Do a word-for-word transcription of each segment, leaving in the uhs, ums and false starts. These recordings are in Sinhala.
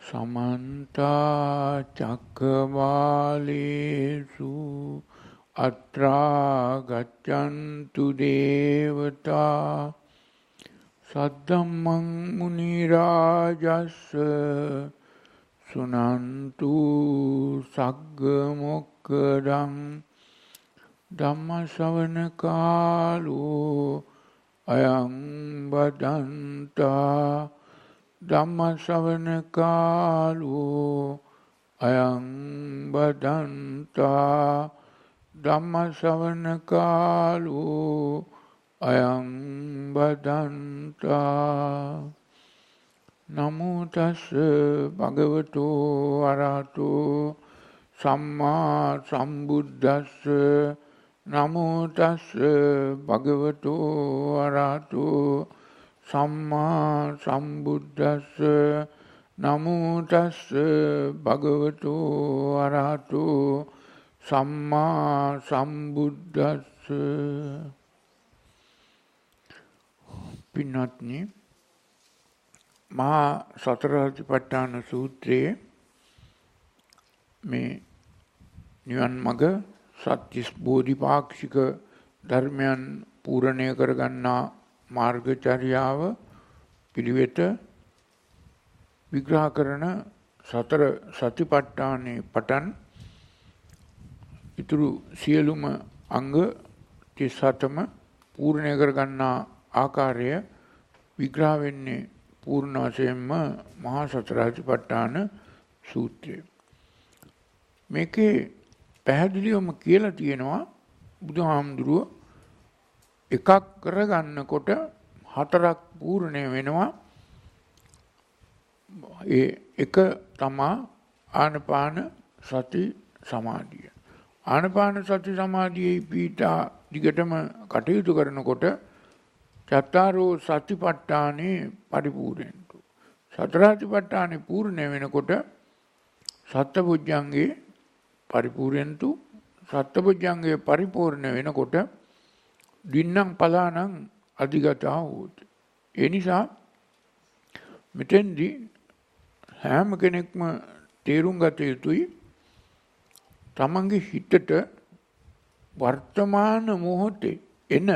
समन्ता चक्रवालेषु अत्रा गच्छन्तु देवता सद्धम्मं मुनिराजस्य सुनन्तु सग्गमोक्खदं धम्मश्रवणकालो अयं बदन्ता धम्मश्रवणकालो अयं बदन्ता धम्मश्रवणकालो अयं बदन्ता नमो तस्स भगवतो अरहतो सम्मा सम्बुद्धस्स नमो तस्स भगवतो अरहतो सम्मा सम्बुद्धस्स नमो तस्स भगवतो अरहतो सम्मा सम्बुद्धस्स. පින්වත්නි, මහා සතර සතිපට්ඨාන සූත්‍රයේ මේ නිවන් මඟ සත්‍තිස් බෝධිපාක්ෂික ධර්මයන් පූර්ණය කරගන්නා මාර්ගචර්යාව පිළිවෙත විග්‍රහ කරන සතර සතිපට්ඨානයේ පටන් ඉතුරු සියලුම අංග තිස් හතම පූර්ණය කරගන්නා ආකාරය විග්‍රහ වෙන්නේ පූර්ණ වශයෙන්ම මහා සතර සතිපට්ඨාන සූත්‍රය. මේකේ පැහැදිලිවම කියලා තියෙනවා බුදුහාමුදුරුව එකක් කරගන්නකොට හතරක් පූර්ණය වෙනවා. ඒ එක තමා ආනපාන සති සමාධිය. ආනපාන සති සමාධියේ පීඨා දිගටම කටයුතු කරනකොට චත්තාරෝ සතිපට්ඨානේ පරිපූර්ණෙන්තු. සතර සතිපට්ඨානේ පූර්ණ වෙනකොට සත්බුද්ධංගේ පරිපූර්ණෙන්තු. සත්බුද්ධංගේ පරිපූර්ණ වෙනකොට දින්නම් පලානම් අධිගතා හෝති. ඒ නිසා මෙතෙන්දී හැම කෙනෙක්ම තේරුම් ගත යුතුයි තමන්ගේ හිතට වර්තමාන මොහොතේ එන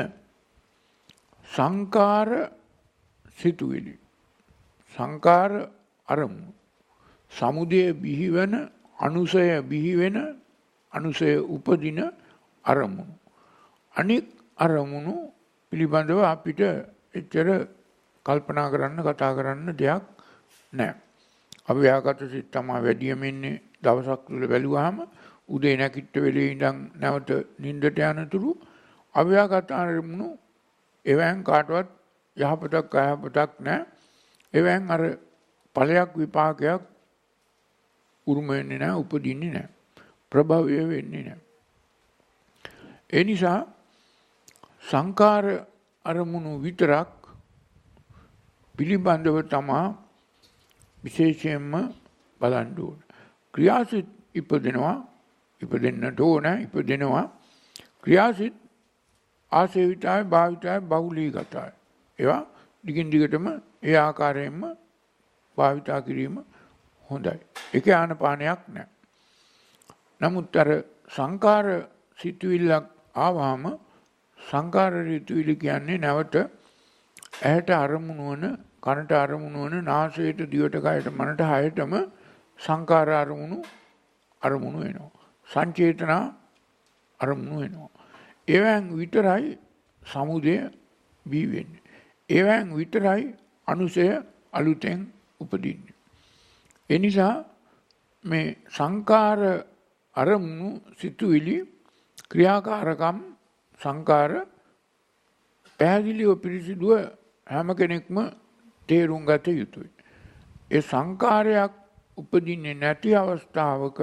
සංකාර සිතුවිලි සංකාර අරමුණු සමුදය බිහිවන අනුසය බිහිවෙන අනුසය උපදින අරමුණු අනෙක් අරමුණු පිළිබඳව අපිට එච්චර කල්පනා කරන්න කතා කරන්න දෙයක් නැහැ. අව්‍යාගත සිත් තමයි වැඩියම ඉන්නේ. දවසක් තුල බැලුවාම උදේ නැගිට වෙලේ ඉඳන් නැවත නිින්දට යනතුරු අව්‍යාගත අරමුණු එවෙන් කාටවත් යහපතක් අයහපතක් නැහැ. එවෙන් අර ඵලයක් විපාකයක් උරුම වෙන්නේ නැහැ, උපදින්නේ නැහැ, ප්‍රභවය වෙන්නේ නැහැ. ඒ නිසා සංකාර අරමුණු විතරක් පිළිබඳව තමා විශේෂයෙන්ම බලන්න ඕන. ක්‍රියාසිත ඉපදෙනවා, ඉපදෙන්නට ඕන, ඉපදෙනවා. ක්‍රියාසිත ආසේවිතයි, භාවිතයි, බහුලීගතයි. ඒවා දිගින් දිගටම ඒ ආකාරයෙන්ම භාවිතා කිරීම හොඳයි. ඒක ආනපානයක් නෑ. නමුත් අර සංකාර සිතුවිල්ලක් ආවම සංකාර සිතුවිලි කියන්නේ නැවත ඇහැට අරමුණු වන, කනට අරමුණු වන, නාසයට, දිවට, කයට, මනට හයටම සංකාර අරමුණු අරමුණු වෙනවා. සංචේතනා අරමුණු වෙනවා. එවෙන් විතරයි සමුදය බිහි වෙන්නේ. එවෙන් විතරයි අනුසය අලුතෙන් උපදින්නේ. ඒ නිසා මේ සංකාර අරමුණු සිතුවිලි ක්‍රියාකාරකම් සංකාර පැහැදිලිව පිරිසිදුව හැම කෙනෙක්ම තේරුම් ගත යුතුයි. ඒ සංකාරයක් උපදින්නේ නැති අවස්ථාවක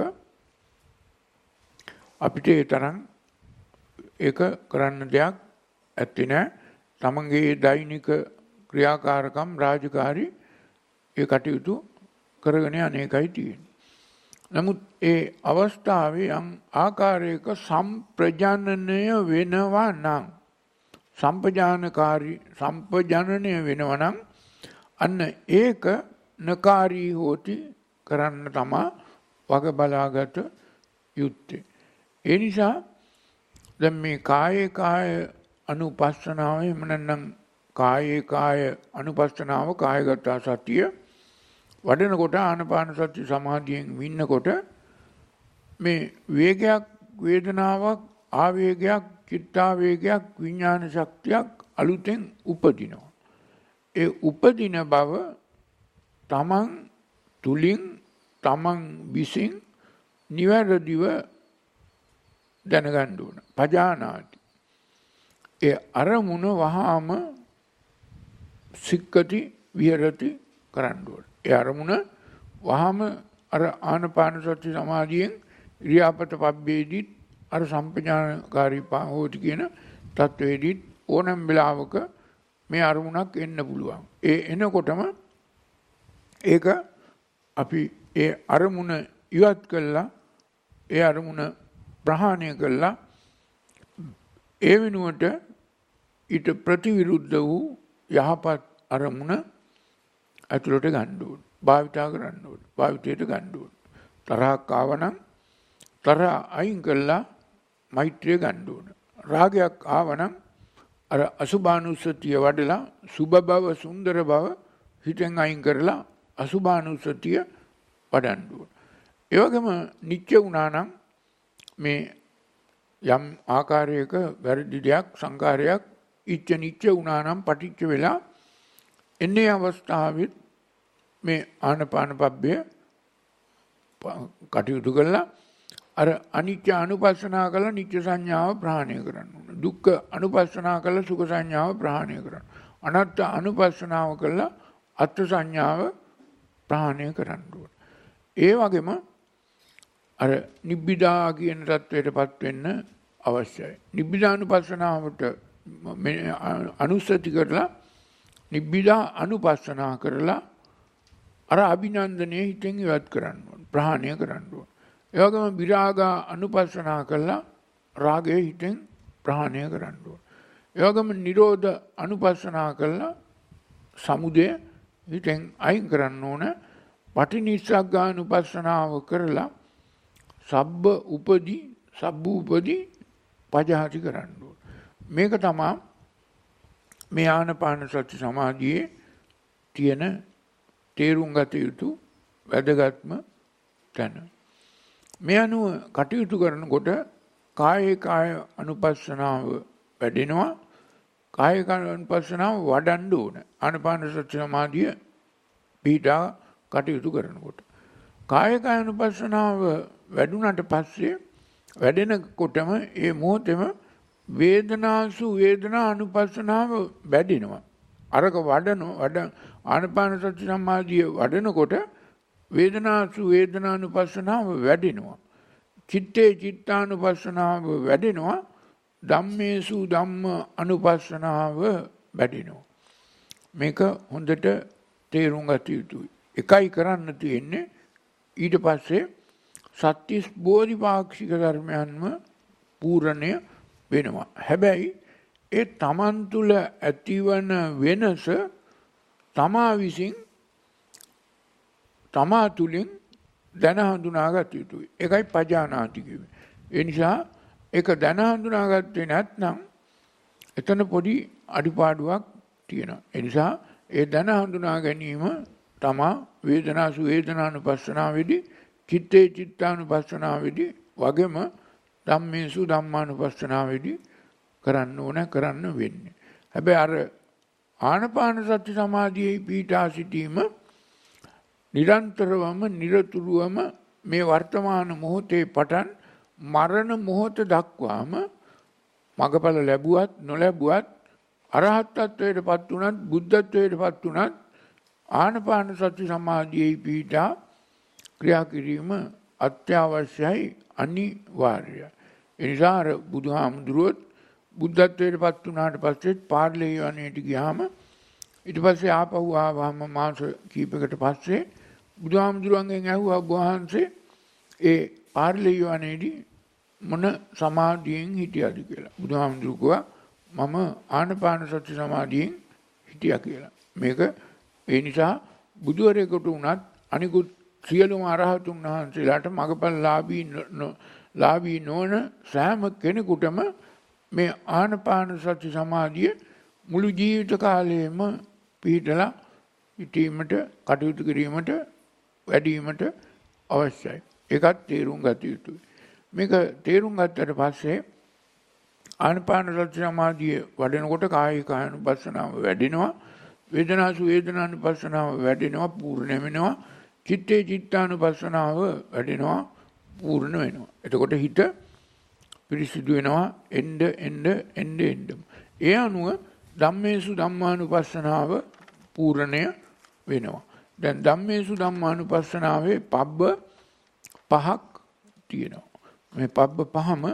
අපිට ඒ තරම් ඒක කරන්න දෙයක් ඇත්තේ නැහැ. තමන්ගේ දෛනික ක්‍රියාකාරකම් රාජකාරී ඒ කටයුතු කරගෙන අනේකයි තියෙන්නේ. නමුත් ඒ අවස්ථාවේ යම් ආකාරයක සම්ප්‍රජානනය වෙනවා නම් සම්පජානකාරී සම්පජානනය වෙනවා නම් අන්න ඒක නකාරී හෝති කරන්න තමා වග බලාගත යුත්තේ. ඒ නිසා දැන් මේ කායේ කාය අනුපස්සනාව එහෙම නැත්නම් කායේ කාය අනුපස්සනාව කායගත සතිය වඩනකොට ආනාපාන සති සමාධියෙන් වින්නකොට මේ වේගයක් වේදනාවක් ආවේගයක් චිත්තාවේගයක් විඥාන ශක්තියක් අලුතෙන් උපදිනවා. ඒ උපදින බව තමන් තුලින් තමන් විසින් නිවැරදිව දැනගන්න ඕන. පජානාති. ඒ අරමුණ වහාම සික්කති විහෙරති කරන්න ඕන. ඒ අරමුණ වහාම අර ආනාපාන සති සමාධියෙන් ඉරියාපත පබ්බේදීත් අර සම්පජානකාරී පාහෝති කියන තත්වයේදීත් ඕනම වෙලාවක මේ අරමුණක් එන්න පුළුවන්. ඒ එනකොටම ඒක අපි ඒ අරමුණ ඉවත් කළා ඒ අරමුණ ප්‍රහාණය කළා ඒ වෙනුවට ඊට ප්‍රතිවිරුද්ධ වූ යහපත් අරමුණ ඇතුළට ගන්න ඕන. භාවිතා කරන්න ඕන. භාවිතයට ගන්න ඕන. තරහක් ආවනම් තරහ අයින් කළා මෛත්‍රිය ගන්න ඕන. රාගයක් ආවනම් අර අසුභානුස්සතිය වඩලා සුභ බව සුන්දර බව හිතෙන් අයින් කරලා අසුභානුස්සතිය වඩන්න ඕන. ඒ වගේම නිත්‍ය වුණා නම් මේ යම් ආකාරයක වැරදි දෙයක් සංකාරයක් ඉච්ඡ නිත්‍ය වුණා නම් පටිච්ච වෙලා එන්නේ අවස්ථාවෙත් මේ ආනපාන පබ්බය කටයුතු කළා අර අනිත්‍ය අනුපස්සනා කළ නිත්‍ය සංඥාව ප්‍රහාණය කරන්න ඕන. දුක්ඛ අනුපස්සනා කළ සුඛ සංඥාව ප්‍රහාණය කරන්න. අනාත්ම අනුපස්සනාව කළ අත්ථ සංඥාව ප්‍රහාණය කරන්න ඕන. ඒ වගේම අර නිබ්බිදා කියන தത്വයටපත් වෙන්න අවශ්‍යයි. නිබ්බිදානුපස්සනාවට අනුස්සති කරලා නිබ්බිදා අනුපස්සනා කරලා අර අභිනන්දනයේ හිතෙන් ඉවත් කරන්න ඕන. ප්‍රහාණය කරන්න ඕන. ඒ වගේම විරාගා අනුපස්සනා කළා රාගය හිතෙන් ප්‍රහාණය කරන්න ඕන. ඒ වගේම නිරෝධ අනුපස්සනා කළා සමුදය හිතෙන් අයින් කරන්න ඕන. පටිනිස්සග්ගා අනුපස්සනාව කරලා සබ්බ උපදී සබ්බ උපදී පජහති කරන්න ඕන. මේක තමයි මේ ආනාපාන සති සමාධියේ තියෙන තේරුම් ගත යුතු වැදගත්ම තැන. මේ අනුව කටයුතු කරනකොට කායේ කාය අනුපස්සනාව වැඩෙනවා. කාය කාය අනුපස්සනාව වඩන්න ඕන. ආනාපාන සති සමාධිය පිටා කටයුතු කරනකොට. කාය කාය අනුපස්සනාව වැඩුණාට පස්සේ වැඩෙනකොටම ඒ මොහොතේම වේදනාසු වේදනා අනුපස්සනාව වැඩෙනවා. අරක වඩන වඩ ආනාපාන සති සමාධිය වඩනකොට වේදනාසු වේදනානුපස්සනාව වැඩෙනවා. චිත්තේ චිත්තානුපස්සනාව වැඩෙනවා. ධම්මේසු ධම්ම අනුපස්සනාව වැඩෙනවා. මේක හොඳට තේරුම් ගත යුතුයි. එකයි කරන්න තියෙන්නේ ඊට පස්සේ සත්‍තිස් බෝධිපාක්ෂික ධර්මයන්ම පූර්ණය වෙනවා. හැබැයි ඒ තමන් තුළ ඇතිවන වෙනස තමා විසින් තමා තුළින් දැන හඳුනාගත යුතුයි. ඒකයි පජානාති කිව්වේ. ඒ නිසා ඒක දැන හඳුනාගත්තේ නැත්නම් එතන පොඩි අඩුපාඩුවක් තියෙනවා. ඒ නිසා ඒ දැන හඳුනා ගැනීම තමා වේදනාසු වේදනානුපස්සනාවේදී චිත්තේ චිත්තානුපස්සනාවේදී වගේම ධම්මේසු ධම්මානුපස්සනාවේදී කරන්න ඕන කරන්න වෙන්නේ. හැබැයි අර ආනාපාන සති සමාධියේ පීඨා සිටීම නිරන්තරවම නිරතුරුවම මේ වර්තමාන මොහොතේ පටන් මරණ මොහොත දක්වාම මගඵල ලැබුවත් නොලැබුවත් අරහත්ත්වයටපත් උනත් බුද්ධත්වයටපත් උනත් ආනාපාන සති සමාධියේ පීඨා ක්‍රියා කිරීම අත්‍යවශ්‍යයි අනිවාර්යයි. ඒ නිසා අර බුදුහාමුදුරුවෝ බුද්ධත්වයටපත් උනාට පස්සේ පාර්ලේ වනයේට ගියාම ඊට පස්සේ ආපහු ආවම මාස කීපයකට පස්සේ බුදුහාමුදුරුවන්ගෙන් ඇහුවා වහන්සේ ඒ පාර්ලේ වනයේදී මොන සමාධියෙන් හිටියද කියලා. බුදුහාමුදුරුවෝ මම ආනාපාන සති සමාධියෙන් හිටියා කියලා. මේක ඒ නිසා බුදුවරයෙකුට උනත් අනිකුත් සියලුම අරහතුන් වහන්සේලාට මගපල් ලාභී ලාභී නොවන සෑම කෙනෙකුටම මේ ආනාපාන සති සමාධිය මුළු ජීවිත කාලයේම පිහිටලා සිටීමට කටයුතු කිරීමට වැඩිවීමට අවශ්‍යයි. ඒකත් තේරුම් ගත යුතුයි. මේක තේරුම් ගත්තට පස්සේ ආනාපාන සති සමාධිය වඩනකොට කායික කායනුපස්සනාව වැඩෙනවා, වේදනාසු වේදනානුපස්සනාව වැඩෙනවා, පූර්ණ වෙනවා, චිත්තේ චිත්තානුපස්සනාව වැඩෙනවා, පූර්ණ වෙනවා. එතකොට හිත පිරිසිදු වෙනවා එන්න එන්න එන්න එන්න. ඒ අනුව ධම්මේසු ධම්මානුපස්සනාව පූර්ණය වෙනවා. දැන් ධම්මේසු ධම්මානුපස්සනාවේ පබ්බ පහක් තියෙනවා. මේ පබ්බ පහම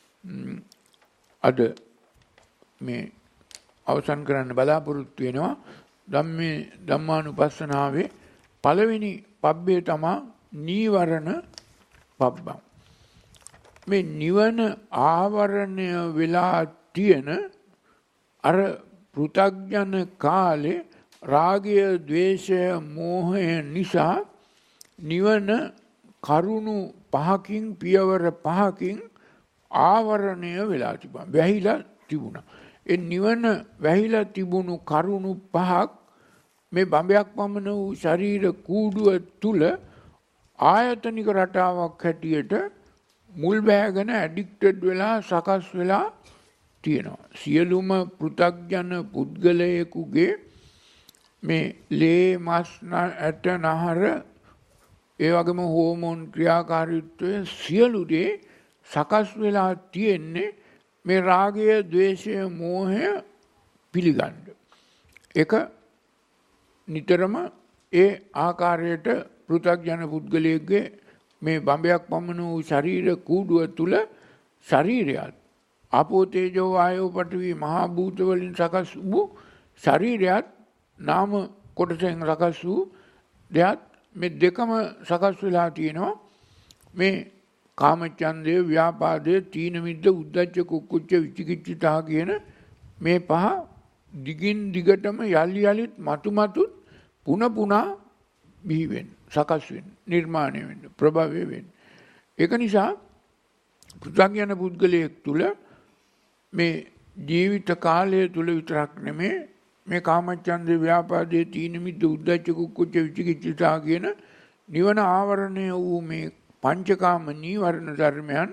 අද මේ අවසන් කරන්න බලාපොරොත්තු වෙනවා. ධම්මේ ධම්මානුපස්සනාවේ පළවෙනි පබ්බේ තමයි නීවරණ පබ්බම්. මේ නිවන ආවරණය වෙලා තියෙන අර පෘථග්ජන කාලේ රාගය, ද්වේෂය, මෝහය නිසා නිවන කරුණු පහකින් පියවර පහකින් ආවරණය වෙලා තිබුණා. වැහිලා තිබුණා. ඒ නිවන වැහිලා තිබුණු කරුණු පහක් මේ බඹයක් පමණ වූ ශරීර කූඩුව තුල ආයතනික රටාවක් හැටියට මුල් බෑගෙන ඇඩික්ටඩ් වෙලා සකස් වෙලා තියෙනවා. සියලුම පෘථග්ජන පුද්ගලයෙකුගේ මේ ලේ මස් ඇට නහර ඒ වගේම හෝමෝන් ක්‍රියාකාරීත්වය සියලු දේ සකස් වෙලා තියෙන්නේ මේ රාගය, ද්වේෂය, මෝහය පිළිගන්න. ඒක නිතරම ඒ ආකාරයට පෘථග්ජන පුද්ගලයෙක්ගේ මේ බඹයක් පමණ වූ ශරීර කූඩුව තුල ශරීරයත් ආපෝ තේජෝ වායෝ පඨවි මහා භූත වලින් සකස් වූ ශරීරයත් නාම කොටසෙන් සකස් වූ දෙයක් මේ දෙකම සකස් වෙලා තියෙනවා. මේ කාමච්ඡන්දය, ව්‍යාපාදය, තීන මිද්ද, උද්ධච්ච, කුක්කුච්ච, විචිකිච්ඡිතා කියන මේ පහ දිගින් දිගටම යලි යලිත් මතු මතුත් පුන පුනා බිහි වෙන්න, සකස් වෙන්න, නිර්මාණය වෙන්න, ප්‍රභවය වෙන්න. ඒක නිසා පෘථග්ජන පුද්ගලයෙක් තුල මේ ජීවිත කාලය තුල විතරක් නෙමෙයි මේ කාමච්ඡන්දේ, ව්‍යාපාදේ, තීන මිද්ද, උද්ධච්ච, කුක්කුච්ච, විචිකිච්ඡිතා කියන නිවන ආවරණය වූ මේ පංචකාම නීවරණ ධර්මයන්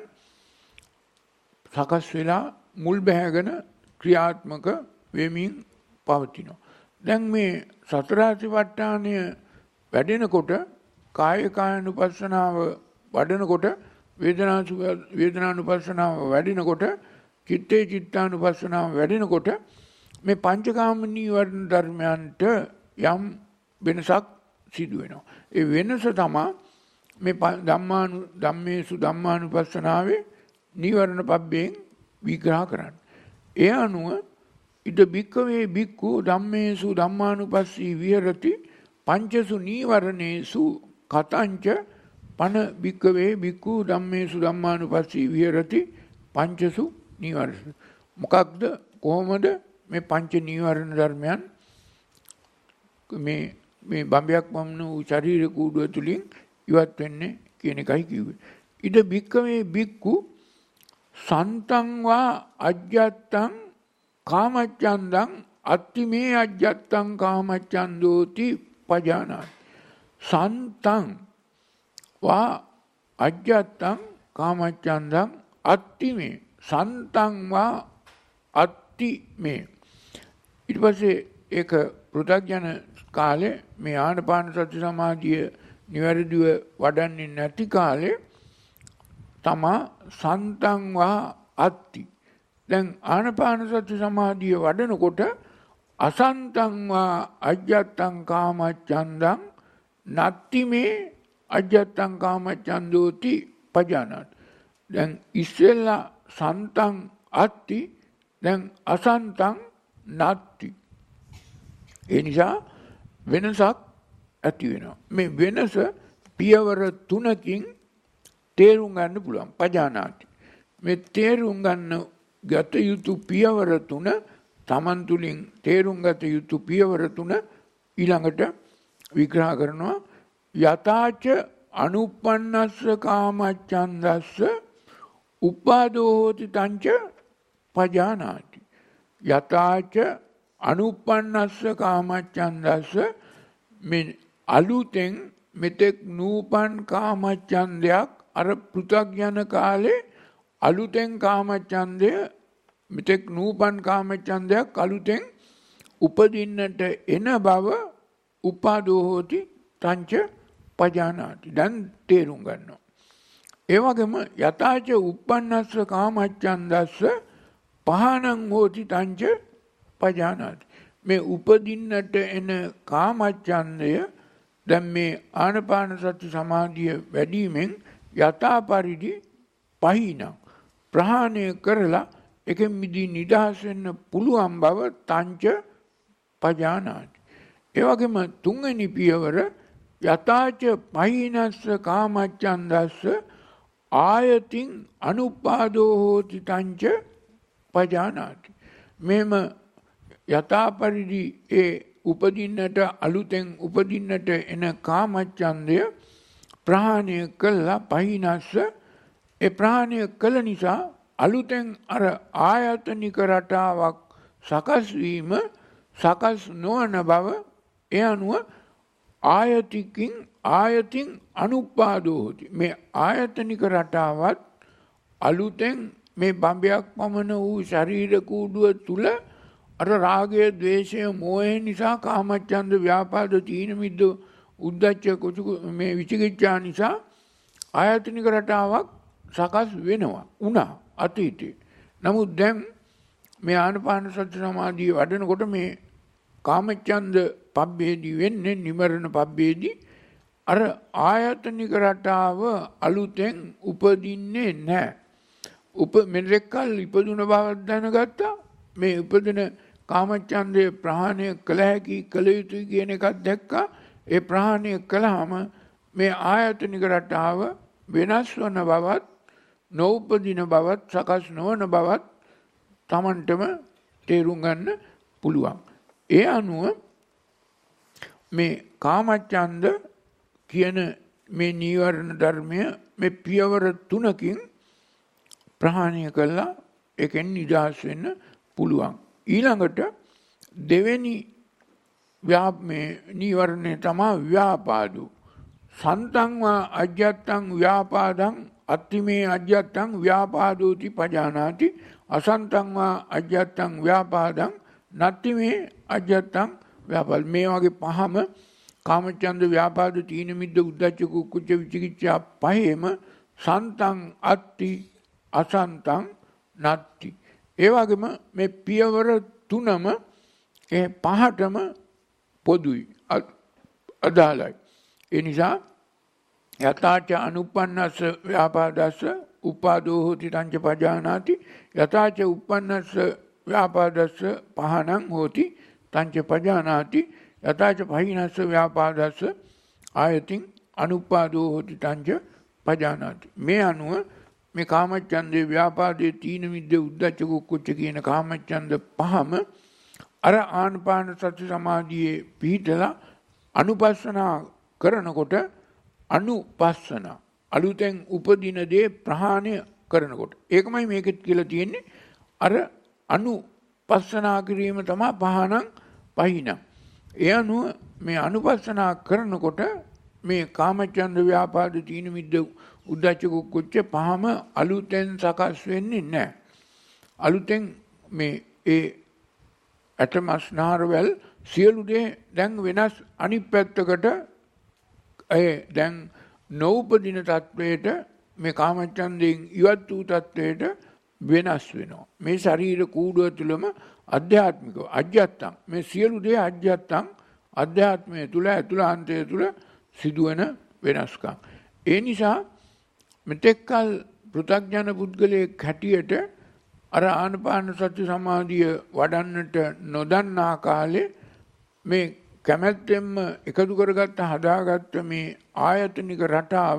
සකස් වෙලා මුල් බැහැගෙන ක්‍රියාත්මක වෙමින් පවතිනවා. දැන් මේ සතර සතිපට්ඨානය වැඩෙනකොට කාය කායනුපස්සනාව වඩනකොට වේදනාසු වේදනානුපස්සනාව වැඩෙනකොට චිත්තේ චිත්තානුපස්සනාව වැඩෙනකොට මේ පංචකාම නීවරණ ධර්මයන්ට යම් වෙනසක් සිදු වෙනවා. ඒ වෙනස තමයි මේ ධම්මානු ධම්මේසු ධම්මානුපස්සනාවේ නීවරණ පබ්බෙන් විග්‍රහ කරන්නේ. ඒ අනුව ඉද බික්කවේ බික්කු ධම්මේසු ධම්මානුපස්සී විහෙරති පංචසු නීවරණේසු කතංච පන බික්කවේ බික්කු ධම්මේසු ධම්මානුපස්සී විහෙරති පංචසු නීවරණ. මොකක්ද, කොහොමද මේ පංච නීවරණ ධර්මයන් මේ මේ බඹයක් වම්න වූ ශරීර කූඩුව තුලින් ඉවත් වෙන්නේ කියන එකයි කිව්වේ. ඉද බික්කවේ බික්කු සන්තං වා අජ්ජත්තං කාමච්ඡන්දං අත්තිමේ අජ්ජත්තං කාමච්ඡන්දෝති පජානාති. සන්තං වා අජ්ජත්තං කාමච්ඡන්දං අත්තිමේ. සන්තං වා අත්තිමේ. ඊට පස්සේ ඒක පෘථග්ජන කාලේ මේ ආනාපාන සති සමාධිය නිවැරදිව වඩන්නේ නැති කාලේ තමා සන්තං වා අත්ති. දැන් ආනාපාන සති සමාධිය වඩනකොට අසන්තං වා අජ්ජත්තං කාමච්ඡන්දං නත්ති මේ අජ්ජත්තං කාමච්ඡන්දෝති පජානාති. දැන් ඉස්සෙල්ලා සන්තං අත්ති, දැන් අසන්තං නත්ති. ඒ නිසා වෙනසක් ඇති වෙනවා. මේ වෙනස පියවර තුනකින් තේරුම් ගන්න පුළුවන්. පජානාති. මේ තේරුම් ගන්න ගත යුතු පියවර තුන, තමන් තුළින් තේරුම් ගත යුතු පියවර තුන ඊළඟට විග්‍රහ කරනවා. යතාච අනුප්පන්නස්ස කාමච්ඡන්දස්ස උපාදෝ හෝති තංච පජානාති. යතාච අනුප්පන්නස්ස කාමච්ඡන්දස්ස මේ අලුතෙන් මෙතෙක් නූපන් කාමච්ඡන්දයක් අර පෘථග්ජන කාලේ අලුතෙන් කාමච්ඡන්දය මෙතෙක් නූපන් කාමච්ඡන්දයක් අලුතෙන් උපදින්නට එන බව උපාදෝ හෝති තංච පජානාති. දැන් තේරුම් ගන්නවා. ඒ වගේම යතාච උප්පන්නස්ස කාමච්ඡන්දස්ස පහනං හෝති තංච පජානාති. මේ උපදින්නට එන කාමච්ඡන්දය දැන් මේ ආනාපාන සති සමාධිය වැඩිමෙන් යථා පරිදි පහිනං ප්‍රහාණය කරලා එකෙන් මිදී නිදහස් වෙන්න පුළුවන් බව තංච පජානාති. ඒ වගේම තුන්වෙනි පියවර යතාච පහිනස්ස කාමච්ඡන්දස්ස ආයතින් අනුපාදෝ හෝති තංච පජානාති. මෙම යථා පරිදි ඒ උපදින්නට අලුතෙන් උපදින්නට එන කාමච්ඡන්දය ප්‍රහාණය කළා පහිනස්ස ඒ ප්‍රහාණය කළ නිසා අලුතෙන් අර ආයතනික රටාවක් සකස් වීම සකස් නොවන බව ඒ අනුව ආයතිකින් ආයතින් අනුපාදෝ හොති. මේ ආයතනික රටාවත් අලුතෙන් මේ බඹයක් පමණ වූ ශරීර කූඩුව තුල අර රාගය, ද්වේෂය, මෝහය නිසා කාමච්ඡන්ද, ව්‍යාපාද, තීන මිද්ද, උද්ධච්ච, කුච මේ විචිකිච්ඡා නිසා ආයතනික රටාවක් සකස් වෙනවා උනා අතීතේ. නමුත් දැන් මේ ආනාපාන සති සමාධිය වඩනකොට මේ කාමච්ඡන්ද පබ්බේදී වෙන්නේ නිමරණ පබ්බේදී අර ආයතනික රටාව අලුතෙන් උපදින්නේ නැහැ. උප මෙරෙක්කල් ඉපදුන බවක් දැනගත්තා. මේ උපදින කාමච්ඡන්දේ ප්‍රහාණය කළ හැකි කළ යුතුයි කියන එකක් දැක්කා. ඒ ප්‍රහාණය කළාම මේ ආයතනික රටාව වෙනස් වන බවත් නොඋපදින බවත් සකස් නොවන බවත් Tamanටම තේරුම් ගන්න පුළුවන්. ඒ අනුව මේ කාමච්ඡන්ද කියන මේ නීවරණ ධර්මය මේ පියවර තුනකින් ප්‍රහාණය කළා ඒකෙන් නිදහස් වෙන්න පුළුවන්. ඊළඟට දෙවෙනි ව්‍යාප්මේ නීවරණය තමයි ව්‍යාපාදු. සන්තං වා අජ්ජත්තං ව්‍යාපාදං අත්තිමේ අජ්ජත්තං ව්‍යාපාදෝති පජානාති අසන්තං වා අජ්ජත්තං ව්‍යාපාදං නත්තිමේ අජ්ජත්තං ව්‍යාපාද. මේ වගේ පහම කාමච්ඡන්ද, ව්‍යාපාද, තීන මිද්ද, උද්ධච්ච, කුක්කුච්ච, විචිකිච්ඡා පහේම සන්තං අත්ති අසන්තං නත්ති. ඒ වගේම මේ පියවර තුනම ඒ පහටම පොදුයි අදාළයි. ඒ නිසා යතාච අනුප්පන්නස්ස ව්‍යාපාදස්ස උපාදෝ හෝති තංච පජානාති යතාච උප්පන්නස්ස ව්‍යාපාදස්ස පහනං හෝති තංච පජානාති යතාච පහිනස්ස ව්‍යාපාදස්ස ආයතින් අනුපාදෝ හෝති තංච පජානාති. මේ අනුව මේ කාමච්ඡන්දේ, ව්‍යාපාදේ, තීන මිද්දේ, උද්ධච්ච, කුක්කුච්ච කියන කාමච්ඡන්ද පහම අර ආනාපාන සති සමාධියේ පිහිටලා අනුපස්සනා කරනකොට අනුපස්සන අලුතෙන් උපදින දේ ප්‍රහාණය කරනකොට ඒකමයි මේකෙත් කියලා තියෙන්නේ. අර අනුපස්සනා කිරීම තමයි පහනං පහිනං. ඒ අනුව මේ අනුපස්සනා කරනකොට මේ කාමච්ඡන්ද, ව්‍යාපාද, තීන මිද්ද, උද්ධච්ච, කුක්කුච්ච පහම අලුතෙන් සකස් වෙන්නේ නැහැ. අලුතෙන් මේ ඒ ඇටමස්නාරවල සියලු දේ දැන් වෙනස් අනිත් පැත්තකට ඒ දැන් නෝපදින තත්වයට මේ කාමච්ඡන්දයෙන් ඉවත් වූ තත්වයට වෙනස් වෙනවා. මේ ශරීර කූඩුව තුළම අධ්‍යාත්මිකව අජ්ජත්තං මේ සියලු දේ අජ්ජත්තං අධ්‍යාත්මය තුළ ඇතුළාන්තය තුළ සිදුවන වෙනස්කම්. ඒ නිසා මෙතෙක්කල් පෘථග්ජන පුද්ගලයෙක් හැටියට අර ආනාපාන සති සමාධිය වඩන්නට නොදන්නා කාලේ මේ කැමැත්තෙන්ම එකතු කරගත්ත හදාගත්ත මේ ආයතනික රටාව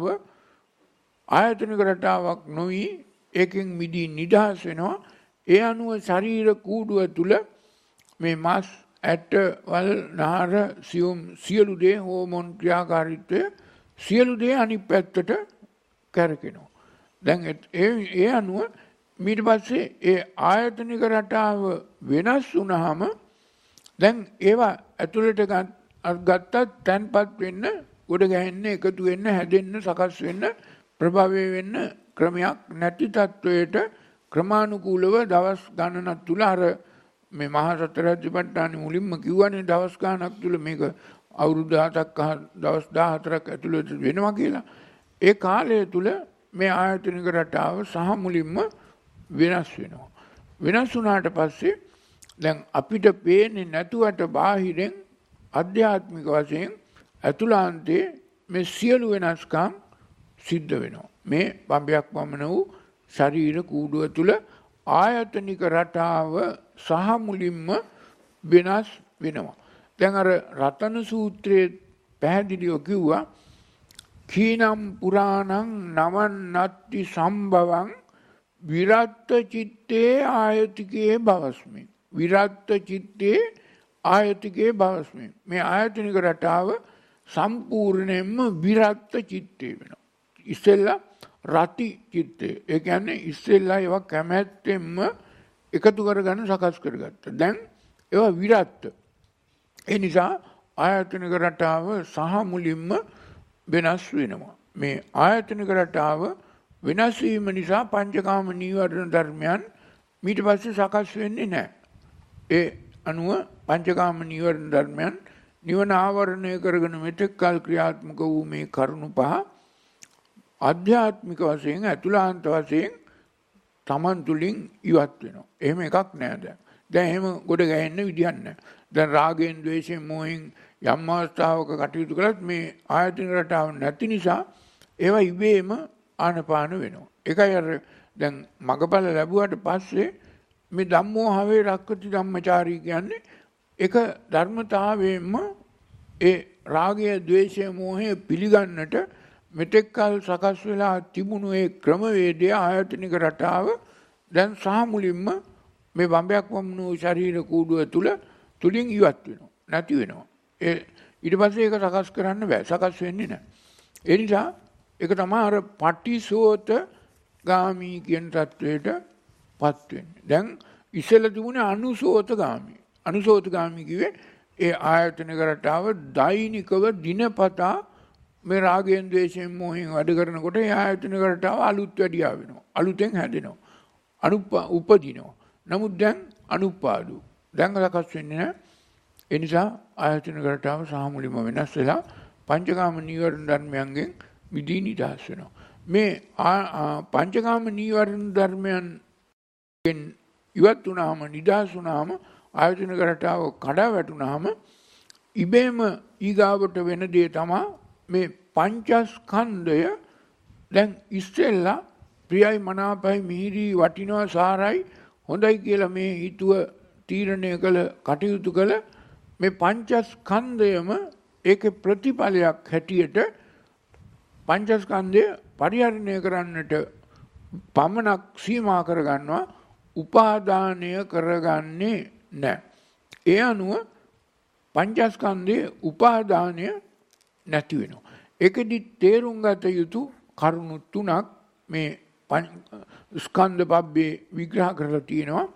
ආයතනික රටාවක් නොවි ඒකෙන් මිදී නිදහස් වෙනවා. ඒ අනුව ශරීර කූඩුව තුල මේ මාස් ඇට වල නහර සියුම් සියලු දේ හෝමෝන් ක්‍රියාකාරීත්වය සියලු දේ අනිත් පැත්තට කරකිනවා. දැන් ඒ ඒ අනුව ඊට පස්සේ ඒ ආයතනික රටාව වෙනස් වුණාම දැන් ඒවා ඇතුළට ගත්තත් තැන්පත් වෙන්න, ගොඩ ගැහෙන්න, එකතු වෙන්න, හැදෙන්න, සකස් වෙන්න, ප්‍රභවය වෙන්න ක්‍රමයක් නැති තත්වයට ක්‍රමානුකූලව දවස් ගණනක් තුල අර මේ මහා සතරජ්ජපට්ඨානෙ මුලින්ම කිව්වනේ දවස් ගණනක් තුල මේක අවුරුදු හතක් දවස් දහහතරක් ඇතුළත වෙනවා කියලා. ඒ කාලය තුල මේ ආයතනික රටාව සහ මුලින්ම වෙනස් වෙනවා. වෙනස් වුණාට පස්සේ දැන් අපිට පේන්නේ නැතුවට බාහිරෙන් අධ්‍යාත්මික වශයෙන් අතුලාන්තයේ මේ සියලු වෙනස්කම් සිද්ධ වෙනවා. මේ බම්බයක් වමන වූ ශරීර කූඩුව තුල ආයතනික රටාව සහ මුලින්ම වෙනස් වෙනවා. දැන් අර රතන සූත්‍රයේ පැහැදිලිව කිව්වා කීනම් පුරාණං නවන්නත්ති සම්භවං විරත්ත චිත්තේ ආයතිකේ භවස්මි. විරත්ත චිත්තේ ආයතිකේ භවස්මි. මේ ආයතනික රටාව සම්පූර්ණයෙන්ම විරත්ත චිත්තේ වෙනවා. ඉස්සෙල්ලා රති චිත්තේ. ඒ කියන්නේ ඉස්සෙල්ලා ඒවා කැමැත්තෙන්ම එකතු කරගන්න සකස් කරගත්තා. දැන් ඒවා විරත්ත. ඒ නිසා ආයතනික රටාව සහ මුලින්ම වෙනස් වෙනවා. මේ ආයතනික රටාව වෙනස් වීම නිසා පංචකාම නීවරණ ධර්මයන් ඊට පස්සේ සකස් වෙන්නේ නැහැ. ඒ අනුව පංචකාම නීවරණ ධර්මයන් නිවන ආවරණය කරගෙන මෙතෙක් කල් ක්‍රියාත්මක වූ මේ කරුණු පහ ආධ්‍යාත්මික වශයෙන් අතුලාන්ත වශයෙන් තමන් තුළින් ඉවත් වෙනවා. එහෙම එකක් නෑ දැන්. දැන් එහෙම ගොඩ ගැහෙන්න විදියක් නෑ. දැන් රාගයෙන්, ද්වේෂයෙන්, මෝහෙන් යම් අවස්ථාවක කටයුතු කළත් මේ ආයතන රටාව නැති නිසා ඒවා ඉබේම ආනපාන වෙනවා. ඒකයි අර දැන් මගපල ලැබුවට පස්සේ මේ ධම්මෝ හවේ රක්කති ධම්මචාරී කියන්නේ එක ධර්මතාවයෙන්ම ඒ රාගය, ද්වේෂය, මෝහය පිළිගන්නට මෙතෙක් කල සකස් වෙලා තිබුණු ඒ ක්‍රමවේදය ආයතනික රටාව දැන් සහ මුලින්ම මේ බම්බයක් වම්නු ශරීර කූඩුව තුල තුලින් ඉවත් වෙනවා. නැති වෙනවා. ඒ ඊට පස්සේ ඒක සකස් කරන්න බෑ. සකස් වෙන්නේ නැහැ. ඒ නිසා ඒක තමයි අර පටිසෝත ගාමී කියන தത്വයට පත් වෙන්නේ. දැන් ඉස්සෙල්ලා තිබුණේ අනුසෝත ගාමී. අනුසෝත ගාමී කිව්වේ ඒ ආයතනික රටාව දෛනිකව දිනපතා මේ රාගයෙන්, ද්වේෂයෙන්, මෝහයෙන් වැඩ කරනකොට ඒ ආයතනික රටාව අලුත් වැඩියා වෙනවා. අලුතෙන් හැදෙනවා. අනුප්පා උපදිනවා. නමුත් දැන් අනුපාදු. දැන් සකස් වෙන්නේ නැහැ. ඒ නිසා ආයතනික රටාව සහ මුලින්ම වෙනස් වෙලා පංචකාම නීවරණ ධර්මයන්ගෙන් මිදී නිදහස් වෙනවා. මේ පංචකාම නීවරණ ධර්මයන්ගෙන් ඉවත් වුණාම, නිදහස් වුණාම, ආයතනික රටාව කඩා වැටුණාම ඉබේම ඊගාවට වෙන දේ තමයි මේ පංචස්කන්ධය දැන් ඉස්සෙල්ලා ප්‍රියයි, මනාපයි, මිහිරි, වටිනවා, සාරයි, හොඳයි කියලා මේ හිතුව තීරණය කළ කටයුතු කළ මේ පංචස්කන්ධයම ඒකේ ප්‍රතිඵලයක් හැටියට පංචස්කන්ධය පරිහරණය කරන්නට පමණක් සීමා කරගන්නවා, උපාදානය කරගන්නේ නැහැ. ඒ අනුව පංචස්කන්ධයේ උපාදානය නැති වෙනවා. ඒකෙදි තේරුම් ගත යුතු කරුණු තුනක් මේ ස්කන්ධ පබ්බේ විග්‍රහ කරලා තියෙනවා.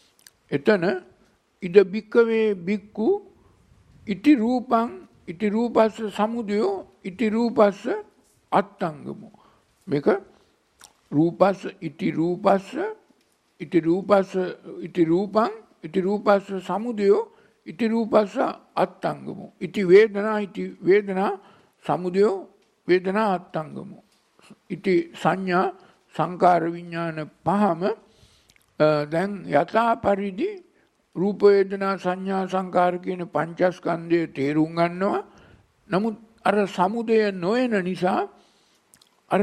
එතන ඉද බික්කවේ බික්කු ඉති රූපං ඉති රූපස්ස සමුදයෝ ඉති රූපස්ස අත්තංගමෝ. මේක රූපස්ස ඉති රූපස්ස ඉති රූපස්ස ඉති රූපං ඉති රූපස්ස සමුදයෝ ඉති රූපස්ස අත්තංගමෝ. ඉති වේදනා ඉති වේදනා සමුදයෝ වේදනා අත්තංගමෝ. ඉති සංඥා සංකාර විඥාන පහම දැන් යථා පරිදි රූප වේදනා සංඥා සංකාර කියන පංචස්කන්ධය තේරුම් ගන්නවා. නමුත් අර සමුදය නොවන නිසා අර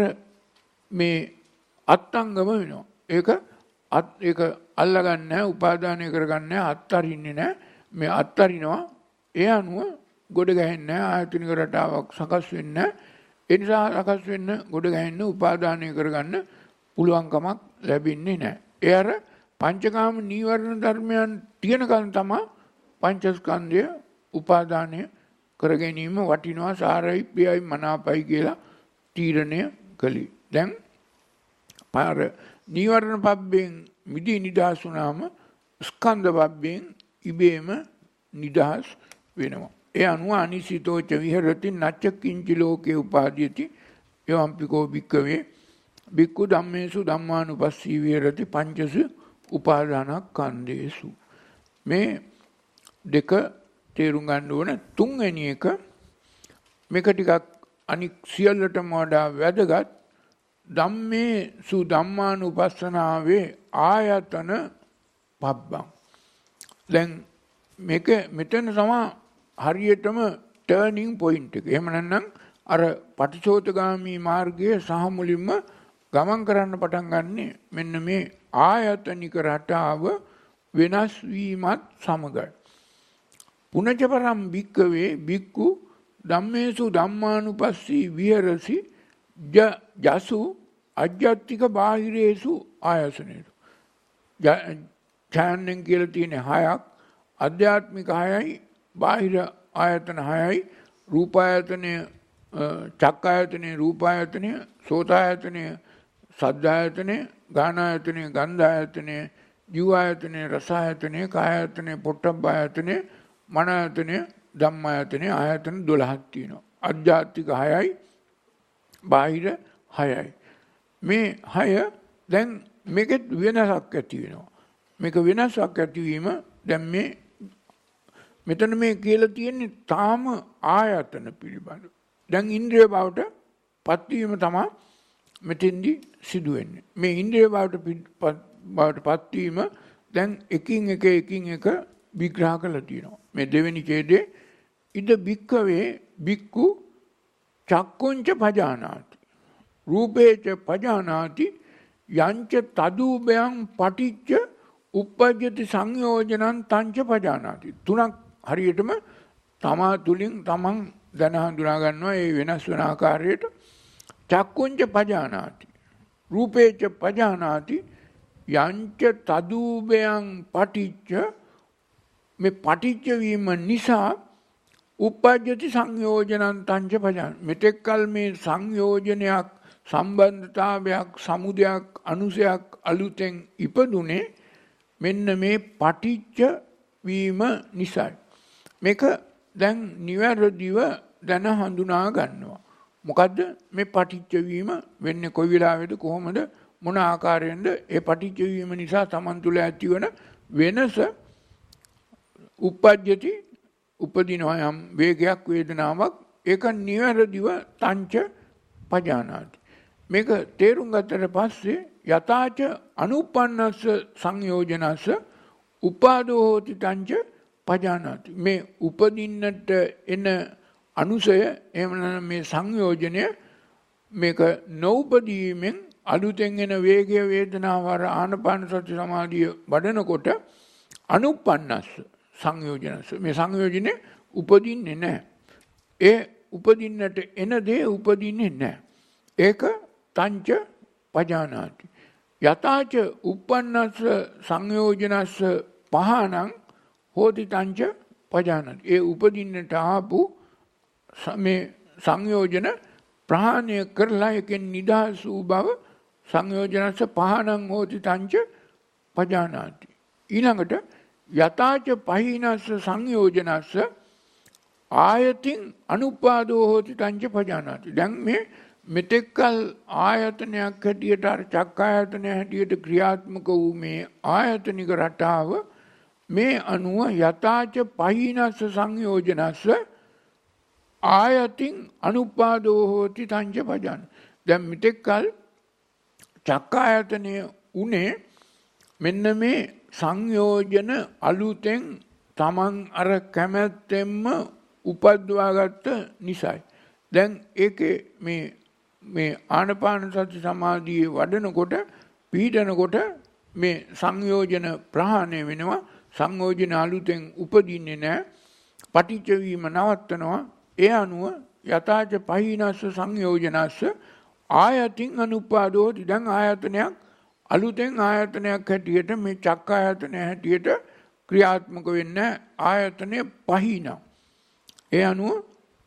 මේ අත්තංගම වෙනවා. ඒක ඒක අල්ලගන්නේ නැහැ, උපාදානය කරගන්නේ නැහැ, අත්තරින්නේ නැහැ. මේ අත්තරිනවා. ඒ අනුව ගොඩ ගැහෙන්නේ නැහැ, ආයතනික රටාවක් සකස් වෙන්නේ නැහැ. ඒ නිසා සකස් වෙන්න, ගොඩ ගැහෙන්න, උපාදානය කරගන්න පුළුවන්කමක් ලැබෙන්නේ නැහැ. ඒ අර පංචකාම නීවරණ ධර්මයන් තියෙනකන් තමයි පංචස්කන්ධය උපාදානය කර ගැනීම වටිනවා සාරයි ප්‍රියයි මනාපයි කියලා තීරණය කළේ. දැන් පාර නීවරණ පබ්බෙන් මිදී නිදහස් වුණාම ස්කන්ධ පබ්බෙන් ඉබේම නිදහස් වෙනවා. ඒ අනුව අනිසිතෝච විහෙරති නච්ච කිංචි ලෝකේ උපාදීති යම්පිකෝ භික්කවේ භික්ඛු ධම්මේසු ධම්මානුපස්සී විහෙරති පංචසු උපාදානස්කන්ධේසු. මේ දෙක තේරුම් ගන්න ඕන. තුන්වෙනි එක මේක ටිකක් අනික් සියල්ලටම වඩා වැදගත්. ධම්මේසු ධම්මානුපස්සනාවේ ආයතන පබ්බං. දැන් මේක මෙතන තමයි හරියටම ටර්නින් පොයින්ට් එක. එහෙම නැත්නම් අර පටිච්චෝතගාමී මාර්ගයේ සහ මුලින්ම ගමන් කරන්න පටන් ගන්නෙ මෙන්න මේ ආයතනික රටාව වෙනස් වීමත් සමගයි. පුනච පරම් භික්කවේ භික්ඛු ධම්මේසු ධම්මානුපස්සී විහෙරසි ජසු අජ්ජත්තික බාහිරේසු ආයසනේසු. ඡායන්නෙන් කියලා තියෙන හයක් අධ්‍යාත්මික හයයි බාහිර ආයතන හයයි රූපායතනය චක්කායතනය රූපායතනය සෝතායතනය සද්ධායතනය ගානායතනය ගන්ධායතනය ජීවායතනය රසායතනය කායායතනය පොට්ටබ්බායතනය මනායතනය ධම්මායතනය ආයතන දොළහක් තියෙනවා. අධ්‍යාත්මික හයයි බාහිර හයයි. මේ හය දැන් මේකෙත් වෙනසක් ඇති වෙනවා. මේක වෙනසක් ඇතිවීම දැන් මේ මෙතන මේ කියලා තියෙන්නේ තාම ආයතන පිළිබඳ. දැන් ඉන්ද්‍රිය බවට පත්වීම තමයි මෙතෙන්දි සිදු වෙන්නේ. මේ ඉන්ද්‍රිය බවට බවට පත්වීම දැන් එකින් එක එකින් එක විග්‍රහ කරලා තියෙනවා. මේ දෙවෙනි ඡේදයේ ඉද භික්ඛවේ භික්ඛු චක්කුංච පජානාති රූපේච පජානාති යංච තදූපයං පටිච්ච උප්පජ්ජති සංයෝජනං තංච පජානාති. තුනක් හරියටම තමා තුලින් තමන් දැන හඳුනා ගන්නවා ඒ වෙනස් වෙන ආකාරයට. චක්කුංච පජානාති රූපේච පජානාති යංච තදූපයං පටිච්ච මේ පටිච්ච වීම නිසා උප්පජ්ජති සංයෝජනං තංච පජාන. මෙතෙක් කල මේ සංයෝජනයක් සම්බන්ධතාවයක් සමුදයක් අනුසයක් අලුතෙන් ඉපදුනේ මෙන්න මේ පටිච්ච වීම නිසායි. මේක දැන් නිවැරදිව දැන හඳුනා ගන්නවා. මොකද්ද මේ පටිච්ච වීම වෙන්නේ කොයි වෙලාවෙද කොහොමද මොන ආකාරයෙන්ද ඒ පටිච්ච වීම නිසා Taman තුල ඇතිවන වෙනස උප්පජ්ජති උපදිනවා යම් වේගයක් වේදනාවක් ඒක නිවැරදිව තංච පජානාති. මේක තේරුම් ගත්තට පස්සේ යතාච අනුප්පන්නස්ස සංයෝජනස්ස උපාදෝ හෝති තංච පජානාති. මේ උපදින්නට එන අනුසය එහෙම නැත්නම් මේ සංයෝජනය මේක නොඋපදීමෙන් අලුතෙන් එන වේගය වේදනාව වර ආනපාන සති සමාධිය වඩනකොට අනුප්පන්නස්ස සංයෝජනස්ස මේ සංයෝජනේ උපදින්නේ නැහැ. ඒ උපදින්නට එන දේ උපදින්නේ නැහැ. ඒක තංච පජානාති. යතාච උප්පන්නස්ස සංයෝජනස්ස පහනං හෝති තංච පජානාති. ඒ උපදින්නට ආපු මේ සංයෝජන ප්‍රහාණය කරලා එකෙන් නිදහස් වූ බව සංයෝජනස්ස පහනං හෝති තංච පජානාති. ඊළඟට යතාච පහිනස්ස සංයෝජනස්ස ආයතින් අනුපාදෝ හෝති තංච පජානාති. දැන් මේ මෙතෙක්කල් ආයතනයක් හැටියට අර චක්කායතනය හැටියට ක්‍රියාත්මක වූ මේ ආයතනික රටාව මේ අනුව යතාච පහිනස්ස සංයෝජනස්ස ආයතින් අනුපාදෝ හෝති තංච පජාන. දැන් මෙතෙක්කල් චක්කායතනය උනේ මෙන්න මේ සංයෝජන අලුතෙන් Taman අර කැමැත්තෙන්ම උපද්දවාගත්ත නිසායි. දැන් ඒකේ මේ මේ ආනපාන සති සමාධියේ වඩනකොට පීඩනකොට මේ සංයෝජන ප්‍රහාණය වෙනවා. සංයෝජන අලුතෙන් උපදින්නේ නැහැ. පටිච්ච වීම නවත්තනවා. ඒ අනුව යතාච පහිනස්ස සංයෝජනස්ස ආයතින් අනුපාදෝ. දැන් ආයතනයක් අලුතෙන් ආයතනයක් හැටියට මේ චක්කායතනය හැටියට ක්‍රියාත්මක වෙන්න ආයතනය පහිනා. ඒ අනුව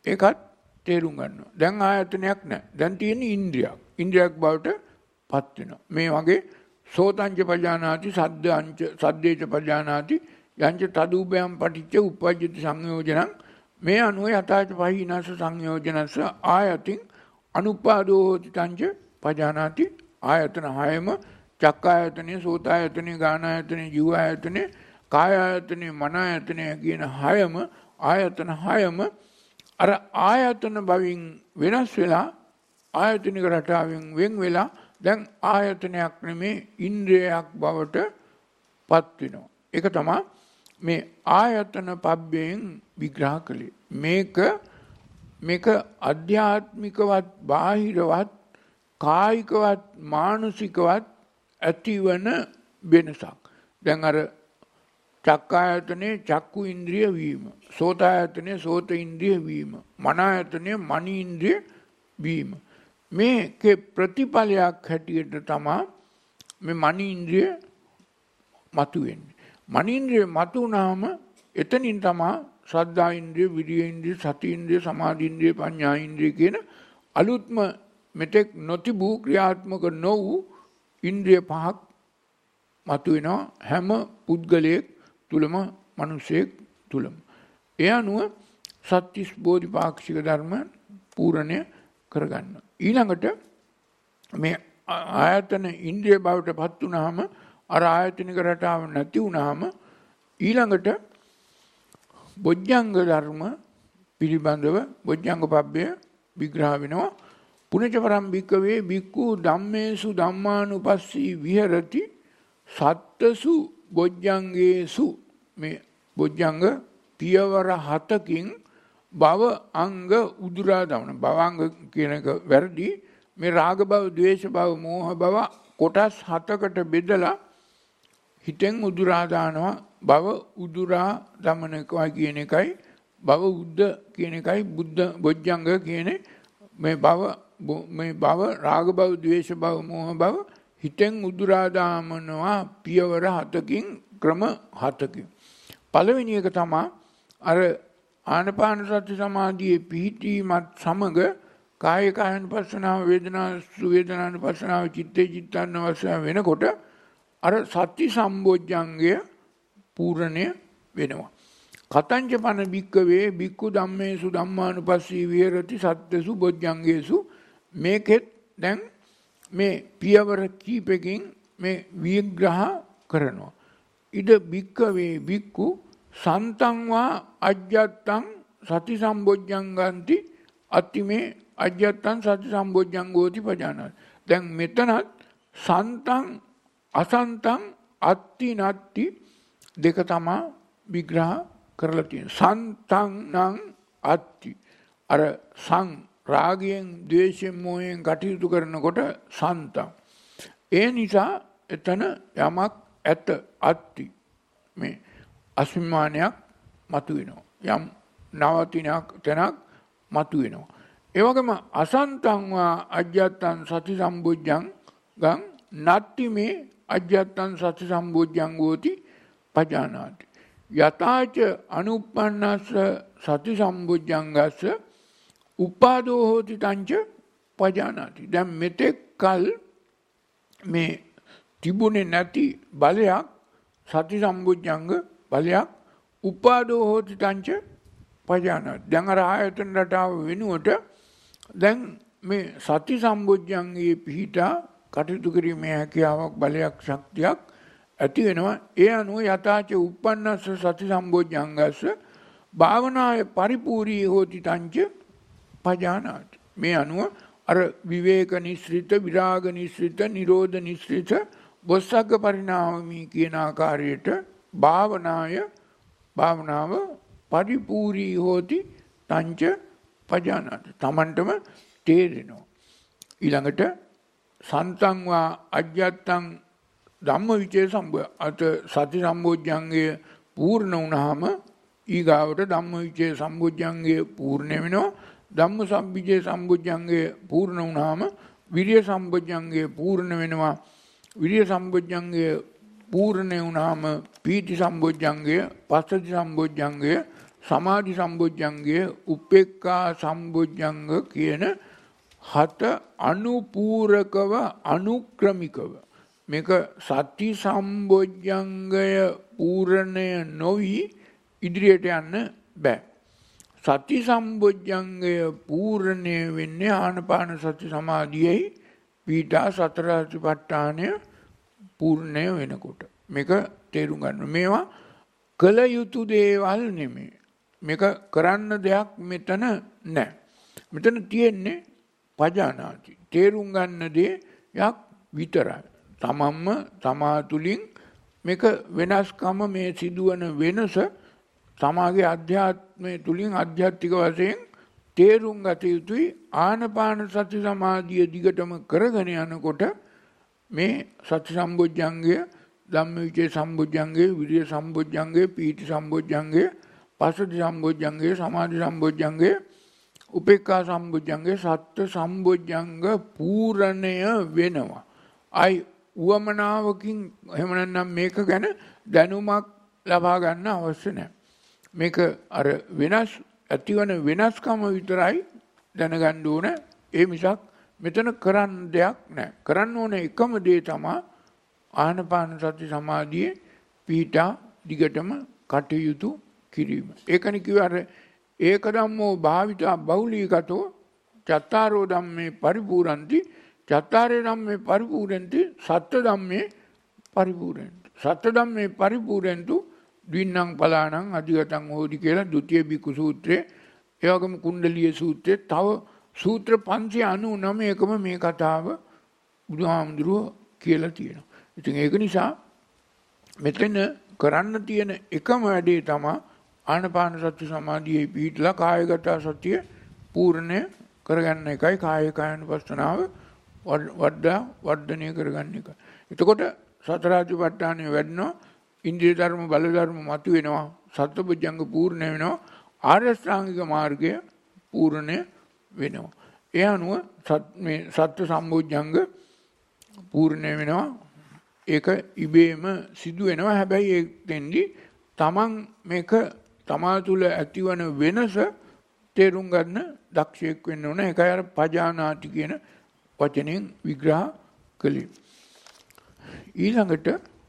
ඒකත් තේරුම් ගන්නවා. දැන් ආයතනයක් නැහැ. දැන් තියෙන්නේ ඉන්ද්‍රියක්. ඉන්ද්‍රියක් බවට පත් වෙනවා. මේ වගේ සෝතංච පජානාති සද්ද අංච සද්දේච පජානාති යංච තදුබයම් පටිච්ච උපජ්ජති සංයෝජනං මේ අනුව යථාච පහිනස සංයෝජනස්ස ආයතින් අනුපාදෝ හෝති තංච පජානාති ආයතන හයම චක්කායතනේ සෝතායතනේ ගානායතනේ ජීවායතනේ කායායතනේ මනායතනේ කියන හයම ආයතන හයම අර ආයතන බවින් වෙනස් වෙලා ආයතනික රටාවෙන් වෙන් වෙලා දැන් ආයතනයක් නෙමේ ඉන්ද්‍රියක් බවට පත් වෙනවා. ඒක තමයි මේ ආයතන පබ්බයෙන් විග්‍රහ කළේ. මේක මේක අධ්‍යාත්මිකවත් බාහිරවත් කායිකවත් මානසිකවත් ඇතිවන වෙනසක්. දැන් අර චක්කායතනේ චක්කු ඉන්ද්‍රිය වීම, සෝතායතනේ සෝත ඉන්ද්‍රිය වීම, මනායතනේ මන ඉන්ද්‍රිය වීම. මේකේ ප්‍රතිඵලයක් හැටියට තමයි මේ මන ඉන්ද්‍රිය මතුවෙන්නේ. මන ඉන්ද්‍රිය මතු වුණාම එතනින් තමයි ශ්‍රද්ධා ඉන්ද්‍රිය, විරිය ඉන්ද්‍රිය, සති ඉන්ද්‍රිය, සමාධි ඉන්ද්‍රිය, ප්‍රඥා ඉන්ද්‍රිය කියන අලුත්ම මෙතෙක් නොතිබූ ක්‍රියාත්මක නොවූ ඉන්ද්‍රිය පහක් මතුවෙනවා හැම පුද්ගලයෙක් තුලම, මිනිසෙක් තුලම. ඒ අනුව සත්‍තිස් බෝධිපාක්ෂික ධර්ම පූර්ණය කරගන්න. ඊළඟට මේ ආයතන ඉන්ද්‍රිය බවට පත් වුණාම අර ආයතනික රටාව නැති වුණාම ඊළඟට බොජ්ජංග ධර්ම පිළිබඳව බොජ්ජංග පබ්බය විග්‍රහ වෙනවා. පුනච පරම් භික්කවේ භික්ඛු ධම්මේසු ධම්මානුපස්සී විහෙරති සත්තසු බොජ්ජංගේසු මේ බොජ්ජංග පියවර හතකින් භව අංග උදුරා දමන. භවංග කියන එක වැරදි. මේ රාග භව, ද්වේෂ භව, මෝහ භව කොටස් හතකට බෙදලා හිතෙන් උදුරා දානවා. භව උදුරා දමන එකයි කියන එකයි භව උද්ද කියන එකයි බුද්ධ බොජ්ජංග කියන්නේ මේ භව මේ භව රාග භව, ද්වේෂ භව, මෝහ භව හිතෙන් උදුරා දාමනවා පියවර හතකින්, ක්‍රම හතකින්. පළවෙනි එක තමයි අර ආනපාන සති සමාධියේ පිහිටීමත් සමග කාය කායනුපස්සනාව, වේදනා වේදනානුපස්සනාව, චිත්තේ චිත්තානුපස්සනාව වෙනකොට අර සති සම්බොජ්ජංගය පූර්ණය වෙනවා. කතංච පන භික්කවේ භික්ඛු ධම්මේසු ධම්මානුපස්සී විහෙරති සත්තසු බොජ්ජංගේසු. මේකෙත් දැන් මේ පියවර කීපකින් මේ විග්‍රහ කරනවා. ඉද භික්කවේ භික්ඛු සන්තං වා අජ්ජත්තං සති සම්බොජ්ජංගන්ති අත්තිමේ අජ්ජත්තං සති සම්බොජ්ජංගෝති පජානාති. දැන් මෙතනත් සන්තං අසන්තං අත්ති නත්ති දෙක තමයි විග්‍රහ කරලා තියෙනවා. සන්තං නම් අත්ති අර සං රාගයෙන්, ද්වේෂයෙන්, මෝහයෙන් කටයුතු කරනකොට සන්තං. ඒ නිසා එතන යමක් ඇත අත්ති මේ අසීමානයක් මතුවෙනවා. යම් නවතිනක් තැනක් මතුවෙනවා. ඒ වගේම අසන්තං වා අජ්ජත්තං සති සම්බොජ්ජං ගං නත්ති මේ අජ්ජත්තං සති සම්බොජ්ජංගෝති පජානාති. යතාච අනුප්පන්නස්ස සති සම්බොජ්ජංගස්ස උපාදෝ හෝති තංච පජානාති. දැන් මෙතෙක් කල් මේ තිබුණේ නැති බලයක්, සති සම්බොජ්ජංග බලයක් උපාදෝ හෝති තංච පජානාති. දැන් අර ආයතන රටාව වෙනුවට දැන් මේ සති සම්බොජ්ජංගයේ පිහිටා කටයුතු කිරීමේ හැකියාවක්, බලයක්, ශක්තියක් ඇති වෙනවා. ඒ අනුව යථාච උප්පන්නස්ස සති සම්බොජ්ජංගස්ස භාවනාය පරිපූර්ණී හෝති තංච පජානාති. මේ අනුව අර විවේක නිස්ෘත, විරාග නිස්ෘත, නිරෝධ නිස්ෘත, බොස්සග්ග පරිණාමී කියන ආකාරයට භාවනාය භාවනාව පරිපූර්ණී හෝති තංච පජානාති. තමන්ටම තේරෙනවා. ඊළඟට සන්තං වා අජ්ජත්තං ධම්මවිචේ සම්බය අත සති සම්බොජ්ජංගය පූර්ණ වුණාම ඊගාවට ධම්මවිචේ සම්බොජ්ජංගය පූර්ණ වෙනවා. ධම්ම සම්විචේ සම්බොජ්ජංගය පූර්ණ වුණාම විරිය සම්බොජ්ජංගය පූර්ණ වෙනවා. විරිය සම්බොජ්ජංගය පූර්ණ වුණාම පීති සම්බොජ්ජංගය, පස්සති සම්බොජ්ජංගය, සමාධි සම්බොජ්ජංගය, උපේක්ඛා සම්බොජ්ජංග කියන හත අනුපූරකව අනුක්‍රමිකව මේක සති සම්බොජ්ජංගය පූර්ණය නොවි ඉදිරියට යන්න බෑ. සති සම්බොජ්ජංගය පූර්ණය වෙන්නේ ආනාපාන සති සමාධියයි පීඨා සතර සතිපට්ඨානය පූර්ණය වෙනකොට. මේක තේරුම් ගන්න. මේවා කළ යුතු දේවල් නෙමෙයි. මේක කරන්න දෙයක් මෙතන නැහැ. මෙතන තියෙන්නේ පජානාති. තේරුම් ගන්න දෙයක් විතරයි. තමන්ම තමා තුළින් මේක වෙනස්කම මේ සිදුවන වෙනස තමාගේ අධ්‍යාත්මය තුළින් අධ්‍යාත්මික වශයෙන් තේරුම් ගත යුතුයි. ආනාපාන සති සමාධිය දිගටම කරගෙන යනකොට මේ සති සම්බොජ්ජංගය, ධම්මවිචේ සම්බොජ්ජංගය, විරිය සම්බොජ්ජංගය, පීති සම්බොජ්ජංගය, පස්සද්ධි සම්බොජ්ජංගය, සමාධි සම්බොජ්ජංගය, උපේක්ඛා සම්බොජ්ජංගය, සත්‍ය සම්බොජ්ජංග පූර්ණය වෙනවා. අයි උවමනාවකින් එහෙම නැත්නම් මේක ගැන දැනුමක් ලබා ගන්න අවශ්‍ය නැහැ. මේක අර වෙනස් ඇතිවන වෙනස්කම විතරයි දැනගන්න ඕන. ඒ මිසක් මෙතන කරන්න දෙයක් නැහැ. කරන්න ඕන එකම දේ තමයි ආනාපාන සති සමාධියේ පීඨා දිගටම කටයුතු කිරීම. ඒකනේ කිව්වේ අර ඒක ධම්මෝ භාවිතා බහුලීගතෝ චත්තාරෝ ධම්මේ පරිපූර්ණන්ති චත්තාරේ ධම්මේ පරිපූර්ණන්ති සත්‍ය ධම්මේ පරිපූර්ණන්ති සත්‍ය ධම්මේ පරිපූර්ණන්තු ද්වින්නම් පලාණං අධිගතං හෝදි කියලා ද්විතීය බිකු සූත්‍රයේ ඒ වගේම කුණ්ඩලීය සූත්‍රයේ තව සූත්‍ර පන්සිය අනූනවයකම මේ කතාව බුදුහාමුදුරුවෝ කියලා තියෙනවා. ඉතින් ඒක නිසා මෙතන කරන්න තියෙන එකම වැඩේ තමයි ආනාපාන සති සමාධියේ පිහිටලා කායගත සතිය පූර්ණය කරගන්න එකයි. කාය කායනුපස්සනාව වඩා වර්ධනය කරගන්න එකයි. එතකොට සතර සතිපට්ඨානය වැඩනවා. ඉන්ද්‍රිය ධර්ම බල ධර්ම මතු වෙනවා. සත්බුද්ධංග පූර්ණ වෙනවා. ආර්ය ශ්‍රාංගික මාර්ගය පූර්ණය වෙනවා. ඒ අනුව මේ සත්‍ය සම්බොජ්ජංග පූර්ණ වෙනවා. ඒක ඉබේම සිදු වෙනවා. හැබැයි ඒකෙන්දී තමන් මේක තමා තුළ ඇතිවන වෙනස තේරුම් ගන්න දක්ෂයෙක් වෙන්න ඕන. ඒකයි අර පජානාති කියන වචනෙන් විග්‍රහ කළේ. ඊළඟට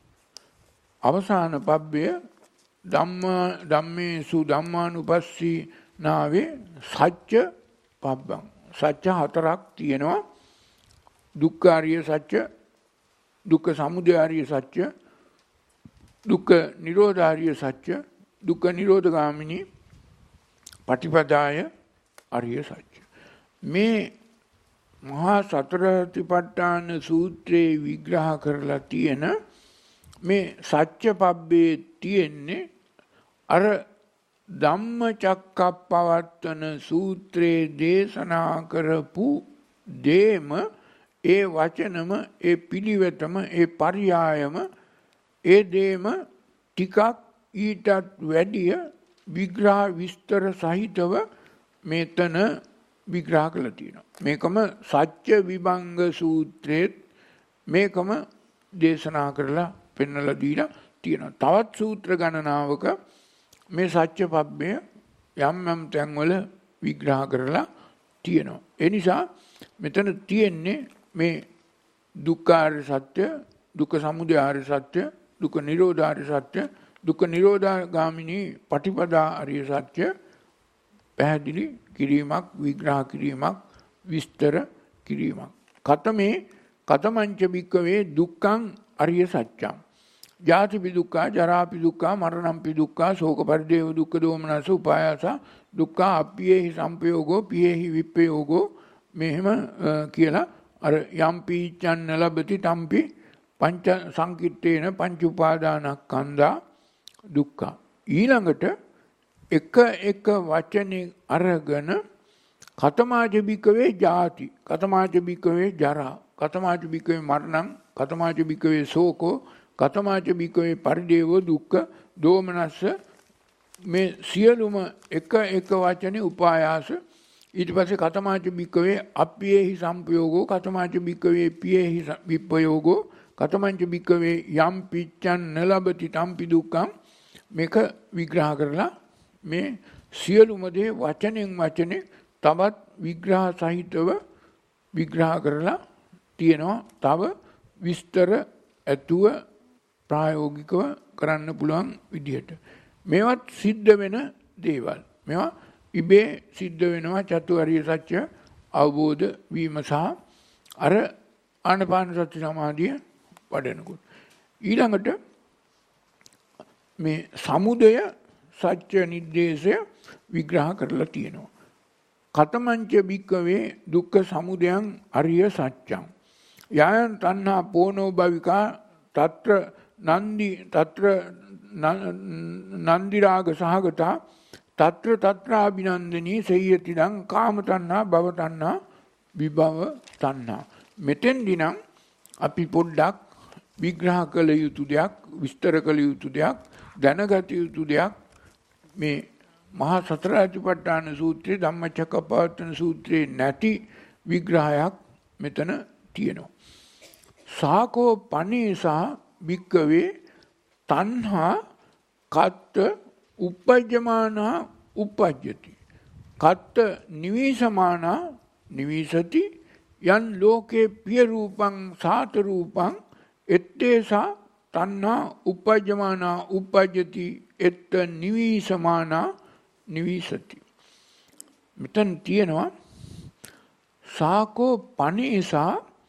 අවසාන පබ්බය ධම්ම ධම්මේසු ධම්මානුපස්සී නාවේ සත්‍ය පබ්බං. සත්‍ය හතරක් තියෙනවා. දුක්ඛ ආර්ය සත්‍ය, දුක්ඛ සමුදය ආර්ය සත්‍ය, දුක්ඛ නිරෝධ ආර්ය සත්‍ය, දුක්ඛ නිරෝධ ගාමිනී පටිපදාය ආර්ය සත්‍ය. මේ මහා සතර සතිපට්ඨාන සූත්‍රයේ විග්‍රහ කරලා තියෙන මේ සත්‍ය පබ්බේ තියෙන්නේ අර ධම්මචක්කප්පවත්තන සූත්‍රයේ දේශනා කරපු දේම ඒ වචනම ඒ පිළිවෙතම ඒ පරියායම ඒ දේම ටිකක් ඊටත් වැඩිය විග්‍රහ විස්තර සහිතව මෙතන විග්‍රහ කරලා තියෙනවා. මේකම සත්‍ය විභංග සූත්‍රයේ මේකම දේශනා කරලා පෙන්වලා දීලා තියෙනවා. තවත් සූත්‍ර ගණනාවක මේ සත්‍ය පබ්බය යම් යම් තැන්වල විග්‍රහ කරලා තියෙනවා. ඒ නිසා මෙතන තියෙන්නේ මේ දුක්ඛාර්ය සත්‍ය, දුක්ඛ සමුදය ආර්ය සත්‍ය, දුක්ඛ නිරෝධ ආර්ය සත්‍ය, දුක්ඛ නිරෝධගාමිනී පටිපදා ආර්ය සත්‍ය පැහැදිලි කිරීමක්, විග්‍රහ කිරීමක්, විස්තර කිරීමක්. කතමේ කතමංච භික්ඛවේ දුක්ඛං අරිය සත්‍යං. ජාතිපි දුක්ඛා, ජරාපි දුක්ඛා, මරණම්පි දුක්ඛා, ශෝක පරිදේව දුක්ඛ දෝමනස උපායාස දුක්ඛා අප්පියේහි සම්පයෝගෝ පියේහි විප්පයෝගෝ මෙහෙම කියලා අර යම් පීච්ඡන් ලැබති තම්පි පංච සංකිට්ඨේන පංච උපාදානස්කන්ධා දුක්ඛ. ඊළඟට එක එක වචනේ අරගෙන කතමාච භික්ඛවේ ජාති, කතමාච භික්ඛවේ ජරා, කතමාච භික්ඛවේ මරණං, කතමාච භික්ඛවේ ශෝකෝ, කතමාච භික්ඛවේ පරිදේවෝ දුක්ඛ දෝමනස්ස මේ සියලුම එක එක වචනේ උපායාස. ඊට පස්සේ කතමාච භික්ඛවේ අප්පියේහි සම්පයෝගෝ, කතමාච භික්ඛවේ පියේහි විප්පයෝගෝ, කතමංච භික්ඛවේ යම් පිච්ඡන් නලබති තම්පි දුක්ඛං මේක විග්‍රහ කරලා මේ සියලුම දේ වචනෙන් වචනේ තවත් විග්‍රහ සහිතව විග්‍රහ කරලා තියෙනවා. තව විස්තර ඇතුව ප්‍රායෝගිකව කරන්න පුළුවන් විදිහට. මේවත් සිද්ධ වෙන දේවල්. මේවා ඉබේ සිද්ධ වෙනවා චතුරාර්ය සත්‍ය අවබෝධ වීම සහ අර ආනාපාන සති සමාධිය වඩනකොට. ඊළඟට මේ සමුදය සත්‍ය නිर्देशය විග්‍රහ කරලා තියෙනවා. කතමංච භික්කවේ දුක්ඛ සමුදයං අරිය සත්‍යං. යයන් තණ්හා පෝනෝ භවිකා తත්‍ර නන්දි తත්‍ර නන්දි රාග සහගතා తත්‍ර తත්‍රාභිනන්දනී සේයතිදං කාම තණ්හා භව තණ්හා විභව තණ්හා. මෙතෙන්දී නම් අපි පොඩ්ඩක් විග්‍රහ කළ යුතු දෙයක්, විස්තර කළ යුතු දෙයක්, දැනගත යුතු දෙයක් මේ මහා සතර අතිපට්ඨාන සූත්‍රයේ ධම්මචක්කප්පවත්තන සූත්‍රයේ නැති විග්‍රහයක් මෙතන තියෙනවා. සාකෝ පනේසා භික්කවේ තණ්හා කත්ත උපජ්ජමානා උපජ්ජති. කත්ත නිවිසමානා නිවිසති යන් ලෝකේ පිය රූපං සාත රූපං ettesa තණ්හා උපජ්ජමානා උපජ්ජති එත්ත නිවිසමානා නිවිසති. මෙතන තියෙනවා සාකෝ පනේසා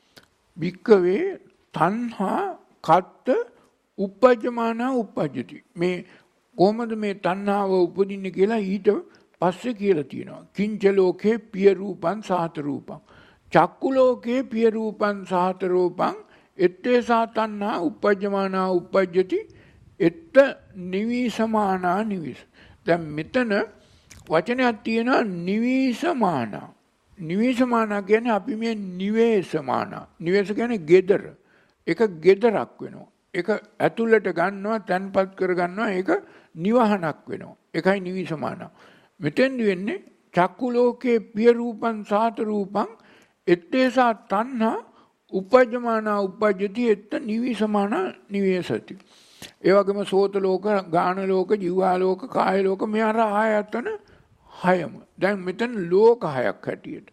භික්කවේ තණ්හා කත්ත උපජ්ජමානා උපජ්ජති. මේ කොහොමද මේ තණ්හාව උපදින්නේ කියලා ඊට පස්සේ කියලා තියෙනවා. කිංච ලෝකේ පිය රූපං සාත රූපං චක්කු ලෝකේ පිය රූපං සාත රූපං ettesa තණ්හා උපජ්ජමානා උපජ්ජති එත්ත නිවිසමානා නිවිස. දැන් මෙතන වචනයක් තියෙනවා නිවිසමානා. නිවිසමානා කියන්නේ අපි මේ නිවේසමානා. නිවේස කියන්නේ gedara. ඒක gedarak වෙනවා. ඒක ඇතුළට ගන්නවා, තැන්පත් කර ගන්නවා, ඒක නිවහනක් වෙනවා. ඒකයි නිවිසමානා. මෙතෙන්දි වෙන්නේ චක්කු ලෝකේ පිය රූපං සාත රූපං ettesa තණ්හා උපජ්ජමානා උපජ්ජති එත්ත නිවිසමානා නිවේසති. ඒ වගේම සෝත ලෝක, ගාන ලෝක, ජීවා ලෝක, කාය ලෝක මේ අර ආයතන හයම. දැන් මෙතන ලෝක හයක් හැටියට,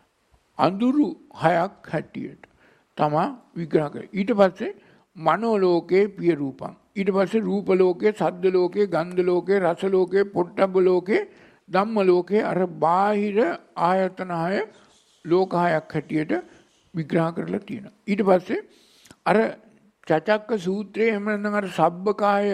අඳුරු හයක් හැටියට තමා විග්‍රහ කරන්නේ. ඊට පස්සේ මනෝ ලෝකේ පිය රූපං. ඊට පස්සේ රූප ලෝකේ, සද්ද ලෝකේ, ගන්ධ ලෝකේ, රස ලෝකේ, පොට්ටබ්බ ලෝකේ, ධම්ම ලෝකේ අර බාහිර ආයතන හය ලෝක හයක් හැටියට විග්‍රහ කරලා තියෙනවා. ඊට පස්සේ අර චචක්ක සූත්‍රයේ එහෙම නැත්නම් අර සබ්බකාය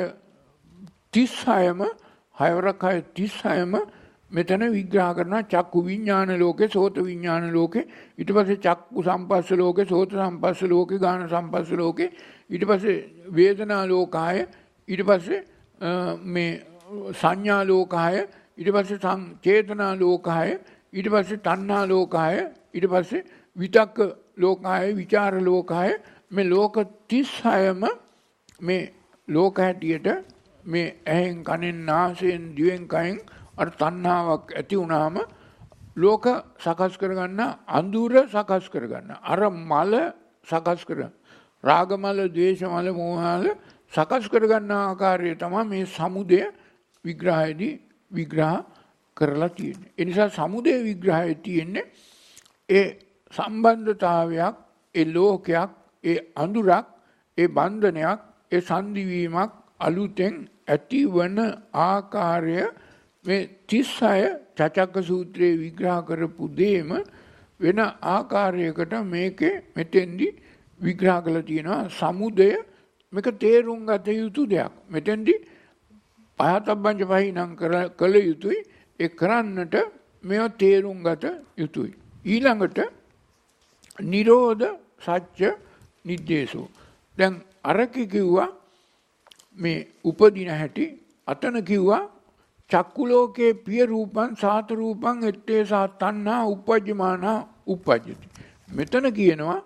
තිස් හයම හයවරක් හය තිස් හයම මෙතන විග්‍රහ කරනවා. චක්කු විඥාන ලෝකේ, සෝත විඥාන ලෝකේ, ඊට පස්සේ චක්කු සම්පස්ස ලෝකේ, සෝත සම්පස්ස ලෝකේ, ගාන සම්පස්ස ලෝකේ, ඊට පස්සේ වේදනා ලෝකය, ඊට පස්සේ මේ සංඥා ලෝකය, ඊට පස්සේ චේතනා ලෝකය, ඊට පස්සේ තණ්හා ලෝකය, ඊට පස්සේ විතක්ක ලෝකය, විචාර ලෝකය. මේ ලෝක තිස් හයම මේ ලෝක හැටියට මේ ඇහෙන්, කනෙන්, නාසයෙන්, දිවෙන්, කයෙන් අර තණ්හාවක් ඇති වුණාම ලෝක සකස් කරගන්න, අඳුර සකස් කරගන්න, අර මල සකස් කරගන්න, රාග මල, ද්වේෂ මල, මෝහ මල සකස් කරගන්න ආකාරය තමයි මේ සමුදය විග්‍රහයේදී විග්‍රහ කරලා තියෙන්නේ. ඒ නිසා සමුදය විග්‍රහයේ තියෙන්නේ ඒ සම්බන්ධතාවයක්, ඒ ලෝකයක්, ඒ අඳුරක්, ඒ බන්ධනයක්, ඒ සංදිවීමක් අලුතෙන් ඇතිවන ආකාරය මේ තිස් හය චචක්ක සූත්‍රයේ විග්‍රහ කරපු දෙයම වෙන ආකාරයකට මේකේ මෙතෙන්දි විග්‍රහ කරලා තියෙනවා. සමුදය මේක තේරුම් ගත යුතු දෙයක්. මෙතෙන්දි පහතබ්බංච පහිනම් කළ යුතුයි. ඒ කරන්නට මේව තේරුම් ගත යුතුයි. ඊළඟට නිරෝධ සත්‍ය නිर्देशෝ. දැන් අරකි කිව්වා මේ උපදින හැටි, අතන කිව්වා චක්කු ලෝකේ පිය රූපං සාත රූපං ettesa තණ්හා උපජ්ජමානා උපජ්ජති. මෙතන කියනවා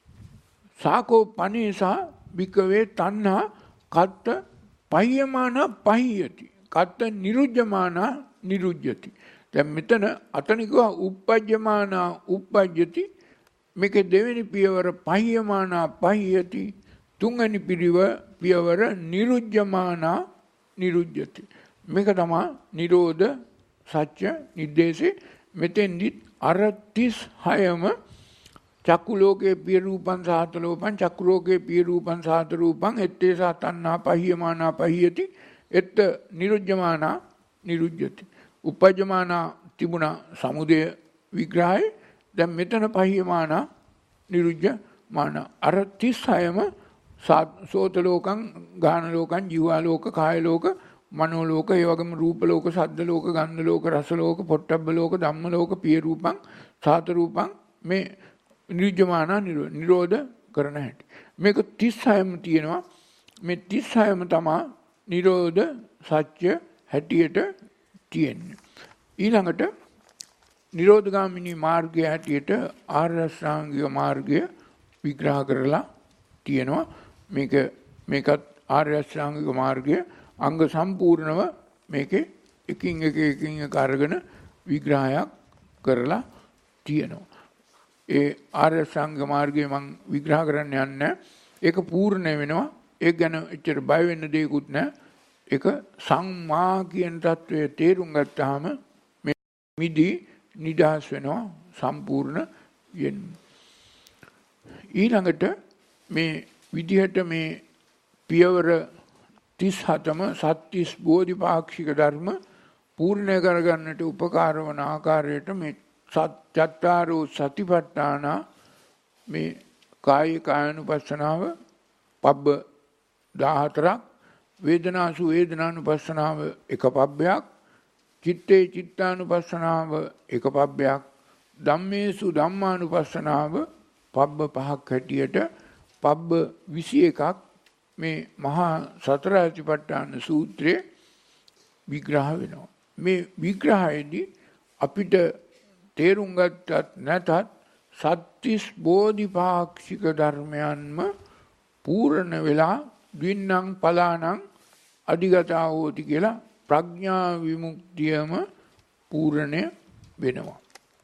සාකෝ පනේසා භික්කවේ තණ්හා කත්ත පහියමානා පහියති. කත්ත නිරුජ්ජමානා නිරුජ්ජති. දැන් මෙතන අතන කිව්වා උපජ්ජමානා උපජ්ජති. මේකේ දෙවෙනි පියවර පහියමානා පහියති. තුන්වෙනි පිරිව පියවර නිරුජ්ජමානා නිරුජ්ජති. මේක තමයි නිරෝධ සත්‍ය නිर्देशේ. මෙතෙන්දිත් අර තිස් හයම චක්කු ලෝකේ පිය රූපං සාත ලෝපං චක්කු ලෝකේ පිය රූපං සාත රූපං එත්තේ සතන්නා පහියමානා පහියති එත්ත නිරුජ්ජමානා නිරුජ්ජති. උපජ්ජමානා තිබුණා සමුදය විග්‍රහය. දැන් මෙතන පහියමානා නිරුජ්ජමානා. අර තිස් හයම සෝත ලෝකං ගාන ලෝකං ජීවා ලෝක කාය ලෝක මනෝ ලෝක ඒ වගේම රූප ලෝක ශබ්ද ලෝක ගන්ධ ලෝක රස ලෝක පොට්ටබ්බ ලෝක ධම්ම ලෝක පිය රූපං සාත රූපං මේ නිරුජ්ජමානා නිරෝධ කරන හැටි. මේක තිස් හයම තියෙනවා. මේ තිස් හයම තමයි නිරෝධ සත්‍ය හැටියට තියෙන්නේ. ඊළඟට නිරෝධගාමිනී මාර්ගය හැටියට ආර්ය අෂ්ටාංගික මාර්ගය විග්‍රහ කරලා තියෙනවා. මේක මේකත් ආර්ය අෂ්ටාංගික මාර්ගය අංග සම්පූර්ණව මේකේ එකින් එක එකින් එක අරගෙන විග්‍රහයක් කරලා තියෙනවා. ඒ ආර්ය අෂ්ටාංගික මාර්ගය මම විග්‍රහ කරන්න යන්නේ. ඒක පූර්ණ වෙනවා. ඒක ගැන එච්චර බය වෙන්න දෙයක්වත් නැහැ. ඒක සම්මා කියන தત્ත්වයේ තේරුම් ගත්තාම මේ මිදි නිදහස් වෙනවා සම්පූර්ණ වෙන්නේ. ඊළඟට මේ විදිහට මේ පියවර තිස් හතම සත්‍තිස් බෝධිපාක්ෂික ධර්ම පූර්ණ කරගන්නට උපකාර වන ආකාරයට මේ චත්තාරෝ සතිපට්ඨාන මේ කාය කායනුපස්සනාව පබ්බ දහහතරක් වේදනාසු වේදනානුපස්සනාව එක පබ්බයක් චිත්තේ චිත්තානුපස්සනාව එක පබ්බයක් ධම්මේසු ධම්මානුපස්සනාව පබ්බ පහක් හැටියට පබ්බ විසි එකක් මේ මහා සතර සතිපට්ඨාන සූත්‍රයේ විග්‍රහ වෙනවා. මේ විග්‍රහයේදී අපිට තේරුම් ගත්තත් නැතත් සත්‍තිස් බෝධිපාක්ෂික ධර්මයන්ම පූර්ණ වෙලා ද්වින්නම් පලානම් අධිගතා හෝති කියලා ප්‍රඥා විමුක්තියම පූර්ණය වෙනවා.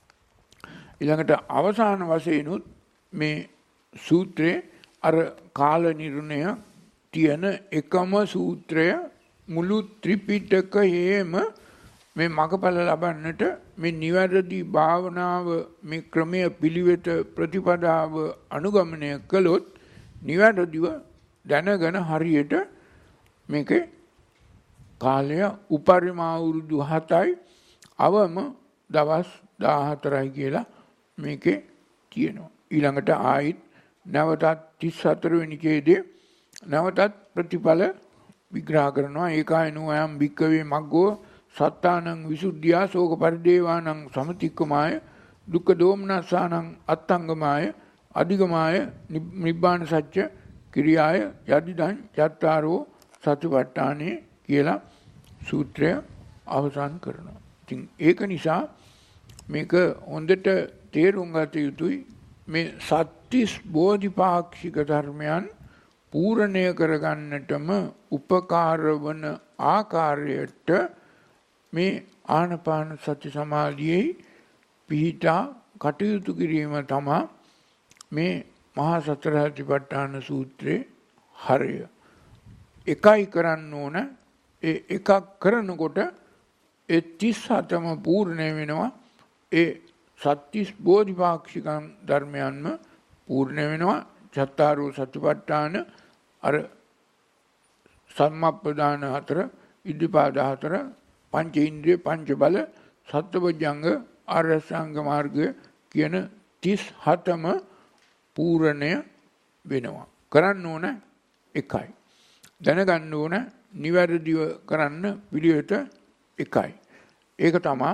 ඊළඟට අවසාන වශයෙන්ුත් මේ සූත්‍රයේ අර කාල නිර්ණය තියෙන එකම සූත්‍රය මුළු ත්‍රිපිටකයේම මේ මගඵල ලබන්නට මේ නිවැරදි භාවනාව මේ ක්‍රමය පිළිවෙත ප්‍රතිපදාව අනුගමනය කළොත් නිවැරදිව දැනගෙන හරියට මේකේ කාලය උපරිම අවුරුදු හතයි අවම දවස් දහහතරයි කියලා මේකේ තියෙනවා. ඊළඟට ආයිත් නැවතත් තිස් හතර වෙනි ඡේදයේ නැවතත් ප්‍රතිඵල විග්‍රහ කරනවා. ඒකායනෝ අයම් භික්කවේ මග්ගෝ සත්තානං විසුද්ධියා ශෝක පරිදේවානං සමතික්කමාය දුක්ඛ දෝමනසානං අත්තංගමාය අධිගමාය නිබ්බාන සත්‍ය කිරියාය යදිදං චත්තාරෝ සතිපට්ඨානේ කියලා සූත්‍රය අවසන් කරනවා. ඉතින් ඒක නිසා මේක හොඳට තේරුම් ගත යුතුයි. මේ සත්‍තිස් බෝධිපාක්ෂික ධර්මයන් පූර්ණය කරගන්නටම උපකාර වන ආකාරයට මේ ආනපාන සති සමාධියේ පිහිටා කටයුතු කිරීම තමයි මේ මහා සතර සතිපට්ඨාන සූත්‍රයේ හරය. එකයි කරන්න ඕන. ඒ එකක් කරනකොට ඒ තිස් හතම පූර්ණ වෙනවා. ඒ සත්‍තිස් බෝධිපාක්ෂික ධර්මයන්ම පූර්ණ වෙනවා. චත්තාරෝ සතිපට්ඨාන අර සම්මප්පදාන හතර ඉද්ධිපාද හතර පංච ඉන්ද්‍රිය පංච බල සත්බොජ්ජංග ආර්ය අෂ්ටාංග මාර්ගය කියන තිස් හතම පූර්ණය වෙනවා. කරන්න ඕන එකයි. දැනගන්න ඕන නිවැරදිව කරන්න පිළිවෙත එකයි. ඒක තමයි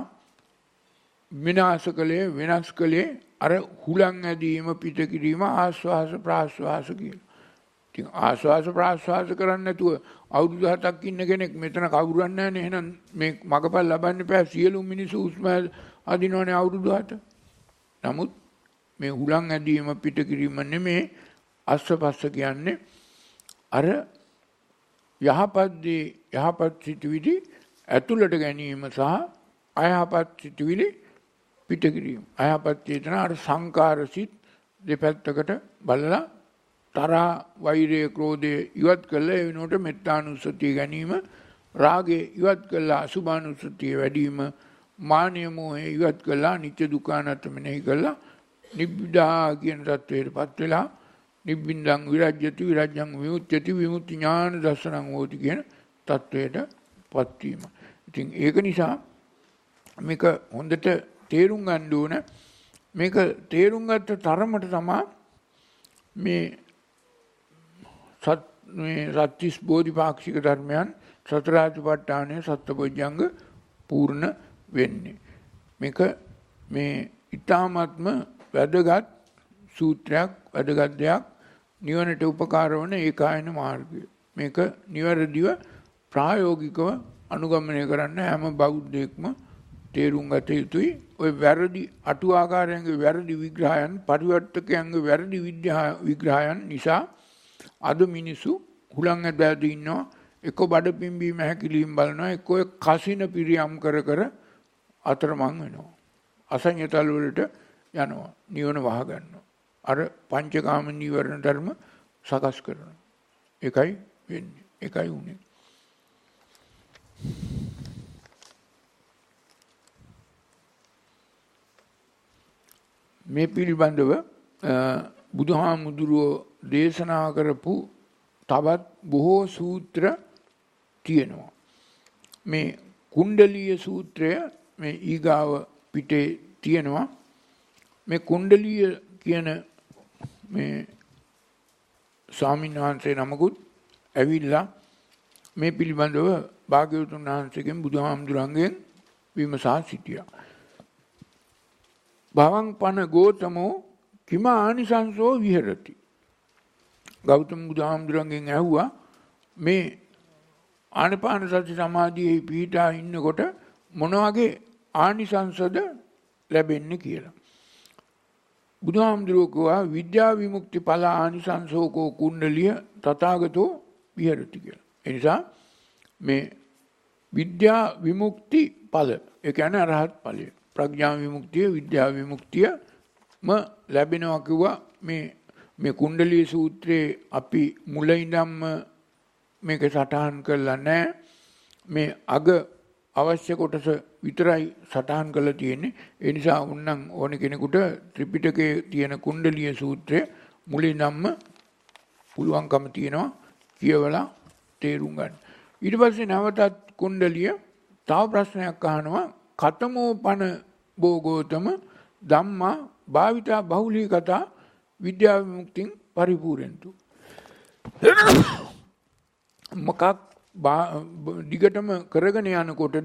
විනාශ කළේ වෙනස් කළේ අර හුලං ඇදීම පිට කිරීම ආස්වාස ප්‍රාස්වාස කියලා. ඉතින් ආස්වාස ප්‍රාස්වාස කරන්නේ නැතුව අවුරුදු හතක් ඉන්න කෙනෙක් මෙතන කවුරුත් නැහැ නේ. එහෙනම් මේ මගපල් ලබන්න බෑ. සියලු මිනිස්සු උස්ම අදිනවනේ අවුරුදු හත. නමුත් මේ හුලං ඇදීම පිට කිරීම නෙමේ අස්වපස්ස කියන්නේ අර යහපත් දේ යහපත් සිතුවිලි ඇතුළට ගැනීම සහ අයහපත් සිතුවිලි පිට කිරීම. අයහපත් චේතන අර සංකාර සිත් දෙපැත්තකට බලලා තරහ වෛරය ක්‍රෝධය ඉවත් කළා ඒ වෙනුවට මෙත්තානුස්සතිය ගැනීම රාගේ ඉවත් කළා අසුභානුස්සතිය වැඩිම මානය මොහේ ඉවත් කළා නිත්‍ය දුක්ඛානත්ම මෙනෙහි කළා නිබ්බිදා කියන தത്വයටපත් වෙලා නිබ්බින්දං විරජ්‍යති විරජ්‍යං විමුච්ඡති විමුක්ති ඥාන දර්ශනං හෝති කියන தത്വයටපත් වීම. ඉතින් ඒක නිසා මේක හොඳට තේරුම් ගන්න ඕන. මේක තේරුම් ගත්ත තරමට තමයි මේ සත් මේ සත්‍තිස් බෝධිපාක්ෂික ධර්මයන් සතරාජපට්ඨානය සත්බොජ්ජංග පූර්ණ වෙන්නේ. මේක මේ ඊ타ත්ම වැදගත් සූත්‍රයක් වැදගත් දෙයක් නිවනට උපකාර වන ඒකායන මාර්ගය. මේක නිවැරදිව ප්‍රායෝගිකව අනුගමනය කරන්න හැම බෞද්ධයෙක්ම තේරුම් ගත යුතුයි. ඔය වැරදි අටුවාකාරයන්ගේ වැරදි විග්‍රහයන් පරිවර්තකයන්ගේ වැරදි විද්‍යා විග්‍රහයන් නිසා අද මිනිස්සු හුලං ඇදලා ඉන්නවා. එක්ක බඩ පිම්බීම හැකිලිම් බලනවා, එක්ක ඔය කසින පිරියම් කර කර අතරමං වෙනවා. අසඤ්ඤතල වලට යනවා. නිවන වහ ගන්නවා. අර පංචකාම නීවරණ ධර්ම සකස් කරනවා. ඒකයි වෙන්නේ. ඒකයි උනේ. මේ පිළිබඳව බුදුහාමුදුරුවෝ දේශනා කරපු තවත් බොහෝ සූත්‍ර තියෙනවා. මේ කුණ්ඩලීය සූත්‍රය මේ ඊගාව පිටේ තියෙනවා. මේ කුණ්ඩලීය කියන මේ ස්වාමීන් වහන්සේ නමකුත් ඇවිල්ලා මේ පිළිබඳව භාග්‍යවතුන් වහන්සේගෙන් බුදුහාමුදුරන්ගෙන් විමසා සිටියා. භවං පන ගෝතමෝ කිම ආනිසංසෝ විහෙරති. ගෞතම බුදුහාමුදුරන්ගෙන් ඇහුවා මේ ආනපාන සති සමාධියේ පිහිටා ඉන්නකොට මොන වගේ ආනිසංසද ලැබෙන්නේ කියලා. බුදුහාමුදුරුවෝ කිව්වා විද්‍යා විමුක්ති ඵල ආනිසංසෝකෝ කුණ්ඩලිය තථාගතෝ විහෙරති කියලා. ඒ නිසා මේ විද්‍යා විමුක්ති ඵල ඒ කියන්නේ අරහත් ඵලය. ප්‍රඥා විමුක්තිය විද්‍යා විමුක්තියම ලැබෙනවා කිව්වා. මේ මේ කුණ්ඩලී සූත්‍රයේ අපි මුල ඉඳන්ම මේක සටහන් කරලා නැහැ. මේ අග අවශ්‍ය කොටස විතරයි සටහන් කරලා තියෙන්නේ. ඒ නිසා උන්නම් ඕන කෙනෙකුට ත්‍රිපිටකයේ තියෙන කුණ්ඩලීය සූත්‍රය මුලින්ම පුළුවන්කම තියෙනවා කියවලා තේරුම් ගන්න. ඊට පස්සේ නැවතත් කුණ්ඩලිය තව ප්‍රශ්නයක් අහනවා. කතමෝ පන බෝගෝතම ධම්මා භාවිතා බහුලී කතා විද්‍යා විමුක්තිං පරිපූර්ණන්තු. මොකක් දිගටම කරගෙන යනකොටද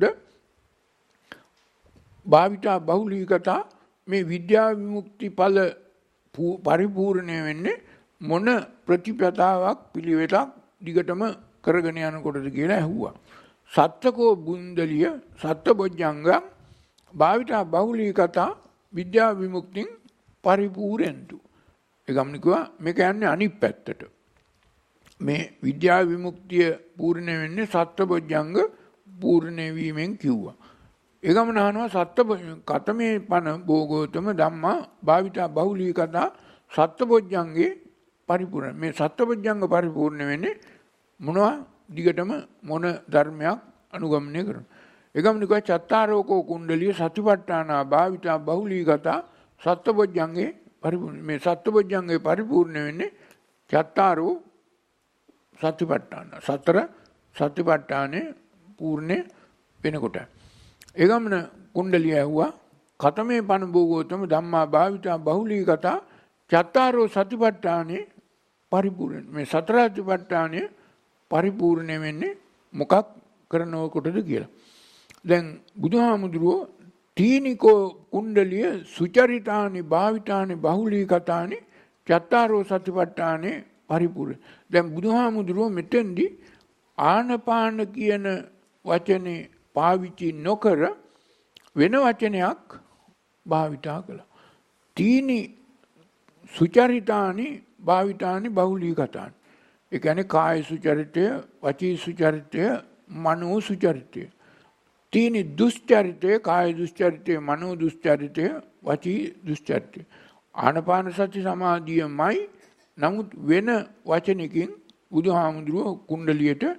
භාවිතා බහුලී කතා මේ විද්‍යා විමුක්ති ඵල පරිපූර්ණය වෙන්නේ මොන ප්‍රතිපදාවක් පිළිවෙලක් දිගටම කරගෙන යනකොටද කියලා ඇහුවා. සත්තකෝ බුන්දලිය සත්තබොජ්ජංග භාවිතා බහුලී කතා විද්‍යා විමුක්තිං පරිපූර්ණන්තු. ඒ ගමනිකුවා මේක යන්නේ අනිත් පැත්තට. මේ විද්‍යා විමුක්තිය පූර්ණ වෙන්නේ සත්තබොජ්ජංග පූර්ණ වීමෙන් කිව්වා. ඒ ගමන අහනවා සත්ත කතමේ පන භෝගෝතම ධම්මා භාවිතා බහුලී කතා සත්තබොජ්ජංගේ පරිපූර්ණ. මේ සත්තබොජ්ජංග පරිපූර්ණ වෙන්නේ මොනවා දිගටම මොන ධර්මයක් අනුගමනය කරන. ඒ ගමනිකුවා චත්තාරෝකෝ කුණ්ඩලිය සතිපට්ඨානා භාවිතා බහුලී කතා සත්තබොජ්ජංගේ පරිපූර්ණ. මේ සත්බොජ්ජංගේ පරිපූර්ණ වෙන්නේ චත්තාරෝ සතිපට්ඨාන. සතර සතිපට්ඨානේ පූර්ණ වෙනකොට. ඒ ගමන කුණ්ඩලිය ඇහුවා කතමේ පන භෝගෝතම ධම්මා භාවිතා බහුලී කතා චත්තාරෝ සතිපට්ඨානේ පරිපූර්ණ. මේ සතර සතිපට්ඨානේ පරිපූර්ණ වෙන්නේ මොකක් කරනකොටද කියලා. දැන් බුදුහාමුදුරුවෝ තීනිකෝ කුණ්ඩලිය සුචරිතානි භාවිතානි බහුලී කතානි චත්තාරෝ සතිපට්ඨානේ පරිපූර්ණ. දැන් බුදුහාමුදුරුවෝ මෙතෙන්දී ආනපාන කියන වචනේ පාවිච්චි නොකර වෙන වචනයක් භාවිතා කළා. තීනි සුචරිතානි භාවිතානි බහුලී කතානි. ඒ කියන්නේ කාය සුචරිතය, වචී සුචරිතය, මනෝ සුචරිතය. තීනි දුස්චරිතය, කාය දුස්චරිතය, මනෝ දුස්චරිතය, වචී දුස්චරිතය. ආනපාන සති සමාධියමයි. නමුත් වෙන වචනකින් බුදුහාමුදුරුවෝ කුණ්ඩලියට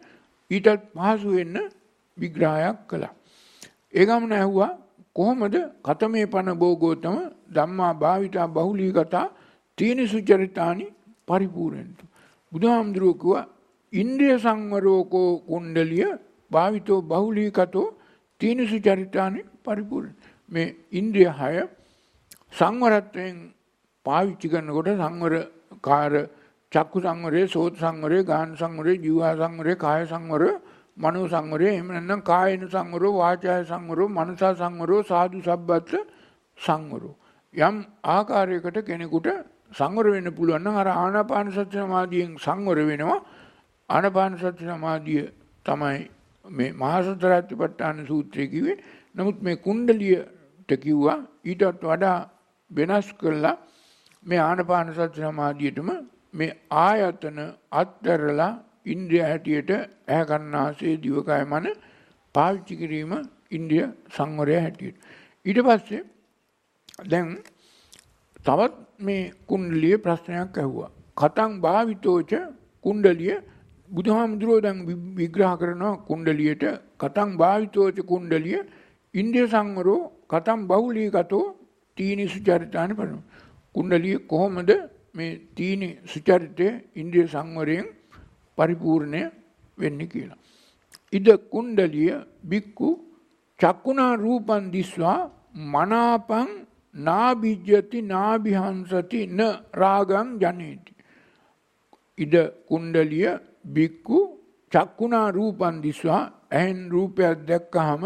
ඊටත් පහසු වෙන්න විග්‍රහයක් කළා. ඒ ගමන ඇහුවා කොහොමද කතමේ පන භෝගෝතම ධම්මා භාවිතා බහුලීගතා තීන සුචරිතානි පරිපූර්ණන්තු. බුදුහාමුදුරුවෝ කිව්වා ඉන්ද්‍රිය සංවරෝකෝ කුණ්ඩලිය භාවිතෝ බහුලීගතෝ තීන සුචරිතානි පරිපූර්ණ. මේ ඉන්ද්‍රිය හය සංවරත්වයෙන් පාවිච්චි කරනකොට සංවර කාර චක්කු සංවරය, සෝත සංවරය, ගාන සංවරය, ජීවා සංවරය, කාය සංවරය, මනෝ සංවරය, එහෙම නැත්නම් කායන සංවරෝ, වාචාය සංවරෝ, මනසා සංවරෝ, සාදු සබ්බත් සංවරෝ. යම් ආකාරයකට කෙනෙකුට සංවර වෙන්න පුළුවන් නම් අර ආනාපාන සති සමාධියෙන් සංවර වෙනවා. ආනාපාන සති සමාධිය තමයි මේ මහා සතරාත්තිපට්ඨාන සූත්‍රයේ කිව්වේ. නමුත් මේ කුණ්ඩලියට කිව්වා ඊටත් වඩා වෙනස් කළා මේ ආනාපාන සති සමාධියටම මේ ආයතන අත්තරලා ඉන්ද්‍රිය හැටියට ඇහැ කන නාසය දිවකය මන පාවිච්චි කිරීම ඉන්ද්‍රිය සංවරය හැටියට. ඊට පස්සේ දැන් තවත් මේ කුණ්ඩලිය ප්‍රශ්නයක් ඇහුවා. කතං භාවිතෝච කුණ්ඩලිය බුදුහාමුදුරුවෝ දැන් විග්‍රහ කරනවා කුණ්ඩලියට කතං භාවිතෝච කුණ්ඩලිය ඉන්ද්‍රිය සංවරෝ කතං බහුලීගතෝ තීනි සුචරිතානි පරම. කුණ්ඩලිය කොහොමද මේ තීනි සුචරිතය ඉන්ද්‍රිය සංවරයෙන් පරිපූර්ණය වෙන්නේ කියලා. ඉද කුණ්ඩලිය බික්කු චක්කුණා රූපං දිස්වා මනාපං නාබිජ්ජති නාබිහංසති න රාගං ජනේති. ඉද කුණ්ඩලිය බික්කු චක්කුණා රූපං දිස්වා ඇහෙන් රූපයක් දැක්කහම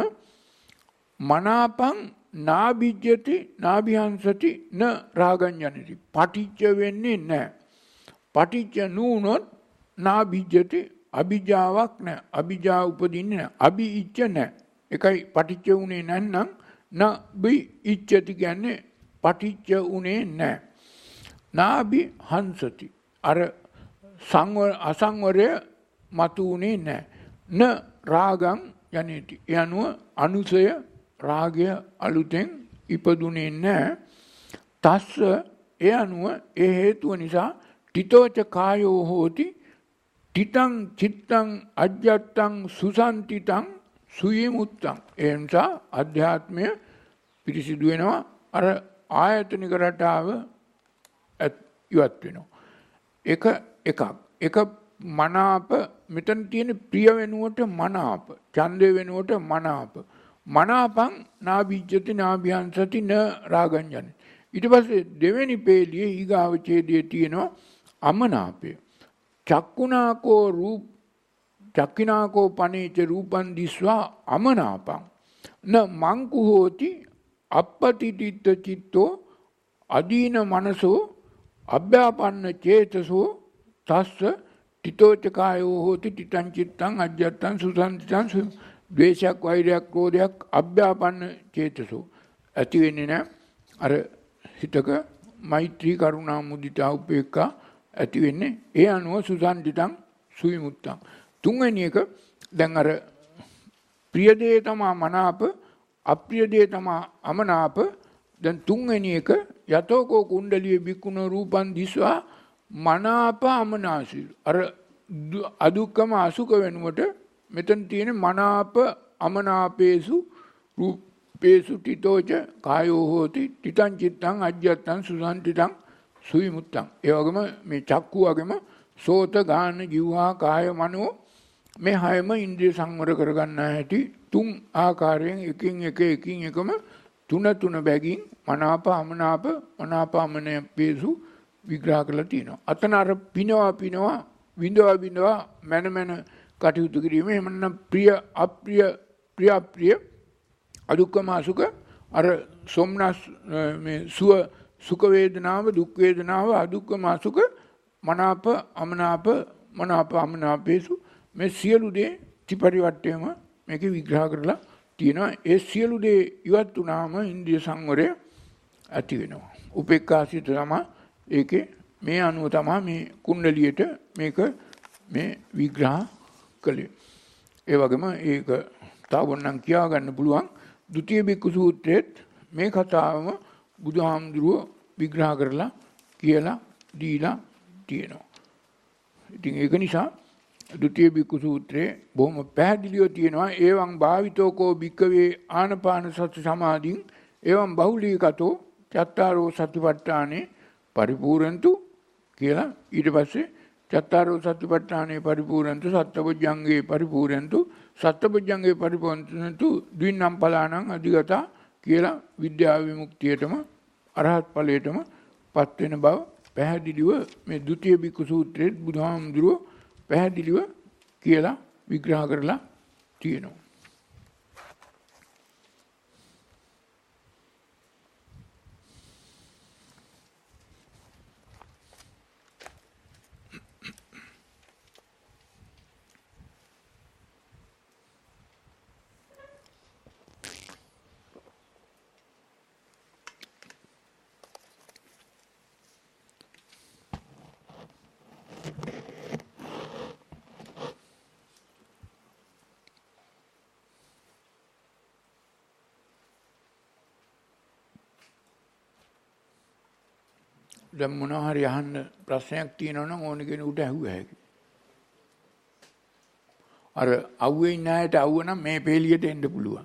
මනාපං නාබිජ්ජති නාබිහංසති න රාගං ජනේති. පටිච්ච වෙන්නේ නැහැ. පටිච්ච නුනොත් නාබිජ්ජති අභිජාවක් නැහැ. අභිජා උපදින්නේ නැහැ. අභිඉච්ඡ නැහැ. එකයි පටිච්ච උනේ නැත්නම් නබි ඉච්ඡති කියන්නේ පටිච්ච උනේ නැහැ. නාබි හංසති අර සංවර අසංවරය මතු උනේ නැහැ. න රාගං යන්නේටි. ඒ අනුව අනුසය රාගය අලුතෙන් ඉපදුනේ නැහැ. තස්ස ඒ අනුව ඒ හේතුව නිසා තිතෝච කායෝ හෝති තිතං චිත්තං අජ්ජත්තං සුසන්තිතං සුයමුත්තං. ඒ නිසා අධ්‍යාත්මය පිරිසිදු වෙනවා. අර ආයතනික රටාව ඉවත් වෙනවා. එක එකක් එක මනාප මෙතන තියෙන ප්‍රිය වෙනුවට මනාප, ඡන්දය වෙනුවට මනාප. මනාපං නාබිජ්ජති නාභියංසති න රාගං ජන. ඊට පස්සේ දෙවෙනි පේළියේ ඊගාව ඡේදයේ තියෙනවා අමනාපය. චක්කුණාකෝ රූප චක්කිනාකෝ පනේච රූපං දිස්වා අමනාපං න මංකු හෝති අපපතිතිත්ත චිත්තෝ අදීන මනසෝ අභ්‍යාපන්න චේතසෝ තස්ස තිතෝච කායෝ හෝති තිතං චිත්තං අජ්ජත්තං සුසන්තිතං සු. ද්වේෂයක්, වෛරයක්, ක්‍රෝධයක් අභ්‍යාපන්න චේතසෝ ඇති වෙන්නේ නැහැ. අර හිතක මෛත්‍රී, කරුණා, මුදිතා, උපේක්ඛා ඇති වෙන්නේ. ඒ අනුව සුසන්තිතං සුවිමුත්තං. තුන්වෙනි එක දැන් අර ප්‍රිය දේ තමා මනාප, අප්‍රිය දේ තමා අමනාප. දැන් තුන්වෙනි එක යතෝකෝ කුණ්ඩලිය බිකුණ රූපං දිස්වා මනාප අමනාසී. අර අදුක්කම අසුක වෙනුවට මෙතන තියෙන මනාප අමනාපේසු රූපේසු තිතෝච කායෝ හෝති තිතං චිත්තං අජ්ජත්තං සුසන්තිතං සුවිමුත්තං. ඒ වගේම මේ චක්කු වගේම සෝත, ගාන, ජීවහා, කාය, මනෝ මේ හයම ඉන්ද්‍රිය සංවර කරගන්න හැටි තුන් ආකාරයෙන් එකින් එක එකින් එකම තුන තුන බැගින් මනාප අමනාප මනාප අමනාපේසු විග්‍රහ කරලා තියෙනවා. අතන අර පිනවා පිනවා විඳවා විඳවා මන මන කටයුතු කිරීම. එහෙම නැත්නම් ප්‍රිය අප්‍රිය ප්‍රිය අප්‍රිය අදුක්කම අසුක අර සොම්නස් මේ සුව සුඛ වේදනාව, දුක් වේදනාව, අදුක්කම අසුක, මනාප අමනාප මනාප අමනාපේසු මේ සියලු දේ ත්‍රිපරිවට්ටයම මේකේ විග්‍රහ කරලා තියෙනවා. ඒ සියලු දේ ඉවත් වුණාම ඉන්ද්‍රිය සංවරය ඇති වෙනවා. උපේක්ඛාසිත තමයි ඒකේ මේ අනුව තමයි මේ කුණ්ඩලියට මේක මේ විග්‍රහ කළේ. ඒ වගේම ඒක තාවොන්නම් කියා ගන්න පුළුවන්. ද්විතීය බික්ඛු සූත්‍රයේත් මේ කතාවම බුදුහාමුදුරුවෝ විග්‍රහ කරලා කියලා දීලා තියෙනවා. ඉතින් ඒක නිසා ද්විතීය බික්ඛු සූත්‍රයේ බොහොම පැහැදිලිව තියෙනවා එවං භාවිතෝකෝ භික්ඛවේ ආනපාන සති සමාධින් එවං බහුලීකතෝ චත්තාරෝ සතිපට්ඨානේ පරිපූර්ණතු කියලා ඊට පස්සේ චත්තාරෝ සතිපට්ඨානේ පරිපූර්ණතු සත්බුද්ධංගේ පරිපූර්ණතු සත්බුද්ධංගේ පරිපූර්ණතු ද්වින්නම් ඵලානං අධිගතා කියලා විද්‍යා විමුක්තියටම අරහත් ඵලයටම පත් වෙන බව පැහැදිලිව මේ ද්විතීය බික්ඛු සූත්‍රයේ බුදුහාමුදුරුවෝ පැහැදිලිව කියලා විග්‍රහ කරලා තියෙනවා. දැන් මොනවා හරි අහන්න ප්‍රශ්නයක් තියෙනවා නම් ඕන කෙනෙකුට අහුව හැකියි. අර අවුවේ ඉන්න අයට අවුව නම් මේ පෙළියට එන්න පුළුවන්.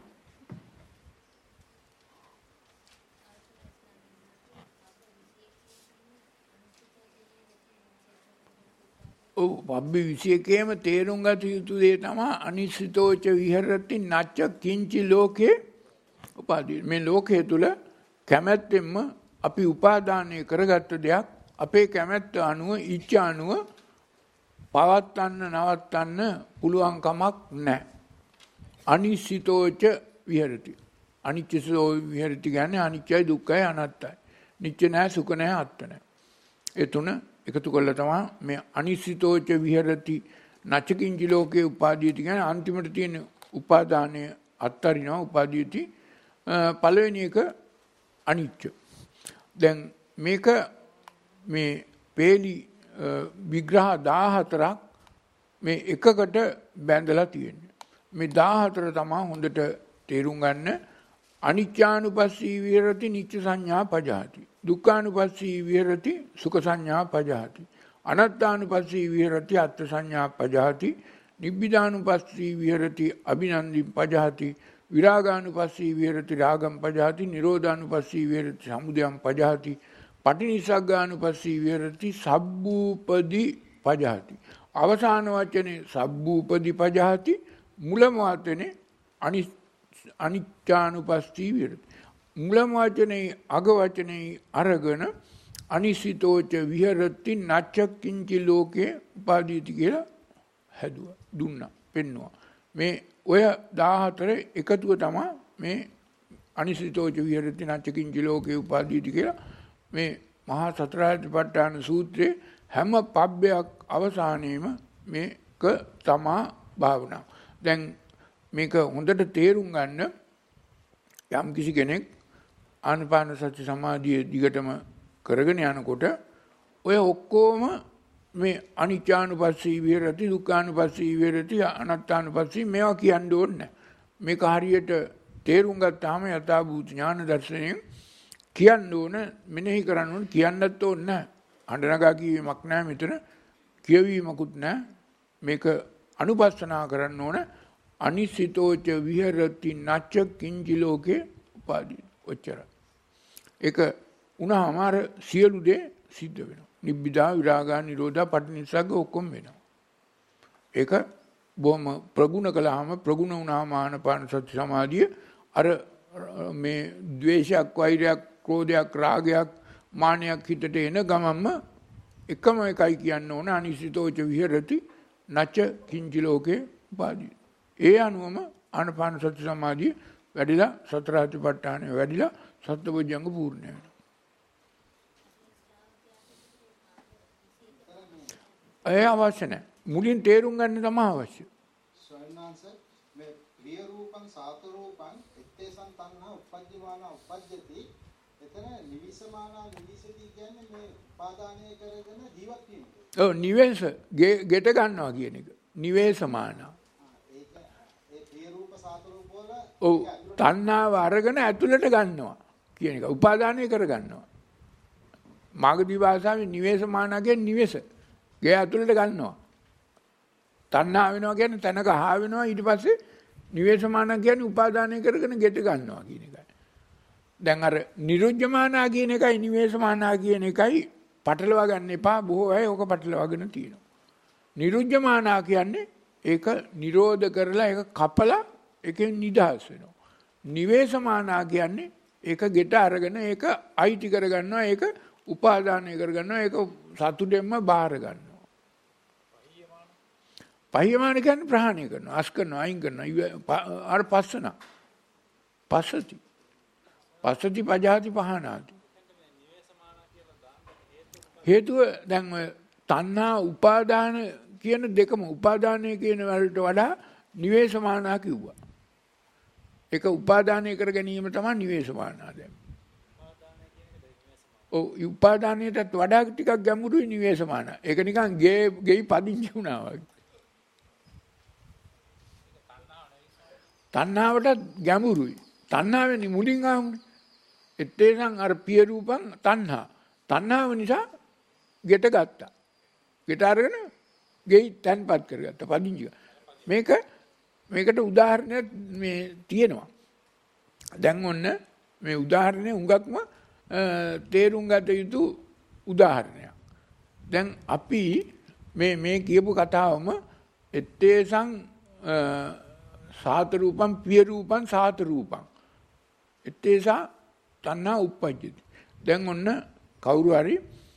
ඔව් පබ්බේ විසි එකේම තේරුම් ගත යුතු දේ තමයි අනිශ්චිතෝච විහෙරති නච්ච කිංචි ලෝකේ උපාදී. මේ ලෝකයේ තුල කැමැත්තෙන්ම අපි උපාදානය කරගත්ත දෙයක් අපේ කැමැත්ත අනුව ඉච්ඡා අනුව පවත්වන්න නවත්තන්න පුළුවන් කමක් නැහැ. අනිශ්චිතෝච විහෙරති. අනිච්චසෝ විහෙරති කියන්නේ අනිච්චයි දුක්ඛයි අනාත්තයි. නිච්ච නැහැ සුඛ නැහැ අත්ත නැහැ. ඒ තුන එකතු කළා තමයි මේ අනිශ්චිතෝච විහෙරති නචකින්චි ලෝකේ උපාදීති කියන්නේ අන්තිමට තියෙන උපාදානය අත්තරිනවා උපාදීති. පළවෙනි එක අනිච්ච. දැන් මේක මේ පේලි විග්‍රහ දාහතරක් මේ එකකට බැඳලා තියෙන්නේ. මේ දාහතර තමයි හොඳට තේරුම් ගන්න. අනිච්චානුපස්සී විහෙරති නිච්ච සංඥා පජහති. දුක්ඛානුපස්සී විහෙරති සුඛ සංඥා පජහති. අනාත්තානුපස්සී විහෙරති අත්ථ සංඥා පජහති. නිබ්බිදානුපස්සී විහෙරති අභිනන්දි පජහති. විරාගානුපස්සී විහෙරති රාගම් පජහති. නිරෝධානුපස්සී විහෙරති සමුදයම් පජහති. පටිනිස්සග්ගානුපස්සී විහෙරති සබ්බූපදි පජහති. අවසාන වචනේ සබ්බූපදි පජහති. මුලම වචනේ අනි අනිච්චානුපස්සී විහෙරති. මුලම වචනේ අග වචනේ අරගෙන අනිසිතෝච විහෙරති නච්ච කිංචි ලෝකේ උපාදීති කියලා හැදුවා දුන්නා පෙන්නවා. මේ ඔය දාහතර එකතුව තමයි මේ අනිසිතෝච විහෙරති නච්ච කිංචි ලෝකේ උපාදීති කියලා මේ මහා සතරාතිපට්ඨාන සූත්‍රයේ හැම පබ්බයක් අවසානයේම මේක තමා භාවනාව. දැන් මේක හොඳට තේරුම් ගන්න යම් කිසි කෙනෙක් ආනාපාන සති සමාධිය දිගටම කරගෙන යනකොට ඔය ඔක්කොම මේ අනිච්චානුපස්සී විහෙරති දුක්ඛානුපස්සී විහෙරති අනාත්තානුපස්සී මේවා කියන්න ඕනේ. මේක හරියට තේරුම් ගත්තාම යථාභූත ඥාන දර්ශනයෙන් කියන්න ඕන මෙනෙහි කරන්න ඕන කියන්නත් ඕනේ නැහැ. අඬනගා කියවීමක් නැහැ මෙතන කියවීමකුත් නැහැ. මේක අනුපස්සනා කරන්න ඕන. අනිසිතෝච විහෙරති නච්ච කිංචි ලෝකේ උපාදී ඔච්චර. ඒක උනහම අර සියලු දේ සිද්ධ වෙනවා. නිබ්බිදා විරාගා නිරෝධා පටිනිස්සග්ග ඔක්කොම වෙනවා. ඒක බොහොම ප්‍රගුණ කළාම ප්‍රගුණ වුණාම ආනාපාන සති සමාධිය අර මේ ද්වේෂයක් වෛරයක් ක්‍රෝධයක් රාගයක් මානයක් හිතට එන ගමන්ම එකම එකයි කියන්න ඕන අනිසිතෝච විහෙරති නච්ච කිංචි ලෝකේ උපාදී. ඒ අනුවම ආනාපාන සති සමාධිය වැඩිලා සතර සතිපට්ඨානය වැඩිලා සත්බොජ්ජංග පූර්ණ වෙනවා. ඒ අවශ්‍ය නැහැ. මුලින් තේරුම් ගන්න තමයි අවශ්‍ය. ස්වයංාංශ මේ ප්‍රිය රූපං සාත රූපං එත්තේසං තණ්හා උපජ්ජමාන උපජ්ජති. එතන නිවිසමාන නිවිසති කියන්නේ මේ පාදානය කරගෙන ජීවත් වීම. ඔව් නිවේස ගෙට ගන්නවා කියන එක. නිවේසමාන. ඔව් තණ්හාව අරගෙන ඇතුළට ගන්නවා කියන එක උපාදානය කර ගන්නවා. මාගදී භාෂාවේ නිවේසමානගේ නිවේස ගේ ඇතුළට ගන්නවා. තණ්හා වෙනවා කියන්නේ තැනක හා වෙනවා ඊට පස්සේ නිවේශමාන කියන්නේ උපාදානය කරගෙන ගෙට ගන්නවා කියන එකයි. දැන් අර නිරුද්ධමානා කියන එකයි නිවේශමානා කියන එකයි පටලවා ගන්න එපා. බොහෝ අය ඕක පටලවාගෙන තියෙනවා. නිරුද්ධමානා කියන්නේ ඒක නිරෝධ කරලා ඒක කපලා ඒකෙන් නිදහස් වෙනවා. නිවේශමානා කියන්නේ ඒක ගෙට අරගෙන ඒක අයිති කරගන්නවා, ඒක උපාදානය කරගන්නවා, ඒක සතුටෙන්ම බාර ගන්නවා. පහියමාන කියන්නේ ප්‍රහාණය කරනවා, අස් කරනවා, අයින් කරනවා. අර පස්සන පස්සති පස්සති පජාති පහනාති. හේතුව දැන් ඔය තණ්හා උපාදාන කියන දෙකම උපාදානය කියන වලට වඩා නිවේශමානා කිව්වා. ඒක උපාදානය කර ගැනීම තමයි නිවේශමානා දැන්. ඔව් උපාදානයටත් වඩා ටිකක් ගැඹුරුයි නිවේශමාන. ඒක නිකන් ගේ ගෙයි පදිංචි වුණා වගේ. තණ්හාවට ගැඹුරුයි. තණ්හාවෙනි මුලින් ආවුනේ. එතේනම් අර පිය රූපං තණ්හා. තණ්හාව නිසා ගෙට ගත්තා. ගෙට අරගෙන ගෙයි තැන්පත් කරගත්තා පදිංචි. මේක මේකට උදාහරණයක් මේ තියෙනවා. දැන් ඔන්න මේ උදාහරණය උඟක්ම තේරුම් ගත යුතු උදාහරණයක්. දැන් අපි මේ මේ කියපු කතාවම එත්තේසං සාත රූපං පිය රූපං සාත රූපං එත්තේසා තණ්හා උප්පජ්ජති. දැන් ඔන්න කවුරු හරි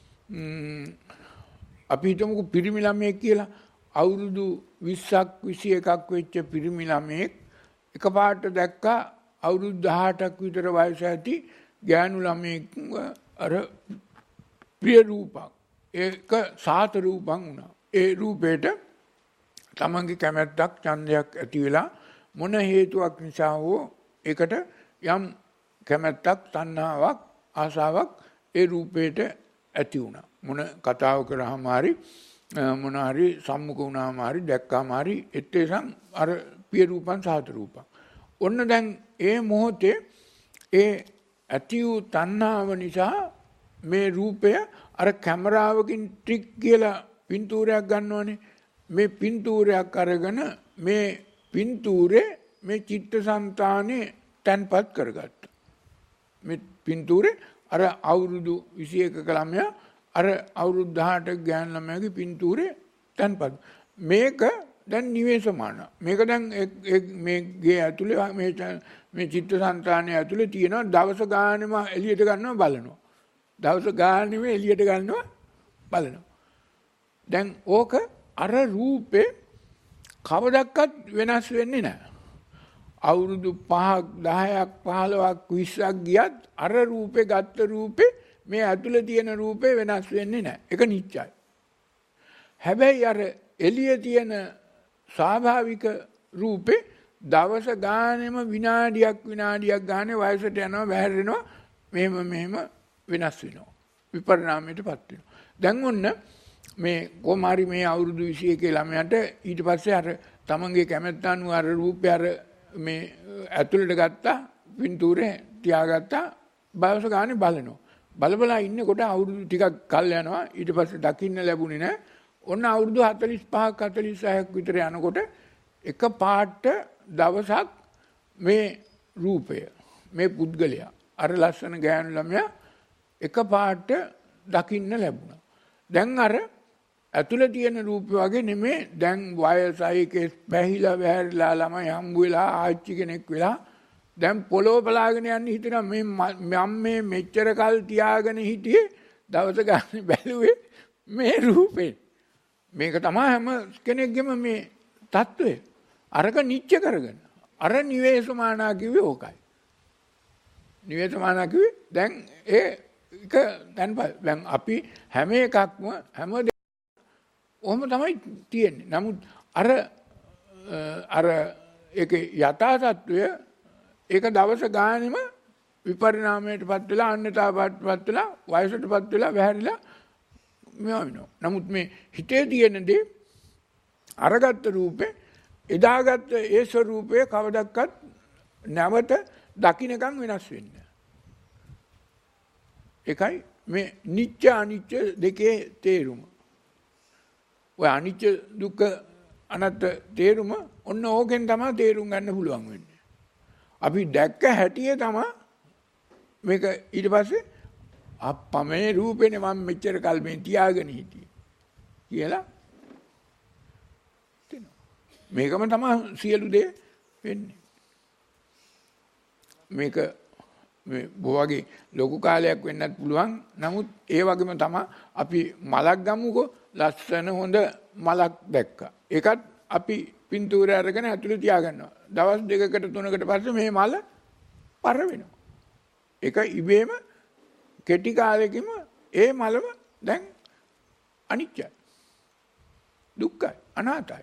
අපි හිතමුකෝ පිරිමි ළමයෙක් කියලා අවුරුදු විස්සක් විසි එකක් වෙච්ච පිරිමි ළමයෙක් එකපාරට දැක්කා අවුරුදු දහඅටක් විතර වයස ඇති ගෑනු ළමයෙක් අර ප්‍රිය රූපක් ඒක සාත රූපං වුණා. ඒ රූපේට තමන්ගේ කැමැත්තක් ඡන්දයක් ඇති වෙලා මොන හේතුවක් නිසා හෝ ඒකට යම් කැමැත්තක් තණ්හාවක් ආසාවක් ඒ රූපේට ඇති වුණා. මොන කතාව කරාම හරි මොන හරි සම්මුඛ වුණාම හරි දැක්කාම හරි එත්තේසම් අර පිය රූපං සාත රූපං. ඔන්න දැන් ඒ මොහොතේ ඒ ඇති වූ තණ්හාව නිසා මේ රූපය අර කැමරාවකින් ට්‍රික් කියලා පින්තූරයක් ගන්නවනේ. මේ පින්තූරයක් අරගෙන මේ පින්තූරේ මේ චිත්තසංතානේ තැන්පත් කරගත්තා. මේ පින්තූරේ අර අවුරුදු විසි එකක ළමයා අර අවුරුදු දහඅටක ගෑනු ළමයාගේ පින්තූරේ තැන්පත්. මේක දැන් නිවේශමාන. මේක දැන් මේ ගේ ඇතුලේ මේ මේ චිත්තසංතානයේ ඇතුලේ තියෙනවා දවස ගානෙම එළියට ගන්නවා බලනවා. දවස ගානෙම එළියට ගන්නවා බලනවා. දැන් ඕක අර රූපේ කවදක්වත් වෙනස් වෙන්නේ නැහැ. අවුරුදු පහක් දහයක් පහළොවක් විස්සක් ගියත් අර රූපේ ගත්ත රූපේ මේ ඇතුලේ තියෙන රූපේ වෙනස් වෙන්නේ නැහැ. ඒක නිත්‍යයි. හැබැයි අර එළියේ තියෙන ස්වාභාවික රූපේ දවස ගානෙම විනාඩියක් විනාඩියක් ගානේ වයසට යනවා බැහැරෙනවා මෙහෙම මෙහෙම වෙනස් වෙනවා. විපරිණාමයටපත් වෙනවා. දැන් ඔන්න මේ කොමාරි මේ අවුරුදු විසි එකේ ළමයාට ඊට පස්සේ අර තමන්ගේ කැමැත්ත අනුව අර රූපය අර මේ ඇතුළට ගත්තා පින්තූරේ තියාගත්තා බවස ගානේ බලනවා. බලබලා ඉන්නකොට අවුරුදු ටිකක් කල් යනවා ඊට පස්සේ දකින්න ලැබුණේ නැහැ. ඔන්න අවුරුදු හතළිස් පහක් හතළිස් හයක් විතර යනකොට එක පාට දවසක් මේ රූපය මේ පුද්ගලයා අර ලස්සන ගෑනු ළමයා එක පාට දකින්න ලැබුණා. දැන් අර ඇතුළේ තියෙන රූපය වගේ නෙමෙයි දැන් වයසයි කේස් පැහිලා වැහැරිලා ළමයි හම්බ වෙලා ආච්චි කෙනෙක් වෙලා දැන් පොළොව බලාගෙන යන්නේ හිතනවා මේ මම මේ මෙච්චර කල් තියාගෙන හිටියේ දවස ගන්න බැලුවේ මේ රූපේ. මේක තමයි හැම කෙනෙක්ගේම මේ தত্ত্বය. අරක නිච්ච කරගෙන අර නිවේශමානා කිව්වේ ඕකයි. නිවේශමානා කිව්වේ දැන් ඒ එක දැන් දැන් අපි හැම එකක්ම හැම ඔහොම තමයි තියෙන්නේ. නමුත් අර අර ඒකේ යථා තත්වය ඒක දවස ගානෙම විපරිණාමයටපත් වෙලා අන්‍යතාවයටපත් වෙලා වයසටපත් වෙලා වැහැරිලා මේවා වෙනවා. නමුත් මේ හිතේ තියෙන දේ අරගත්ත රූපේ එදාගත්ත ඒ ස්වરૂපයේ කවදක්වත් නැවත දකින්නකම් වෙනස් වෙන්නේ. ඒකයි මේ නිත්‍ය අනිත්‍ය දෙකේ තේරුම. ඔය අනිත්‍ය දුක්ඛ අනත්ත තේරුම ඔන්න ඕකෙන් තමයි තේරුම් ගන්න පුළුවන් වෙන්නේ. අපි දැක්ක හැටියේ තමයි මේක ඊට පස්සේ අප්පා මේ රූපේනේ මම මෙච්චර කල් මේ තියාගෙන හිටියේ කියලා තේනවා. මේකම තමයි සියලු දේ වෙන්නේ. මේක මේ බොවගේ ලොකු කාලයක් වෙන්නත් පුළුවන්. නමුත් ඒ වගේම තමයි අපි මලක් ගමුකෝ ලස්සන හොඳ මලක් දැක්කා. ඒකත් අපි පින්තූරය අරගෙන ඇතුලේ තියාගන්නවා. දවස් දෙකකට තුනකට පස්සේ මේ මල පර වෙනවා. ඒක ඉබේම කෙටි කාලෙකින්ම ඒ මලම දැන් අනිත්‍යයි. දුක්ඛයි අනාතයි.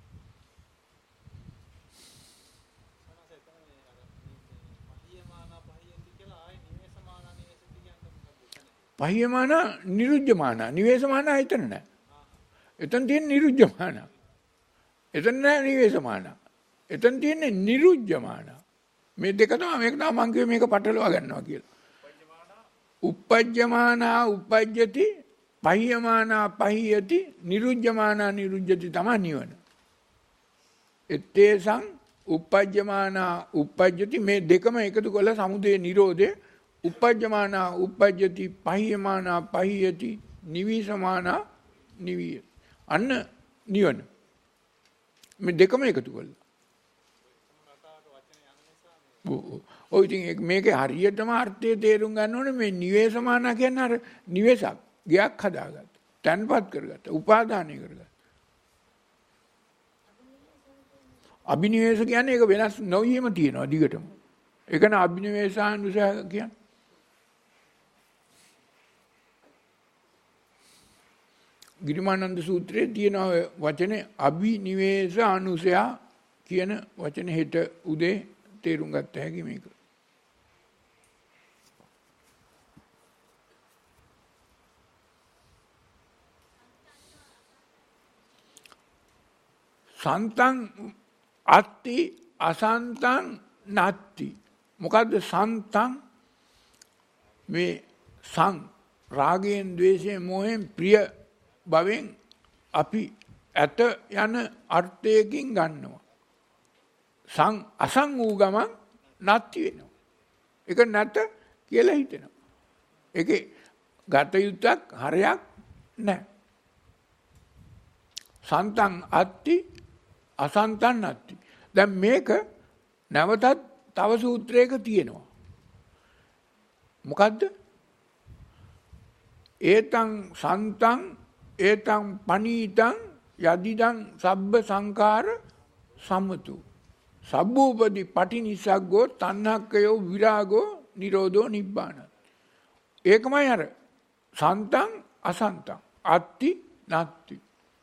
පහියමාන නිරුද්ධමාන නිවේශමාන එතන නැහැ. එතන තියෙන නිරුද්ධමාන. එතන නැහැ නිවේශමාන. එතන තියෙන්නේ නිරුද්ධමාන. මේ දෙක තමයි මේක තමයි මම කිව්වේ මේක පටලවා ගන්නවා කියලා. uppajjamana uppajjati පහියමාන පහියති නිරුද්ධමාන නිරුද්ධති තමයි නිවන. එත්තේසං uppajjamana uppajjati මේ දෙකම එකතු කරලා සමුදය නිරෝධය uppajjamana uppajjati පහියමාන පහියති නිවිසමාන නිවිය. අන්න නිවන. මේ දෙකම එකතු කරලා. ඔය ඉතින් මේකේ හරියටම අර්ථය තේරුම් ගන්න ඕනේ මේ නිවේශමාන කියන්නේ අර නිවේශක් ගයක් හදාගත්ත. තන්පත් කරගත්ත. උපාදානය කරගත්ත. අභිනිවේෂ කියන්නේ ඒක වෙනස් නොවීම තියෙනවා දිගටම. ඒක න අභිනිවේෂානුසය කියන්නේ. ගිරිමානන්ද සූත්‍රයේ තියෙන වචනේ අභිනිවේෂ අනුසය කියන වචනේ හෙට උදේ තේරුම් ගත්ත හැකි මේක. සන්තං අත්ති අසන්තං නත්ති. මොකද්ද සන්තං? මේ සං රාගයෙන් ද්වේෂයෙන් මොහෙන් ප්‍රිය භවෙන් අපි ඇත යන අර්ථයකින් ගන්නවා. සං අසං වූ ගමන් නැති වෙනවා. ඒක නැත කියලා හිතෙනවා. ඒකේ ගත යුත්තක් හරයක් නැහැ. සන්තං අත්ති අසන්තං නැති. දැන් මේක නැවතත් තව සූත්‍රයක තියෙනවා. මොකද්ද? ඒතං සන්තං ඒතං පනීතං යදිදං සබ්බ සංඛාර සම්මතු සබ්බූපදි පටිනිසග්ගෝ තණ්හක්කයෝ විරාගෝ නිරෝධෝ නිබ්බාන. ඒකමයි අර සන්තං අසන්තං අත්ති නැත්ති.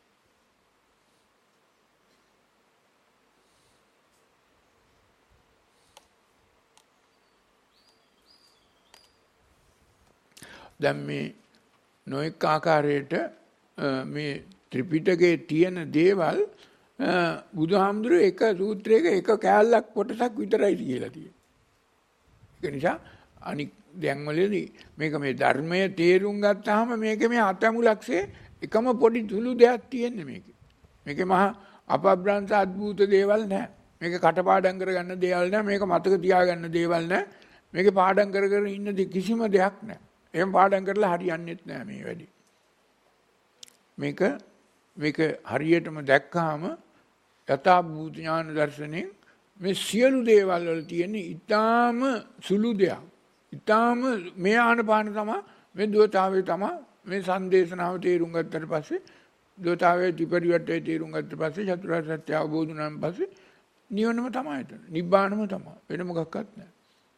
දැන් මේ නොඑක ආකාරයට මේ ත්‍රිපිටකයේ තියෙන දේවල් බුදුහාමුදුරුවෝ එක සූත්‍රයක එක කෑල්ලක් කොටසක් විතරයි කියලා තියෙන්නේ. ඒක නිසා අනික් දැන්වලදී මේක මේ ධර්මයේ තේරුම් ගත්තාම මේක මේ අතමුලක්සේ එකම පොඩි සුළු දෙයක් තියෙන්නේ මේකේ. මේකේ මහා අපබ්‍රංශ අద్భుත දේවල් නැහැ. මේක කටපාඩම් කරගන්න දේවල් නැහැ. මේක මතක තියාගන්න දේවල් නැහැ. මේකේ පාඩම් කර කර ඉන්න කිසිම දෙයක් නැහැ. එහෙම පාඩම් කරලා හරියන්නේත් නැහැ මේ වැඩි. මේක මේක හරියටම දැක්කාම යථා භූත ඥාන දර්ශනයෙන් මේ සියලු දේවල් වල තියෙන ඊටාම සුළු දෙයක්. ඊටාම මේ ආනපාන තමයි මේ දෝතාවේ තමයි මේ සංදේශනාව තේරුම් ගත්තට පස්සේ දෝතාවේ ත්‍රිපරිවර්තය තේරුම් ගත්තට පස්සේ චතුරාර්ය සත්‍ය අවබෝධ වුණාන් පස්සේ නිවනම තමයි එතන. නිබ්බානම තමයි. වෙන මොකක්වත් නැහැ.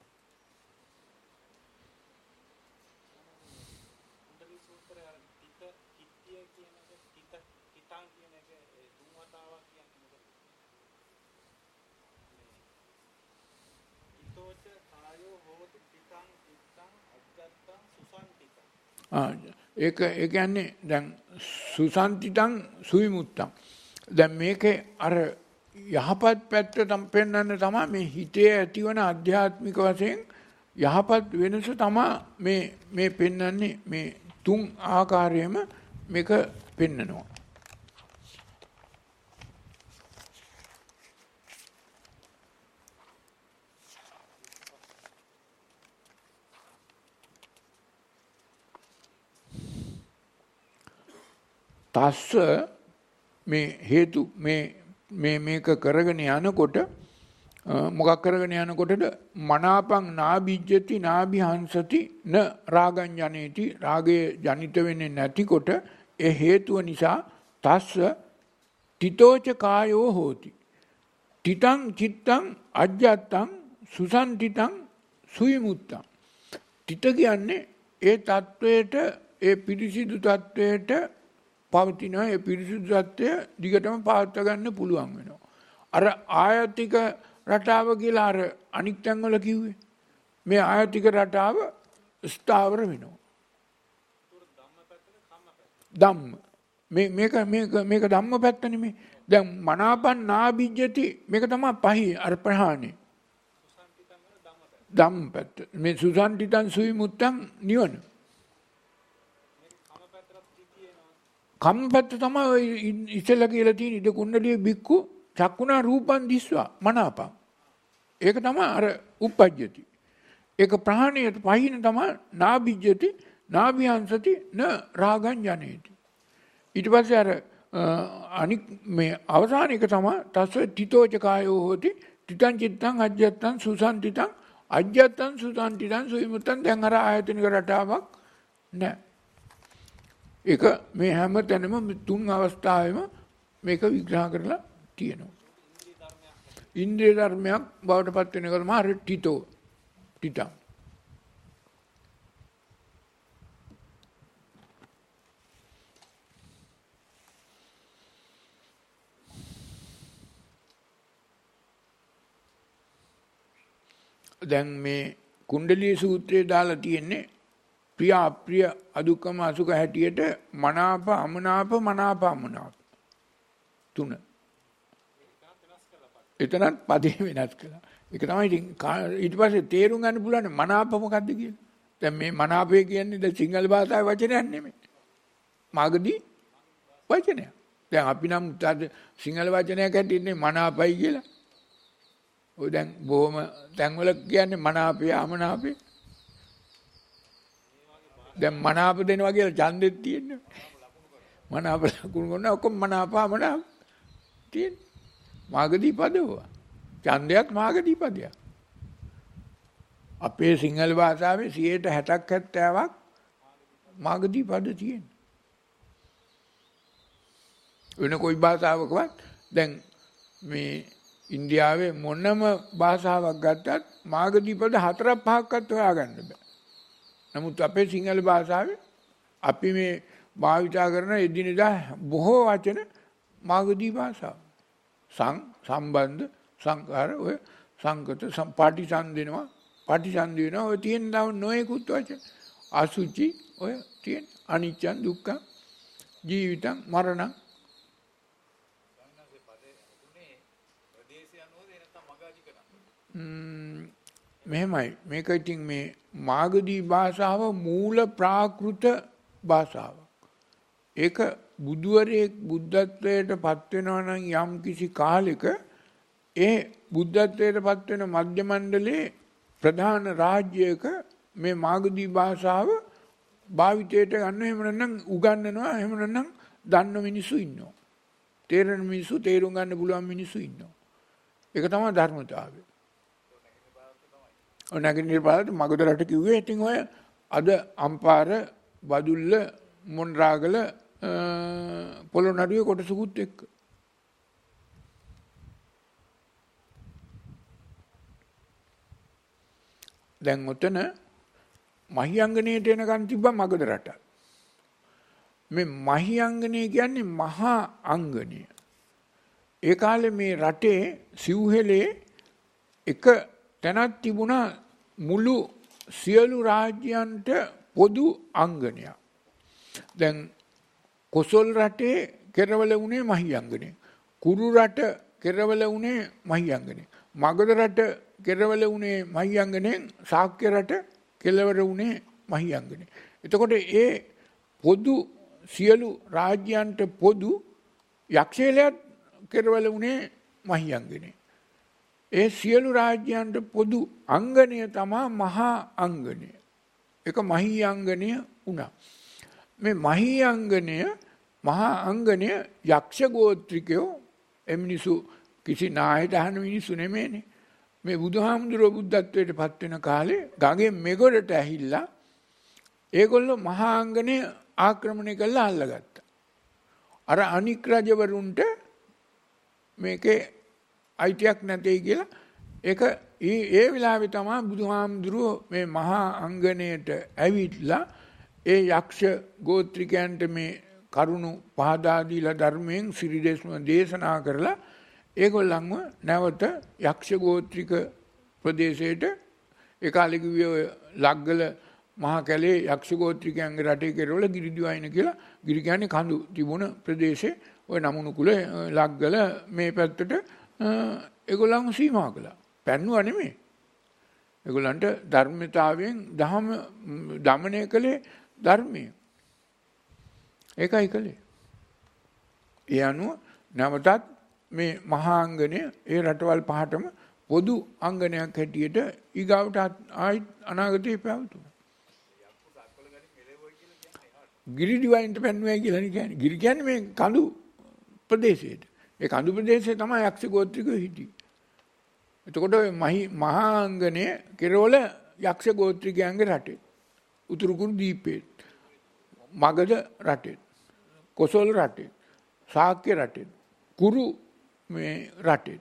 ඒක ඒ කියන්නේ දැන් සුසන්තිතං සුවිමුත්තං. දැන් මේකේ අර යහපත් පැත්ත තම පෙන්වන්න තමයි මේ හිතේ ඇතිවන ආධ්‍යාත්මික වශයෙන් යහපත් වෙනස තමයි මේ මේ පෙන්වන්නේ. මේ තුන් ආකාරයෙන්ම මේක පෙන්නනවා. තස්ස මේ හේතු මේ මේ මේක කරගෙන යනකොට මොකක් කරගෙන යනකොටද මනාපං නාබිජ්ජති නාභිහංසති න රාගං ජනේති රාගය ජනිත වෙන්නේ නැතිකොට ඒ හේතුව නිසා තස්ස තිතෝච කායෝ හෝති තිතං චිත්තං අජ්ජත්තං සුසන්තිතං සුවිමුත්තං තිත කියන්නේ ඒ තත්වයට ඒ පිරිසිදු තත්වයට පවතින ඒ පිරිසිදු තත්වය දිගටම පවත්වා ගන්න පුළුවන් වෙනවා අර ආයතික රටාව කියලා අර අනික් තැන්වල කිව්වේ මේ ආයතික රටාව ස්ථාවර වෙනවා ධම්ම මේ මේක මේක මේක ධම්ම පැත්ත නෙමෙයි දැන් මනාපන් නාබිජ්ජති මේක තමයි පහේ අර ප්‍රහාණය ධම්ම පැත්ත මේ සුසන්තිතං සුවිමුත්තං නිවන කම්ම පැත්ත තමයි ඉස්සෙල්ලා කියලා තියෙන ඉද කුණ්ඩලියේ බික්කු චක්කුණා රූපං දිස්වා මනාපං ඒක තමයි අර උප්පජ්ජති ඒක ප්‍රහාණයට පහින තමයි නාබිජ්ජති නාභිහංසති න රාගං ජනේති ඊට පස්සේ අර අනික් මේ අවසාන එක තමයි තස්ස තිතෝච කායෝ හෝති තිතං චිත්තං අජ්ජත්තං සුසන්තිතං අජ්ජත්තං සුසන්තිතං සුවිමුත්තං දැන් අර ආයතනික රටාවක් නැහැ ඒක මේ හැම තැනම තුන් අවස්ථාවෙම මේක විග්‍රහ කරලා තියෙනවා. ඉන්ද්‍රිය ධර්මයක් බවට පත් වෙන එක තමයි අර තිතෝ තිතං. දැන් මේ කුණ්ඩලී සූත්‍රයේ දාලා තියෙන්නේ ප්‍රිය අප්‍රිය අදුක්කම අසුඛ හැටියට මනාප අමනාප මනාප අමනාප තුන. එතනත් පදේ වෙනස් කළා. ඒක තමයි ඉතින් ඊට පස්සේ තේරුම් ගන්න පුළුවන් මනාප මොකද්ද කියලා. දැන් මේ මනාපය කියන්නේ දැන් සිංහල භාෂාවේ වචනයක් නෙමෙයි. මාගදී වචනයක්. දැන් අපි නම් සිංහල වචනයක් හැටින්නේ මනාපයි කියලා. ඔය දැන් බොහොම තැන්වල කියන්නේ මනාපය අමනාපය. දැන් මනාප දෙනවා කියලා ඡන්දෙත් තියෙන්නේ. මනාප ලකුණු ගන්න ඔක්කොම මනාප අමනාප තියෙන්නේ. මාගදී පදව. ඡන්දයක් මාගදී පදයක්. අපේ සිංහල භාෂාවේ සියයට හැටක් හැත්තෑවක් මාගදී පද තියෙනවා. වෙන කොයි භාෂාවකවත් දැන් මේ ඉන්දියාවේ මොනම භාෂාවක් ගත්තත් මාගදී පද හතරක් පහක්වත් හොයාගන්න බෑ. නමුත් අපේ සිංහල භාෂාවේ අපි මේ භාවිතා කරන එදිනෙදා බොහෝ වචන මාගදී භාෂාව. සං සම්බන්ධ සංකාර ඔය සංකත පාටිසන්ධිනවා පාටිසන්ධි වෙනවා ඔය තියෙන දව නොයෙකුත් වචන. අසුචි ඔය තියෙන අනිච්චං දුක්ඛං ජීවිතං මරණං මෙහෙමයි මේක ඉතින් මේ මාගදී භාෂාව මූල ප්‍රාකෘත භාෂාවක්. ඒක බුදුවරයෙක් බුද්ධත්වයට පත් වෙනවා නම් යම් කිසි කාලෙක ඒ බුද්ධත්වයට පත් වෙන මධ්‍ය මණ්ඩලයේ ප්‍රධාන රාජ්‍යයක මේ මාගදී භාෂාව භාවිතයට ගන්න එහෙම නැත්නම් උගන්වනවා එහෙම නැත්නම් දන්න මිනිස්සු ඉන්නවා. තේරෙන මිනිස්සු තේරුම් ගන්න පුළුවන් මිනිස්සු ඉන්නවා. ඒක තමයි ධර්මතාවය. නැගිනිර පාරට මගධ රට කිව්වේ ඉතින් ඔය අද අම්පාර බදුල්ල මොන්රාගල පොළොන්නරුවේ කොටසකුත් එක්ක දැන් ඔතන මහියංගනයට එනකන් තිබ්බා මගධ රට. මේ මහියංගනය කියන්නේ මහා අංගනය. ඒ කාලේ මේ රටේ සිව්හෙලේ එක තැනක් තිබුණා මුළු සියලු රාජ්‍යයන්ට පොදු අංගනයක්. දැන් කොසල් රටේ කෙරවල වුණේ මහියංගනය. කුරු රට කෙරවල වුණේ මහියංගනය. මගධ රට කෙරවල වුණේ මහියංගනයෙන් ශාක්‍ය රට කෙළවර වුණේ මහියංගනය. එතකොට ඒ පොදු සියලු රාජ්‍යයන්ට පොදු යක්ෂේලයක් කෙරවල වුණේ මහියංගනය. ඒ සියලු රාජ්‍යයන්ට පොදු අංගනය තමයි මහා අංගනය. ඒක මහියංගනය වුණා. මේ මහියංගනය මහා අංගනය යක්ෂ ගෝත්‍රිකයෝ එමිනිසු කිසි නායත අහන මිනිස්සු නෙමෙයිනේ. මේ බුදුහාමුදුරුවෝ බුද්ධත්වයට පත් වෙන කාලේ ගඟේ මෙගොඩට ඇහිලා ඒගොල්ලෝ මහා අංගනය ආක්‍රමණය කරලා අල්ලගත්තා. අර අනික් රජවරුන්ට මේකේ අයිතියක් නැtei කියලා ඒක ඒ වෙලාවේ තමයි බුදුහාමුදුරුවෝ මේ මහා අංගනයට ඇවිත්ලා ඒ යක්ෂ ගෝත්‍රිකයන්ට මේ කරුණු පහදා දීලා ධර්මයෙන් සිරිදෙස්ම දේශනා කරලා ඒගොල්ලන්ව නැවත යක්ෂ ගෝත්‍රික ප්‍රදේශයට ඒ කාලේ කිව්වේ ඔය ලග්ගල මහා කැලේ යක්ෂ ගෝත්‍රිකයන්ගේ රටේ කෙරවල ගිරිදිවයින කියලා ගිරි කියන්නේ කඳු තිබුණ ප්‍රදේශේ ඔය නමුණු කුල ලග්ගල මේ පැත්තට ඒගොල්ලන්ව සීමා කළා. පැන්නුවා නෙමෙයි. ඒගොල්ලන්ට ධර්මතාවයෙන් දහම දමනය කළේ ධර්මය. ඒකයි කළේ. ඒ අනුව නැවතත් මේ මහා අංගනය ඒ රටවල් පහටම පොදු අංගනයක් හැටියට ඊගාවට ආයි අනාගතේ පැවතුණා. ගිරිදිවයින්ට පැන්නුවයි කියලා කියන්නේ. ගිරි කියන්නේ මේ කඳු ප්‍රදේශයට. ඒ කඳු ප්‍රදේශයේ තමයි යක්ෂ ගෝත්‍රිකයෝ හිටියේ. එතකොට ඔය මහා අංගනය කෙරවල යක්ෂ ගෝත්‍රිකයන්ගේ රටේ. උතුරු කුරු දීපේ. මගධ රටේ. කොසල් රටේ. ශාක්‍ය රටේ. කුරු මේ රටේ.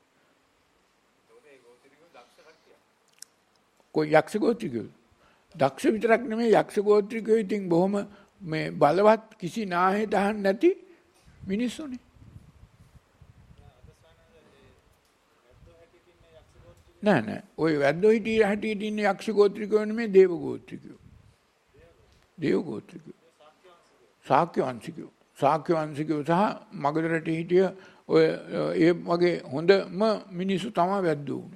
කොයි යක්ෂ ගෝත්‍රිකයෝ? දක්ෂ විතරක් නෙමෙයි යක්ෂ ගෝත්‍රිකයෝ ඉතින් බොහොම මේ බලවත් කිසි නාහෙට අහන්න නැති මිනිස්සුනේ. නෑ නෑ ඔය වැද්දෝ හිටිය හැටියට ඉන්න යක්ෂ ගෝත්‍රිකයෝ නෙමෙයි දේව ගෝත්‍රිකයෝ. දේව ගෝත්‍රිකයෝ. ශාක්‍ය වංශිකයෝ. ශාක්‍ය වංශිකයෝ සහ මගධ රටේ හිටිය ඔය ඒ වගේ හොඳම මිනිස්සු තමයි වැද්දෝ උනේ.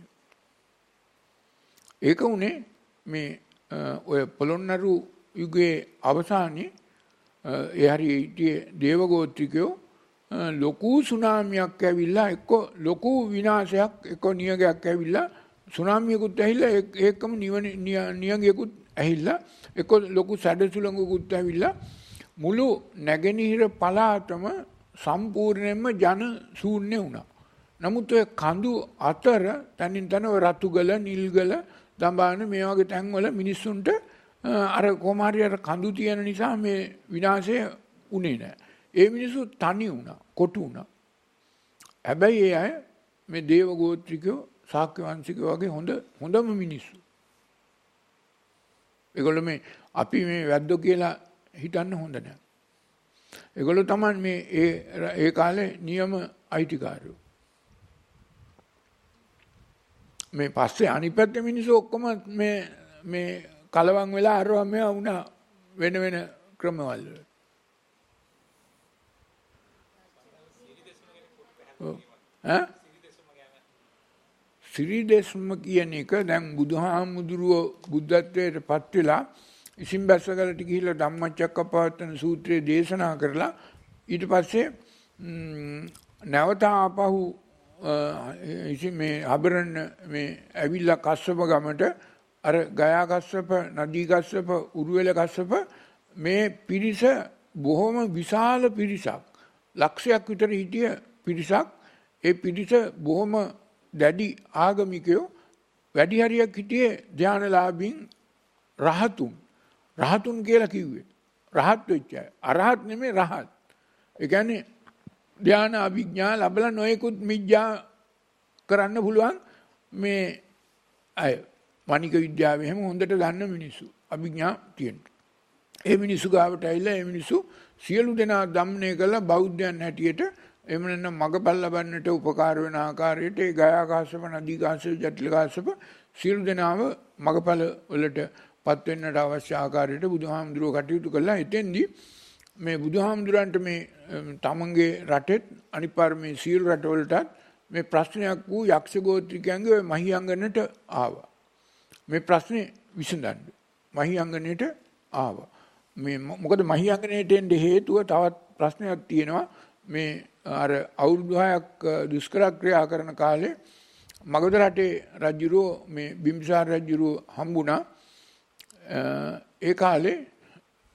ඒක උනේ මේ ඔය පොළොන්නරු යුගයේ අවසානයේ ඒ හරි හිටියේ දේව ගෝත්‍රිකයෝ ලොකු සුනාමියක් ඇවිල්ලා එක්ක ලොකු විනාශයක් එක්ක නියගයක් ඇවිල්ලා සුනාමියකුත් ඇවිල්ලා ඒකම නියගයකුත් ඇවිල්ලා එක්ක ලොකු සැඩසුළඟකුත් ඇවිල්ලා මුළු නැගෙනහිර පළාතම සම්පූර්ණයෙන්ම ජන ශූන්‍ය වුණා. නමුත් ඔය කඳු අතර තනින් තන ඔය රතුගල නිල්ගල දඹාන මේ වගේ තැන්වල මිනිස්සුන්ට අර කොහොම හරි අර කඳු තියෙන නිසා මේ විනාශය උනේ නැහැ. ඒ මිනිස්සු තනි වුණා, කොටු වුණා. හැබැයි ඒ අය මේ දේව ගෝත්‍රිකයෝ, ශාක්‍ය වංශිකයෝ වගේ හොඳ හොඳම මිනිස්සු. ඒගොල්ලෝ මේ අපි මේ වැද්දෝ කියලා හිතන්න හොඳ නැහැ. ඒගොල්ලෝ තමයි මේ ඒ ඒ කාලේ නියම අයිතිකාරයෝ. මේ පස්සේ අනිත් පැත්තේ මිනිස්සු ඔක්කොම මේ මේ කලවම් වෙලා අරවා මෙයා වුණා වෙන වෙන ක්‍රමවල. ඈ සිරිදෙස්ම කියන එක දැන් බුදුහාමුදුරුවෝ බුද්ධත්වයට පත් වෙලා ඉසින්බැස්සගලට ගිහිල්ලා ධම්මචක්කපවත්තන සූත්‍රය දේශනා කරලා ඊට පස්සේ නැවත ආපහු ඉතින් මේ අබරණ මේ ඇවිල්ලා කස්සප ගමට අර ගයා කස්සප නදී කස්සප උරුවෙල කස්සප මේ පිරිස බොහොම විශාල පිරිසක් ලක්ෂයක් විතර හිටිය පිරිසක් ඒ පිරිස බොහොම දැඩි ආගමිකයෝ වැඩි හරියක් හිටියේ ධානලාභීන් රහතුන් රහතුන් කියලා කිව්වේ රහත් වෙච්ච අය අරහත් නෙමෙයි රහත් ඒ කියන්නේ ධාන අභිඥා ලැබලා නොයෙකුත් මිජ්ජා කරන්න පුළුවන් මේ අය වණික විද්‍යාවේ හැම හොඳට දන්න මිනිස්සු අභිඥා තියෙන. ඒ මිනිස්සු ගාවට ඇවිල්ලා ඒ මිනිස්සු සියලු දෙනා දම්නය කළා බෞද්ධයන් හැටියට එහෙම නැත්නම් මගපල් ලබන්නට උපකාර වෙන ආකාරයට ඒ ගයා කාශ්‍යප නදී කාශ්‍යප ජටිල කාශ්‍යප සියලු දෙනාම මගපල වලට පත් වෙන්නට අවශ්‍ය ආකාරයට බුදුහාමුදුරුවෝ කටයුතු කළා. එතෙන්දී මේ බුදුහාමුදුරන්ට මේ තමන්ගේ රටෙත් අනිත් පාර මේ සියලු රටවලටත් මේ ප්‍රශ්නයක් වූ යක්ෂ ගෝත්‍රිකයන්ගේ මහියංගනට ආවා. මේ ප්‍රශ්නේ විසඳන්න මහියංගනයට ආවා. මේ මොකද මහියංගනයට එන්න හේතුව තවත් ප්‍රශ්නයක් තියෙනවා. මේ අර අවුරුදු හයක් දුෂ්කර ක්‍රියා කරන කාලේ මගධ රටේ රජුරෝ මේ බිම්බිසාර රජුරෝ හම්බුණා. ඒ කාලේ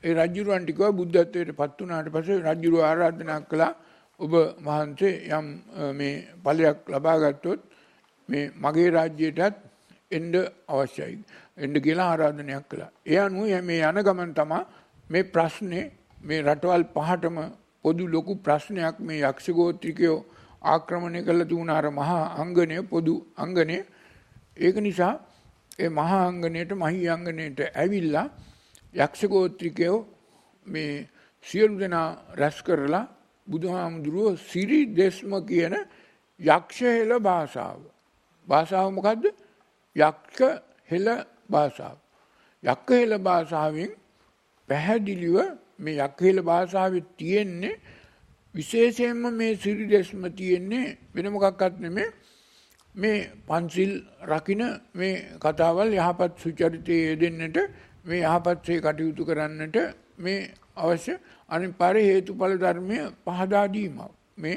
ඒ රජුරන් ටිකව බුද්ධත්වයට පත් වුණාට පස්සේ රජුව ආරාධනා කළා ඔබ වහන්සේ යම් මේ ඵලයක් ලබා ගත්තොත් මේ මගේ රාජ්‍යයටත් එන්න අවශ්‍යයි. එන්න කියලා ආරාධනයක් කළා. ඒ අනුව මේ යන ගමන් තමයි මේ ප්‍රශ්නේ මේ රටවල් පහටම පොදු ලොකු ප්‍රශ්නයක් මේ යක්ෂ ගෝත්‍රිකයෝ ආක්‍රමණය කළ තුන අර මහා අංගනය පොදු අංගනය. ඒක නිසා ඒ මහා අංගනයට මහී අංගනයට ඇවිල්ලා යක්ෂ ගෝත්‍රිකයෝ මේ සියලු දෙනා රැස් කරලා බුදුහාමුදුරුවෝ සිරි දෙස්ම කියන යක්ෂ හෙළ භාෂාව. භාෂාව මොකද්ද? යක්ෂ හෙළ භාෂාව. යක්ෂ හෙළ භාෂාවෙන් පැහැදිලිව මේ යක්ෂ හෙළ භාෂාවේ තියෙන්නේ විශේෂයෙන්ම මේ සිරි දෙස්ම තියෙන්නේ වෙන මොකක්වත් නෙමෙයි මේ පන්සිල් රකින්න මේ කතාවල් යහපත් සුචරිතයේ යෙදෙන්නට මේ යහපත්සේ කටයුතු කරන්නට මේ අවශ්‍ය අනිත් පාරේ හේතුඵල ධර්මය පහදා දීම. මේ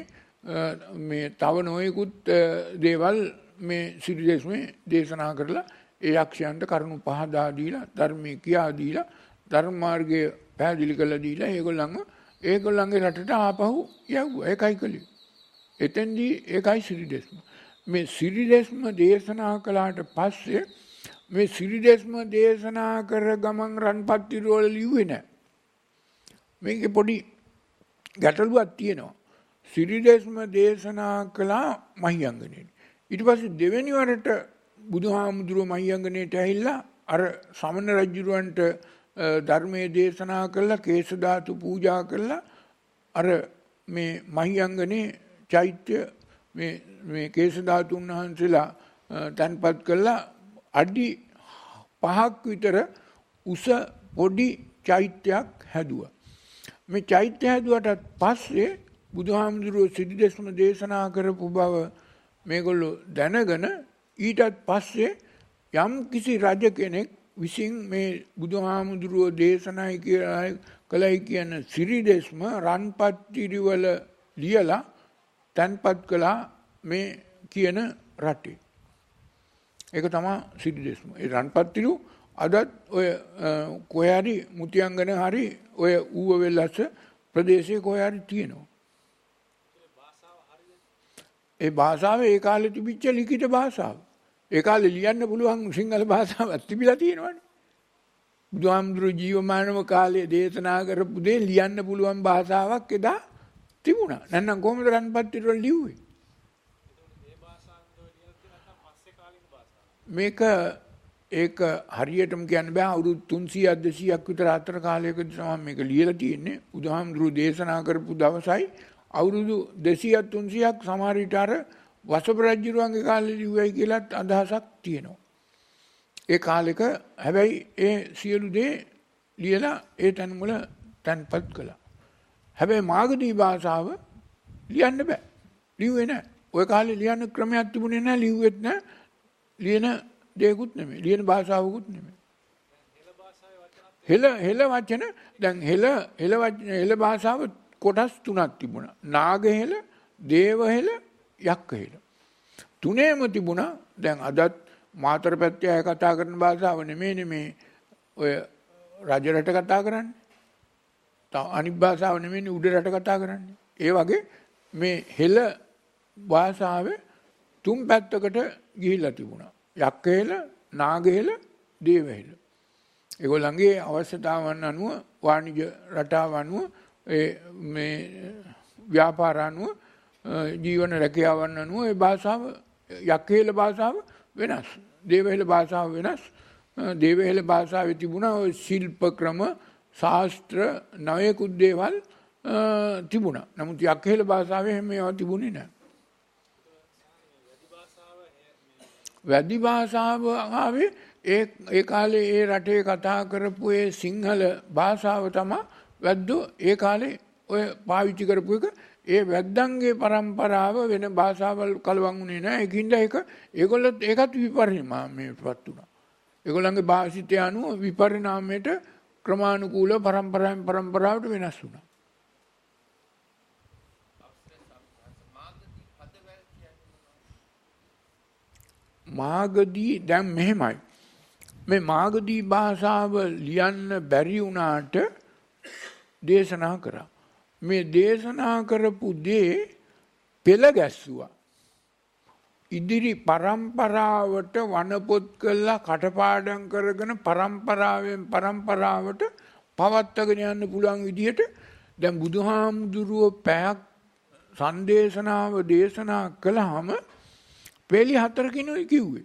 මේ තව නොයෙකුත් දේවල් මේ සිරි දෙස්මේ දේශනා කරලා ඒ යක්ෂයන්ට කරුණු පහදා දීලා ධර්මයේ කියා දීලා ධර්ම මාර්ගය පැහැදිලි කරලා දීලා ඒගොල්ලන්ව ඒගොල්ලන්ගේ රටට ආපහු යවුවා. ඒකයි කළේ. එතෙන්දී ඒකයි සිරි දෙස්ම. මේ සිරි දෙස්ම දේශනා කළාට පස්සේ මේ සිරි දෙස්ම දේශනා කර ගමන් රන්පත්තිර වල ලිව්වේ නැහැ. මේකේ පොඩි ගැටලුවක් තියෙනවා. සිරි දෙස්ම දේශනා කළා මහියංගනේට. ඊට පස්සේ දෙවෙනි වරට බුදුහාමුදුරුවෝ මහියංගනේට ඇවිල්ලා අර සමන රජුරවන්ට ධර්මයේ දේශනා කළා කේශ ධාතු පූජා කළා අර මේ මහියංගනේ චෛත්‍ය මේ මේ කේශ ධාතුන් වහන්සේලා තන්පත් කළා අඩි පහක් විතර උස පොඩි චෛත්‍යයක් හැදුවා. මේ චෛත්‍ය හැදුවට පස්සේ බුදුහාමුදුරුවෝ සිරි දෙස්ම දේශනා කරපු බව මේගොල්ලෝ දැනගෙන ඊටත් පස්සේ යම් කිසි රජ කෙනෙක් විසින් මේ බුදුහාමුදුරුවෝ දේශනායි කියලා කළයි කියන සිරි දෙස්ම රන්පත්තිරි වල ලියලා තන්පත් කළා මේ කියන රටේ. ඒක තමයි සිරි දෙස්ම. ඒ රන්පත්තිරු අදත් ඔය කොහේ හරි මුතියංගන හරි ඔය ඌව වෙල්ලස්ස ප්‍රදේශයේ කොහේ හරි තියෙනවා. ඒ භාෂාව ඒ කාලේ තිබිච්ච ලිඛිත භාෂාව. ඒ කාලේ ලියන්න පුළුවන් සිංහල භාෂාවක් තිබිලා තියෙනවනේ. බුදුහාමුදුරු ජීවමානව කාලේ දේශනා කරපු දේ ලියන්න පුළුවන් භාෂාවක් එදා තිබුණා. නැත්නම් කොහොමද රන්පත්තිර වල ලිව්වේ? මේක ඒක හරියටම කියන්න බෑ. අවුරුදු තුන්සීයක් දෙසීයක් විතර අතර කාලයකදී තමයි මේක ලියලා තියෙන්නේ. බුදුහාමුදුරු දේශනා කරපු දවසයි අවුරුදු දෙසීයක් තුන්සීයක් සමහර විට අර වසප රජුරුවන්ගේ කාලේ ලිව්වයි කියලාත් අදහසක් තියෙනවා. ඒ කාලෙක හැබැයි ඒ සියලු දේ ලියලා ඒ තැන් වල තැන්පත් කළා. හැබැයි මාගදී භාෂාව ලියන්න බෑ. ලිව්වේ නැහැ. ওই කාලේ ලියන්න ක්‍රමයක් තිබුණේ නැහැ. ලිව්වෙත් නැහැ. ලියන දෙයක්වත් නෙමෙයි. ලියන භාෂාවකුත් නෙමෙයි. හෙළ හෙළ වචන දැන් හෙළ හෙළ වචන හෙළ භාෂාව කොටස් තුනක් තිබුණා. නාග හෙළ, දේව හෙළ, යක්ක හෙළ. තුනේම තිබුණා. දැන් අදත් මාතර පැත්තේ අය කතා කරන භාෂාව නෙමෙයි මේ ඔය රජ රට කතා කරන්නේ. තව අනිත් භාෂාව නෙමෙයි උඩ රට කතා කරන්නේ. ඒ වගේ මේ හෙළ භාෂාවේ තුන් පැත්තකට ගිහිල්ලා තිබුණා. යක්ක හෙළ, නාග හෙළ, දේව හෙළ. ඒගොල්ලන්ගේ අවශ්‍යතාවන් අනුව වාණිජ රටාව අනුව ඒ මේ ව්‍යාපාර අනුව ජීවන රැකියාවන් අනුව ඒ භාෂාව යක්ක හෙළ භාෂාව වෙනස්. දේව හෙළ භාෂාව වෙනස්. දේව හෙළ භාෂාවේ තිබුණා ඔය ශිල්ප ක්‍රම, ශාස්ත්‍ර, නවයකුත් දේවල් තිබුණා. නමුත් යක්ක හෙළ භාෂාවේ හැම ඒවා තිබුණේ නැහැ. වැදි භාෂාව ආවේ ඒ ඒ කාලේ ඒ රටේ කතා කරපු ඒ සිංහල භාෂාව තමයි වැද්දෝ ඒ කාලේ ඔය පාවිච්චි කරපු එක. ඒ වැද්දන්ගේ પરම්පරාව වෙන භාෂාවල් කලවම් වුණේ නැහැ. ඒකින්ද ඒක ඒගොල්ලොත් ඒකත් විපරිණාමයටපත් වුණා. ඒගොල්ලන්ගේ භාෂිතය අනුව විපරිණාමයට ක්‍රමානුකූලව પરම්පරාවෙන් પરම්පරාවට වෙනස් වුණා. මාගදී දැන් මෙහෙමයි. මේ මාගදී භාෂාව ලියන්න බැරි වුණාට දේශනා කරා. මේ දේශනා කරපු දේ පෙළ ගැස්සුවා. ඉදිරි පරම්පරාවට වනපොත් කළා කටපාඩම් කරගෙන පරම්පරාවෙන් පරම්පරාවට පවත්වාගෙන යන්න පුළුවන් විදිහට දැන් බුදුහාමුදුරුවෝ පැයක් සංදේශනාව දේශනා කළාම පෙළි හතරකිනුයි කිව්වේ.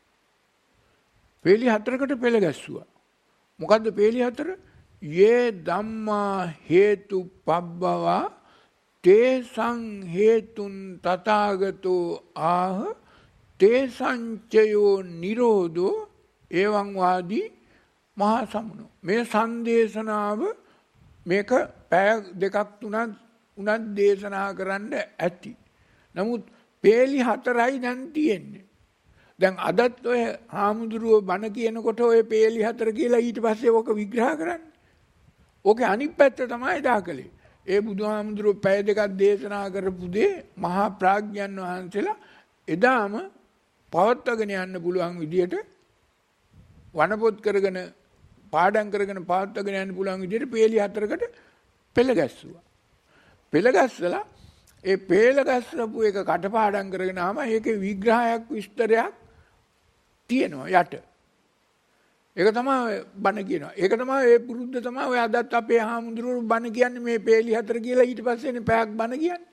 පෙළි හතරකට පෙළ ගැස්සුවා. මොකද්ද පෙළි හතර? යේ ධම්මා හේතු පබ්බවා තේසං හේතුන් තථාගතෝ ආහ තේසංචයෝ නිරෝධෝ එවං වාදී මහා සමුනෝ. මේ සංදේශනාව මේක පැය දෙකක් තුනක් උනත් දේශනා කරන්න ඇති. නමුත් පේලි හතරයි දැන් තියෙන්නේ. දැන් අදත් ඔය හාමුදුරුවෝ බණ කියනකොට ඔය පේලි හතර කියලා ඊට පස්සේ ඕක විග්‍රහ කරන්නේ. ඕකේ අනිත් පැත්ත තමයි එදා කළේ. ඒ බුදුහාමුදුරුවෝ පැය දෙකක් දේශනා කරපු දේ මහා ප්‍රඥාන් වහන්සේලා එදාම පවත්වාගෙන යන්න පුළුවන් විදියට වනපොත් කරගෙන පාඩම් කරගෙන පවත්වාගෙන යන්න පුළුවන් විදියට පේලි හතරකට පෙළ ගැස්සුවා. පෙළ ගැස්සලා ඒ පෙළ ගැස්සපු එක කටපාඩම් කරගෙන ආම ඒකේ විග්‍රහයක් විස්තරයක් තියෙනවා යට. ඒක තමයි බණ කියනවා. ඒක තමයි ඒ පුරුද්ද තමයි ඔය අදත් අපේ හාමුදුරුවෝ බණ කියන්නේ මේ පේලි හතර කියලා ඊට පස්සේනේ පැයක් බණ කියන්නේ.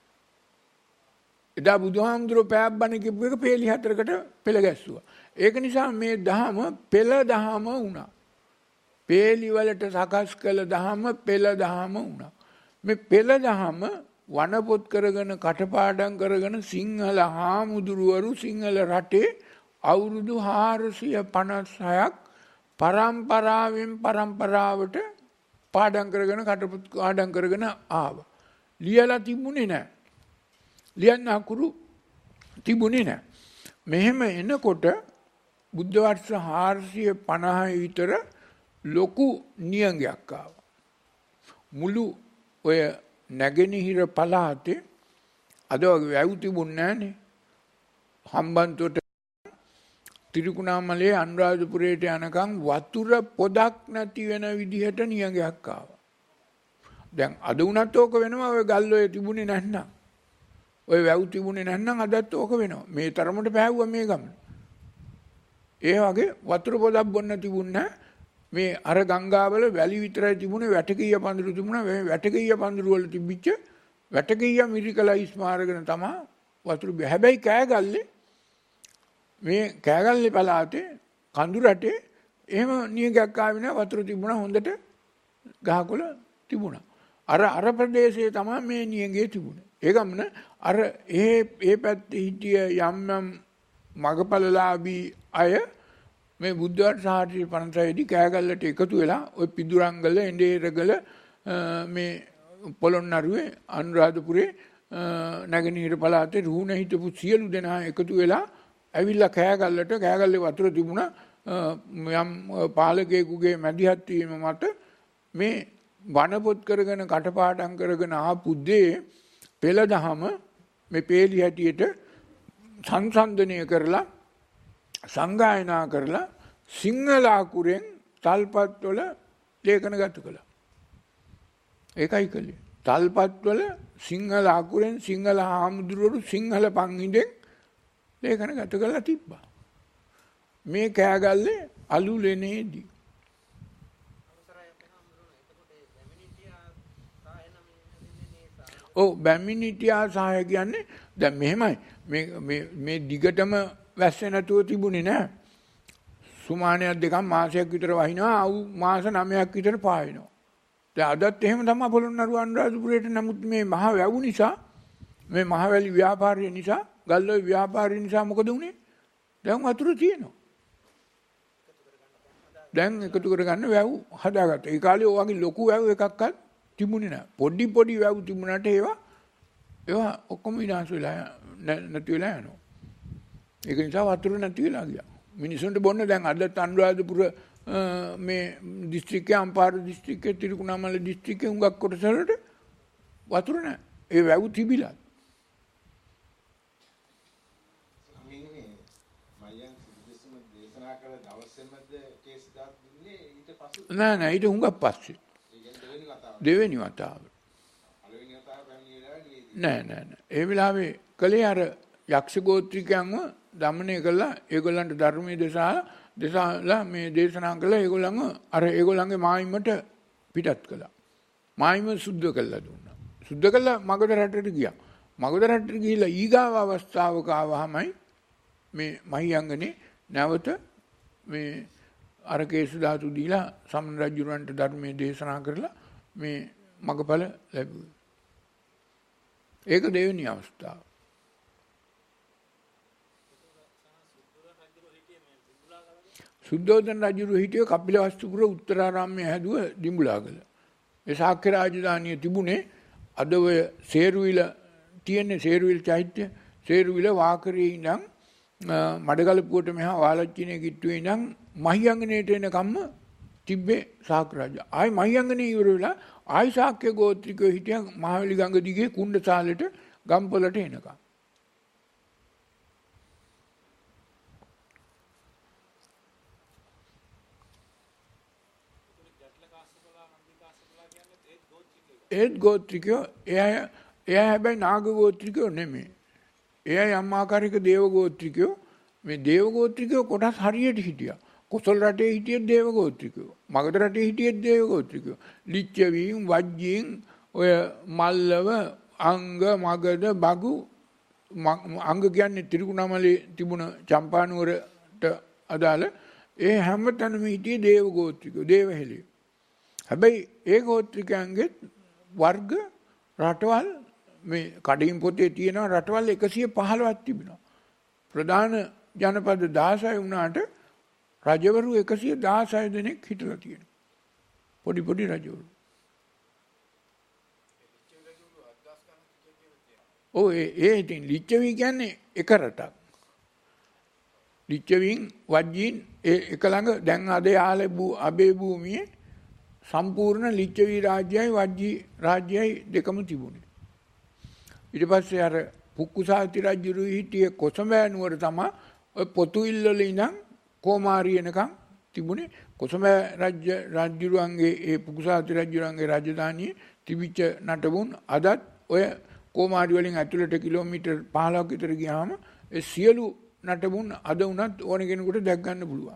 එදා බුදුහාමුදුරුවෝ පැයක් බණ කියපු එක පේලි හතරකට පෙළ ගැස්සුවා. ඒක නිසා මේ දහම පෙළ දහම වුණා. පේලි වලට සකස් කළ දහම පෙළ දහම වුණා. මේ පෙළ දහම වනපොත් කරගෙන කටපාඩම් කරගෙන සිංහල හාමුදුරුවරු සිංහල රටේ අවුරුදු හාරසිය පනස් හයක් පරම්පරාවෙන් පරම්පරාවට පාඩම් කරගෙන කටපොත් පාඩම් කරගෙන ආවා. ලියලා තිබුණේ නැහැ. ලියන්න අකුරු තිබුණේ නැහැ. මෙහෙම එනකොට බුද්ධ වර්ෂ හාරසිය පනහයි විතර ලොකු නියඟයක් ආවා. මුළු ඔය නැගෙනහිර පළාතේ අද වගේ වැව් තිබුණේ නැහනේ. හම්බන්තොට තිරිකුණාමලේ අනුරාධපුරයට යනකම් වතුර පොදක් නැති වෙන විදිහට නියඟයක් ආවා. දැන් අද උනත් ඕක වෙනවා. ඔය ගල් ඔය තිබුණේ නැත්නම් ඔය වැව් තිබුණේ නැත්නම් අදත් ඕක වෙනවා. මේ තරමට පෑවුවා මේ ගමන. ඒ වගේ වතුර පොදක් බොන්න තිබුණේ මේ අර ගංගාවල වැලි විතරයි තිබුණේ. වැටකීය පඳුරු තිබුණා. මේ වැටකීය පඳුරු වල තිබිච්ච වැටකීය මිරිකලා ඉස්මාරගෙන තමයි වතුර බෑ. හැබැයි කෑගල්ලේ මේ කෑගල්ලේ පළාතේ කඳු රටේ එහෙම නියඟයක් ආවේ නැහැ. වතුර තිබුණා. හොඳට ගහකොළ තිබුණා. අර අර ප්‍රදේශයේ තමයි මේ නියඟේ තිබුණේ. ඒ ගමන අර ඒ ඒ පැත්තේ හිටිය යම් යම් මගපලලාභී අය මේ බුද්ධ වර්ෂ පනසයේදී කෑගල්ලට එකතු වෙලා ওই පිදුරංගල එඬේරගල මේ පොළොන්නරුවේ අනුරාධපුරේ නැගෙනහිර පළාතේ රුහුණ හිටපු සියලු දෙනා එකතු වෙලා ඇවිල්ලා කෑගල්ලට කෑගල්ලේ වතුර තිබුණා. යම් පාලකයෙකුගේ මැදිහත් වීම මත මේ වනපොත් කරගෙන කටපාඩම් කරගෙන ආපු දේ පෙළ දහම මේ පේලි හැටියට සංසන්දනය කරලා සංගායනා කරලා සිංහල අකුරෙන් තල්පත් වල ලේඛනගත කළා. ඒකයි කළේ. තල්පත් වල සිංහල අකුරෙන් සිංහල හාමුදුරුවරු සිංහල පංහිඳෙන් ලේඛනගත කරලා තිබ්බා. මේ කෑගල්ලේ අලුලෙනේදී. ඔව් බැමිණිටියා සහය කියන්නේ දැන් මෙහෙමයි. මේ මේ මේ දිගටම වැස්සේ නැතුව තිබුණේ නෑ. සුමානයක් දෙකක් මාසයක් විතර වහිනවා. අවු මාස නවයක් විතර පාවෙනවා. දැන් අදත් එහෙම තමයි පොළොන්නරුව අනුරාධපුරයට. නමුත් මේ මහ වැව් නිසා මේ මහවැලි ව්‍යාපාරය නිසා ගල්ඔය ව්‍යාපාරය නිසා මොකද වුනේ? දැන් වතුර තියෙනවා. දැන් එකතු කරගන්න වැව් හදාගත්තා. ඒ කාලේ ඔය වගේ ලොකු වැව් එකක්වත් තිබුණේ නෑ. පොඩි පොඩි වැව් තිබුණාට ඒවා ඒවා ඔක්කොම විනාශ වෙලා නැති වෙලා යනවා. ඒක නිසා වතුර නැති වෙලා ගියා. මිනිසුන්ට බොන්න දැන් අද අනුරාධපුර මේ දිස්ත්‍රික්කයේ අම්පාර දිස්ත්‍රික්කයේ තිරිකුණාමල දිස්ත්‍රික්කයේ හුඟක් කොටස වලට වතුර නැහැ. ඒ වැව් තිබිලා. නෑ නෑ ඊට හුඟක් පස්සේ. දෙවෙනි වතාව. නෑ නෑ නෑ. ඒ වෙලාවේ කලේ අර යක්ෂ ගෝත්‍රිකයන්ව දමනය කළා. ඒගොල්ලන්ට ධර්මයේ දේශා දේශාලා මේ දේශනා කළා. ඒගොල්ලන්ව අර ඒගොල්ලන්ගේ මායිමට පිටත් කළා. මායිම සුද්ධ කළා දුන්නා. සුද්ධ කළා මගධ රටට ගියා. මගධ රටට ගිහිල්ලා ඊගාව අවස්ථාවක ආවමයි මේ මහියංගනේ නැවත මේ අර කේසු ධාතු දීලා සමන රජුරන්ට ධර්මයේ දේශනා කරලා මේ මගඵල ලැබුවා. ඒක දෙවෙනි අවස්ථාව. සුද්ධෝදන රජු හිටියේ කපිලවස්තුපුර උත්තරාරාමයේ හැදුව දිඹුලාගල. ඒ ශාක්‍ය රාජධානිය තිබුණේ අද ඔය සේරුවිල තියෙන සේරුවිල චෛත්‍ය සේරුවිල වාකරේ ඉඳන් මඩගලපුවට මෙහා වාලච්චිනේ කිට්ටුවේ ඉඳන් මහියංගනේට එනකම්ම තිබ්බේ ශාක්‍ය රාජ. ආයි මහියංගනේ ඉවර වෙලා ආයි ශාක්‍ය ගෝත්‍රිකයෝ හිටියා මහවැලි ගඟ දිගේ කුණ්ඩසාලෙට ගම්පොලට එනකම්. ඒත් ගෝත්‍රිකයෝ එයා එයා හැබැයි නාග ගෝත්‍රිකයෝ නෙමෙයි. එයා යම් ආකාරයක දේව ගෝත්‍රිකයෝ. මේ දේව ගෝත්‍රිකයෝ කොටස් හරියට හිටියා. කොසල් රටේ හිටියේ දේව ගෝත්‍රිකයෝ. මගධ රටේ හිටියේ දේව ගෝත්‍රිකයෝ. ලිච්ඡවීන්, වජ්ජීන්, ඔය මල්ලව, අංග, මගධ, බගු අංග කියන්නේ ත්‍රිකුණාමලේ තිබුණ චම්පානුවරට අදාළ ඒ හැම තැනම හිටියේ දේව ගෝත්‍රිකයෝ, දේවහෙලියෝ. හැබැයි ඒ ගෝත්‍රිකයන්ගේ වර්ග රටවල් මේ කඩින් පොතේ තියෙන රටවල් එකසිය පහළොවක් තිබෙනවා. ප්‍රධාන ජනපද දහසයි වුණාට රජවරු එකසිය දහසයි දෙනෙක් හිටලා තියෙනවා. පොඩි පොඩි රජවරු. ඔව් ඒ ඒ ඉතින් ලිච්ඡවි කියන්නේ එක රටක්. ලිච්ඡවීන් වජ්ජීන් ඒ එක ළඟ දැන් අද ආලේ අබේ භූමියේ සම්පූර්ණ ලිච්ඡවි රාජ්‍යයයි වජ්ජී රාජ්‍යයයි දෙකම තිබුණේ. ඊට පස්සේ අර පුක්කුසාති රජු හිටියේ කොසඹෑ නුවර තමයි ඔය පොතුවිල් වල ඉඳන් කොමාරි එනකන් තිබුණේ. කොසඹෑ රාජ්‍ය රජුරුවන්ගේ ඒ පුක්කුසාති රජුරුවන්ගේ රාජධානියේ තිබිච්ච නටබුන් අදත් ඔය කොමාරි වලින් ඇතුළට කිලෝමීටර් පහළොවක් විතර ගියාම ඒ සියලු නටබුන් අද උනත් ඕන කෙනෙකුට දැක් ගන්න පුළුවන්.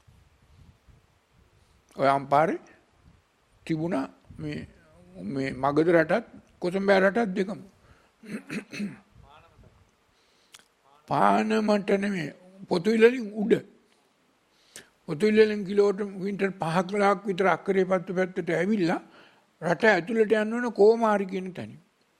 ඔය අම්පාරේ තිබුණා මේ මේ මගධ රටත් කොසඹෑ රටත් දෙකම. පානමට නෙමෙයි පොතුවිලෙන් උඩ. පොතුවිලෙන් කිලෝමීටර් පහක් විතර අක්කරේ පැත්ත පැත්තට ඇවිල්ලා රට ඇතුළට යන්න ඕන කොමාරි කියන තැන.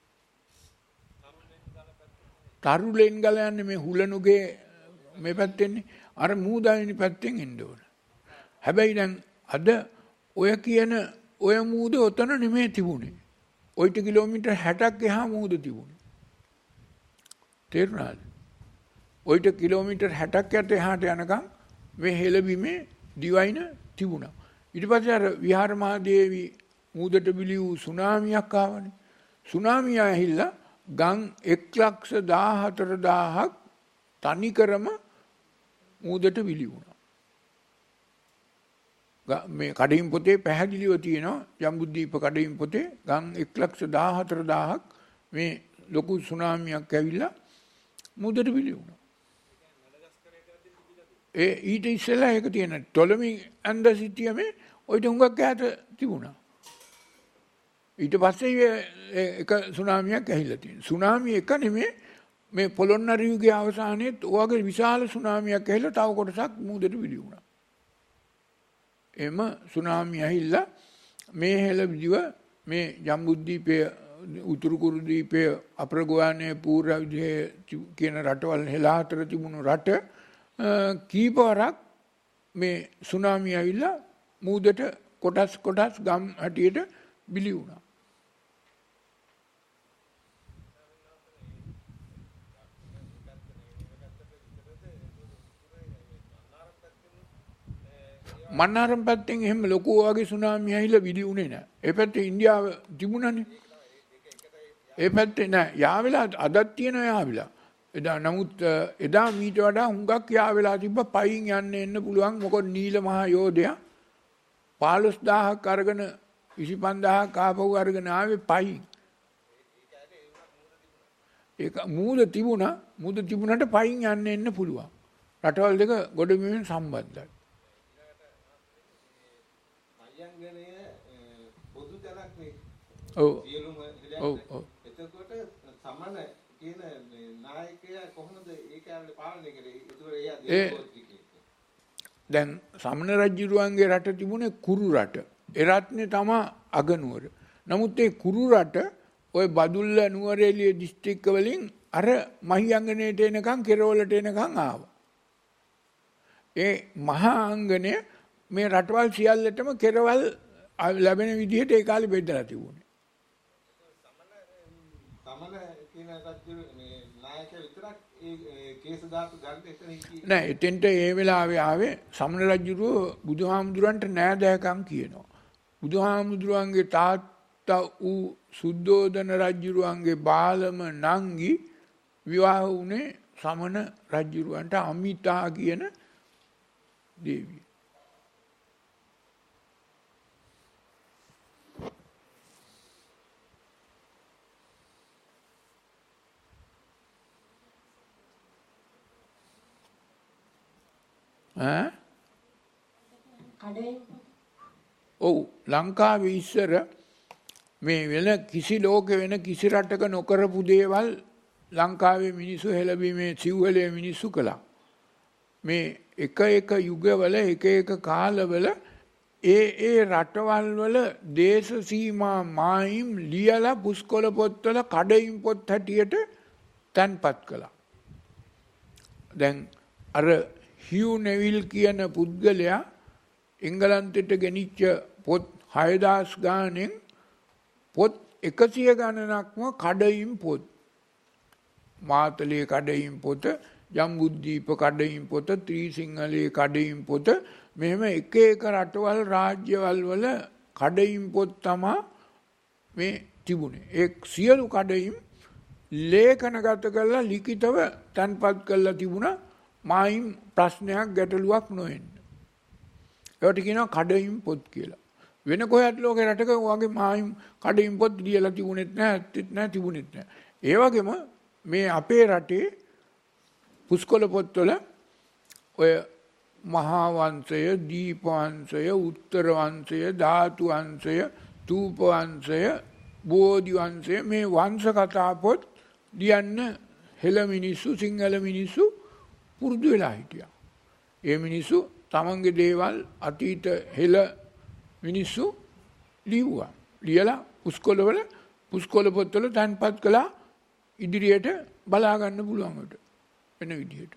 තරුලෙන් ගල යන්නේ මේ හුලනුගේ මේ පැත්තෙන්නේ අර මූදායිනි පැත්තෙන් එන්න ඕන. හැබැයි දැන් අද ඔය කියන ඔය මූද ඔතන නෙමෙයි තිබුණේ. ඔයිට කිලෝමීටර් හැටක් එහා මූද තිබුණේ. තේරුණාද? ඔයිට කිලෝමීටර් හැටක් යට එහාට යනකම් මේ හෙළබිමේ දිවයින තිබුණා. ඊට පස්සේ අර විහාර මහදේවි මූදට බිලි වූ සුනාමියක් ආවනේ. සුනාමිය ඇහිල්ලා ගම් එක ලක්ෂ දාහතර දාහක් තනිකරම මූදට බිලි වුණා. මේ කඩින් පොතේ පැහැදිලිව තියෙනවා ජම්බුද්දීප කඩින් පොතේ ගම් එක ලක්ෂ දාහතර දාහක් මේ ලොකු සුනාමියක් ඇවිල්ලා මුදට බිලි වුණා. ඒ ඊට ඉස්සෙල්ලා ඒක තියෙන ටොලමි ඇන්ද සිටියමේ ඔයිට හුඟක් ඈත තිබුණා. ඊට පස්සේ එක සුනාමියක් ඇහිලා තියෙනවා. සුනාමිය එක නෙමෙයි මේ පොළොන්නරු යුගයේ අවසානයේත් ඔයගේ විශාල සුනාමියක් ඇහිලා තව කොටසක් මුදට බිලි වුණා. එම සුනාමිය ඇහිලා මේ හෙළදිව මේ ජම්බුද්දීපයේ උතුරු කුරු දීපයේ අප්‍රගෝවානේ පූර්ව විදේ කියන රටවල් හෙලා අතර තිබුණු රට කීපවරක් මේ සුනාමිය ඇවිල්ලා මූදට කොටස් කොටස් ගම් හැටියට බිලි වුණා. මන්නාරම් පැත්තෙන් එහෙම ලොකු වගේ සුනාමිය ඇවිල්ලා බිලි වුණේ නැහැ. ඒ පැත්තේ ඉන්දියාව තිබුණානේ. ඒ පැත්තේ නෑ යාවෙලා අදත් තියෙනවා යාවෙලා. එදා නමුත් එදා මීට වඩා හුඟක් යාවෙලා තිබ්බ පයින් යන්න එන්න පුළුවන්. මොකද නීල මහා යෝධයා පහළොස් දාහක් අරගෙන විසිපන්දාහක් ආපහු අරගෙන ආවේ පයින්. ඒක මූද තිබුණා මූද තිබුණාට පයින් යන්න එන්න පුළුවන්. රටවල් දෙක ගොඩබිමෙන් සම්බන්ධයි. පොදු තැනක් නේ. ඔව්. සියලුම ඔව් ඔව්. එතකොට සමන කියන නායකයා කොහොමද ඒක ඇවිල්ලා පාලනය කරේ? ඒතකොට එයා දේශපාලනිකයෙක්. දැන් සමන රජුරුවන්ගේ රට තිබුණේ කුරු රට. ඒ රත්නේ තමයි අගනුවර. නමුත් ඒ කුරු රට ඔය බදුල්ල නුවරඑළිය දිස්ත්‍රික්ක වලින් අර මහියංගනේට එනකන් කෙරවලට එනකන් ආවා. ඒ මහා අංගනය මේ රටවල් සියල්ලටම කෙරවල් ලැබෙන විදිහට ඒ කාලේ බෙදලා තිබුණේ. සමන කියන රජු මේ නායකයා විතරක් ඒ කේස් දාතු ගන්න එතන හිටියේ නෑ. එතෙන්ට ඒ වෙලාවේ ආවේ සමන රජුරෝ බුදුහාමුදුරන්ට නෑදෑකම් කියනවා. බුදුහාමුදුරන්ගේ තාත්තා වූ සුද්ධෝදන රජුරුවන්ගේ බාලම නංගි විවාහ වුණේ සමන රජුරුවන්ට අමිතා කියන දේවිය. ඈ? ඔව් ලංකාවේ ඉස්සර මේ වෙන කිසි ලෝකෙ වෙන කිසි රටක නොකරපු දේවල් ලංකාවේ මිනිස්සු හෙළබීමේ සිව්වලේ මිනිස්සු කළා. මේ එක එක යුගවල එක එක කාලවල ඒ ඒ රටවල් වල දේශ සීමා මායිම් ලියලා පුස්කොළ පොත්වල කඩයිම් පොත් හැටියට තැන්පත් කළා. දැන් අර හියු නෙවිල් කියන පුද්ගලයා එංගලන්තෙට ගෙනිච්ච පොත් හයදාස් ගානෙන් පොත් එකසිය ගණනක්ම කඩයිම් පොත්. මාතලේ කඩයිම් පොත, ජම්බුද්දීප කඩයිම් පොත, ත්‍රිසිංහලේ කඩයිම් පොත, මෙහෙම එක එක රටවල් රාජ්‍යවල් වල කඩයිම් පොත් තමයි මේ තිබුණේ. ඒ සියලු කඩයිම් ලේඛනගත කරලා ලිඛිතව තන්පත් කරලා තිබුණා මායිම් ප්‍රශ්නයක් ගැටලුවක් නොවෙන්න. ඒකට කියනවා කඩයිම් පොත් කියලා. වෙන කොහේත් ලෝකේ රටක වගේ මායිම් කඩයිම් පොත් ලියලා තිබුණෙත් නැහැ, ඇත්තෙත් නැහැ, තිබුණෙත් නැහැ. ඒ වගේම මේ අපේ රටේ පුස්කොළ පොත්වල ඔය මහා වංශය, දීප වංශය, උත්තර වංශය, ධාතු වංශය, තූප වංශය, බෝධි වංශය මේ වංශ කතා පොත් ලියන්න හෙළ මිනිස්සු, සිංහල මිනිස්සු පුරුදු වෙලා හිටියා. ඒ මිනිස්සු තමන්ගේ දේවල් අතීත හෙළ මිනිස්සු ලියුවා. ලියලා පුස්කොළවල පුස්කොළ පොත්වල තැන්පත් කළා ඉදිරියට බලා ගන්න පුළුවන්කට වෙන විදිහට.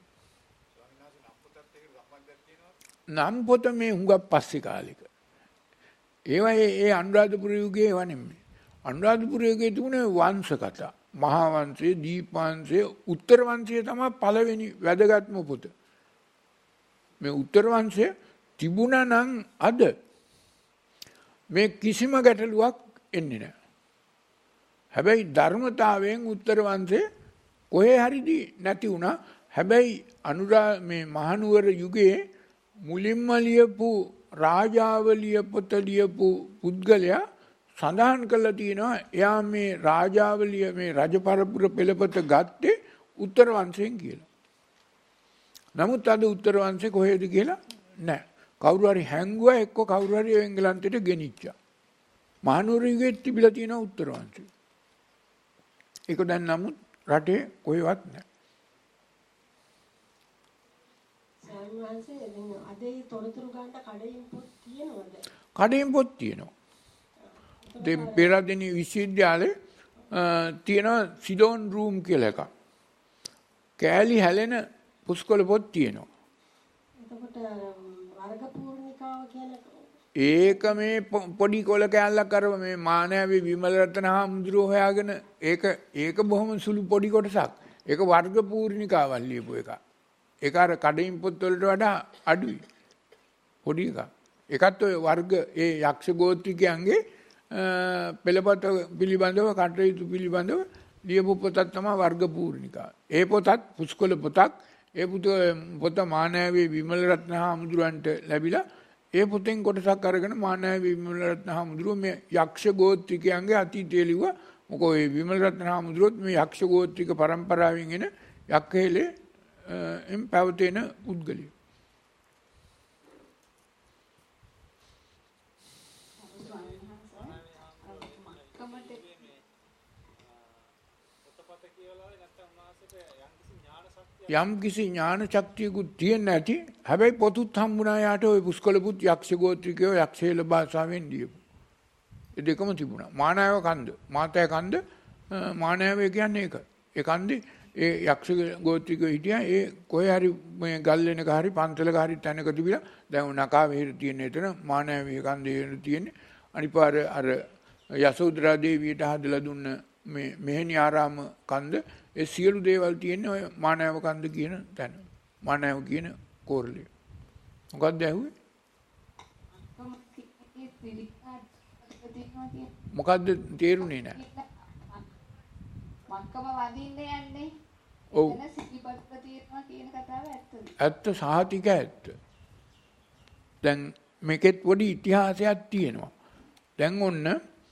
නම් පොත මේ හුඟක් පස්සේ කාලෙක. ඒවා ඒ අනුරාධපුර යුගයේ ඒවා නෙමෙයි. අනුරාධපුර යුගයේ තිබුණේ වංශ කතා. මහා වංශය, දීප වංශය, උත්තර වංශය තමයි පළවෙනි වැදගත්ම පොත. මේ උත්තර වංශය තිබුණා නම් අද මේ කිසිම ගැටලුවක් එන්නේ නැහැ. හැබැයි ධර්මතාවයෙන් උත්තර වංශේ කොහේ හරිදී නැති වුණා. හැබැයි අනුරා මේ මහනුවර යුගයේ මුලින්ම ලියපු රාජාවලිය පොත ලියපු පුද්ගලයා සඳහන් කළා තියෙනවා එයා මේ රාජාවලිය මේ රජපරපුර පෙළපත ගත්තේ උත්තර වංශයෙන් කියලා. නමුත් අද උත්තර වංශේ කොහෙද කියලා නැහැ. කවුරු හරි හැංගුවා එක්ක කවුරු හරි එංගලන්තෙට ගෙනිච්චා. මහනුවර යුගයේ තිබිලා තියෙන උත්තර වංශය. ඒක දැන් නමුත් රටේ කොහෙවත් නැහැ. සාමාන්‍යයෙන් දැන් අදේ තොරතුරු ගන්න කඩේින් පොත් තියෙනවද? කඩේින් පොත් තියෙනවා. දැන් පෙරදින විශ්වවිද්‍යාලේ තියෙන සිඩෝන් රූම් කියලා එකක්. කෑලි හැලෙන පුස්කොළ පොත් තියෙනවා. එතකොට වර්ග පූර්ණිකාව කියන ඒක මේ පොඩි කොළ කෑල්ලක් කරව මේ මානවී විමල රත්න හාමුදුරුවෝ හොයාගෙන ඒක ඒක බොහොම සුළු පොඩි කොටසක්. ඒක වර්ග පූර්ණිකාවල් ලියපු එක. ඒක අර කඩින් පොත් වලට වඩා අඩුයි. පොඩි එකක්. ඒකත් ඔය වර්ග ඒ යක්ෂ ගෝත්‍රිකයන්ගේ පෙළපත පිළිබඳව කටයුතු පිළිබඳව ලියපු පොතක් තමයි වර්ග පූර්ණිකාව. ඒ පොතත් පුස්කොළ පොතක්. ඒ පොත මානවී විමල රත්න හාමුදුරුවන්ට ලැබිලා ඒ පොතෙන් කොටසක් අරගෙන මානව විමලරත්න හාමුදුරුවෝ මේ යක්ෂ ගෝත්‍රිකයන්ගේ අතීතය ලිව්වා. මොකෝ මේ විමලරත්න හාමුදුරුවෝත් මේ යක්ෂ ගෝත්‍රික පරම්පරාවෙන් එන යක්කහෙලේ එම් පැවතෙන පුද්ගලයෝ. යම් කිසි ඥාන ශක්තියකුත් තියෙන්න ඇති. හැබැයි පොතුත් හම්බුණා යාට ওই පුස්කොළපුත් යක්ෂ ගෝත්‍රිකයෝ යක්ෂේල භාෂාවෙන් ලියපු. ඒ දෙකම තිබුණා. මානව කන්ද, මාතය කන්ද, මානවය කියන්නේ ඒක. ඒ කන්දේ ඒ යක්ෂ ගෝත්‍රිකයෝ හිටියා. ඒ කොහේ හරි මේ ගල් වෙනක හරි පන්සලක හරි තැනක තිබිලා දැන් නකා වෙහෙර තියෙන එතන මානවය කන්දේ තියෙන්නේ. අනිත් පාර අර යසෝදරා දේවියට හදලා දුන්න මේ මෙහෙණි ආරාම කන්ද ඒ සියලු දේවල් තියෙන්නේ ඔය මානව කන්ද කියන තැන. මානව කියන කෝරළේ. මොකක්ද ඇහුවේ? මොකද්ද තේරුනේ නැහැ. මක්කම වදින්න යන්නේ. ඔව්. එතන සිටිපත්ත තියෙනවා කියන කතාව ඇත්තද? ඇත්ත සහතික ඇත්ත. දැන් මේකෙත් පොඩි ඉතිහාසයක් තියෙනවා. දැන් ඔන්න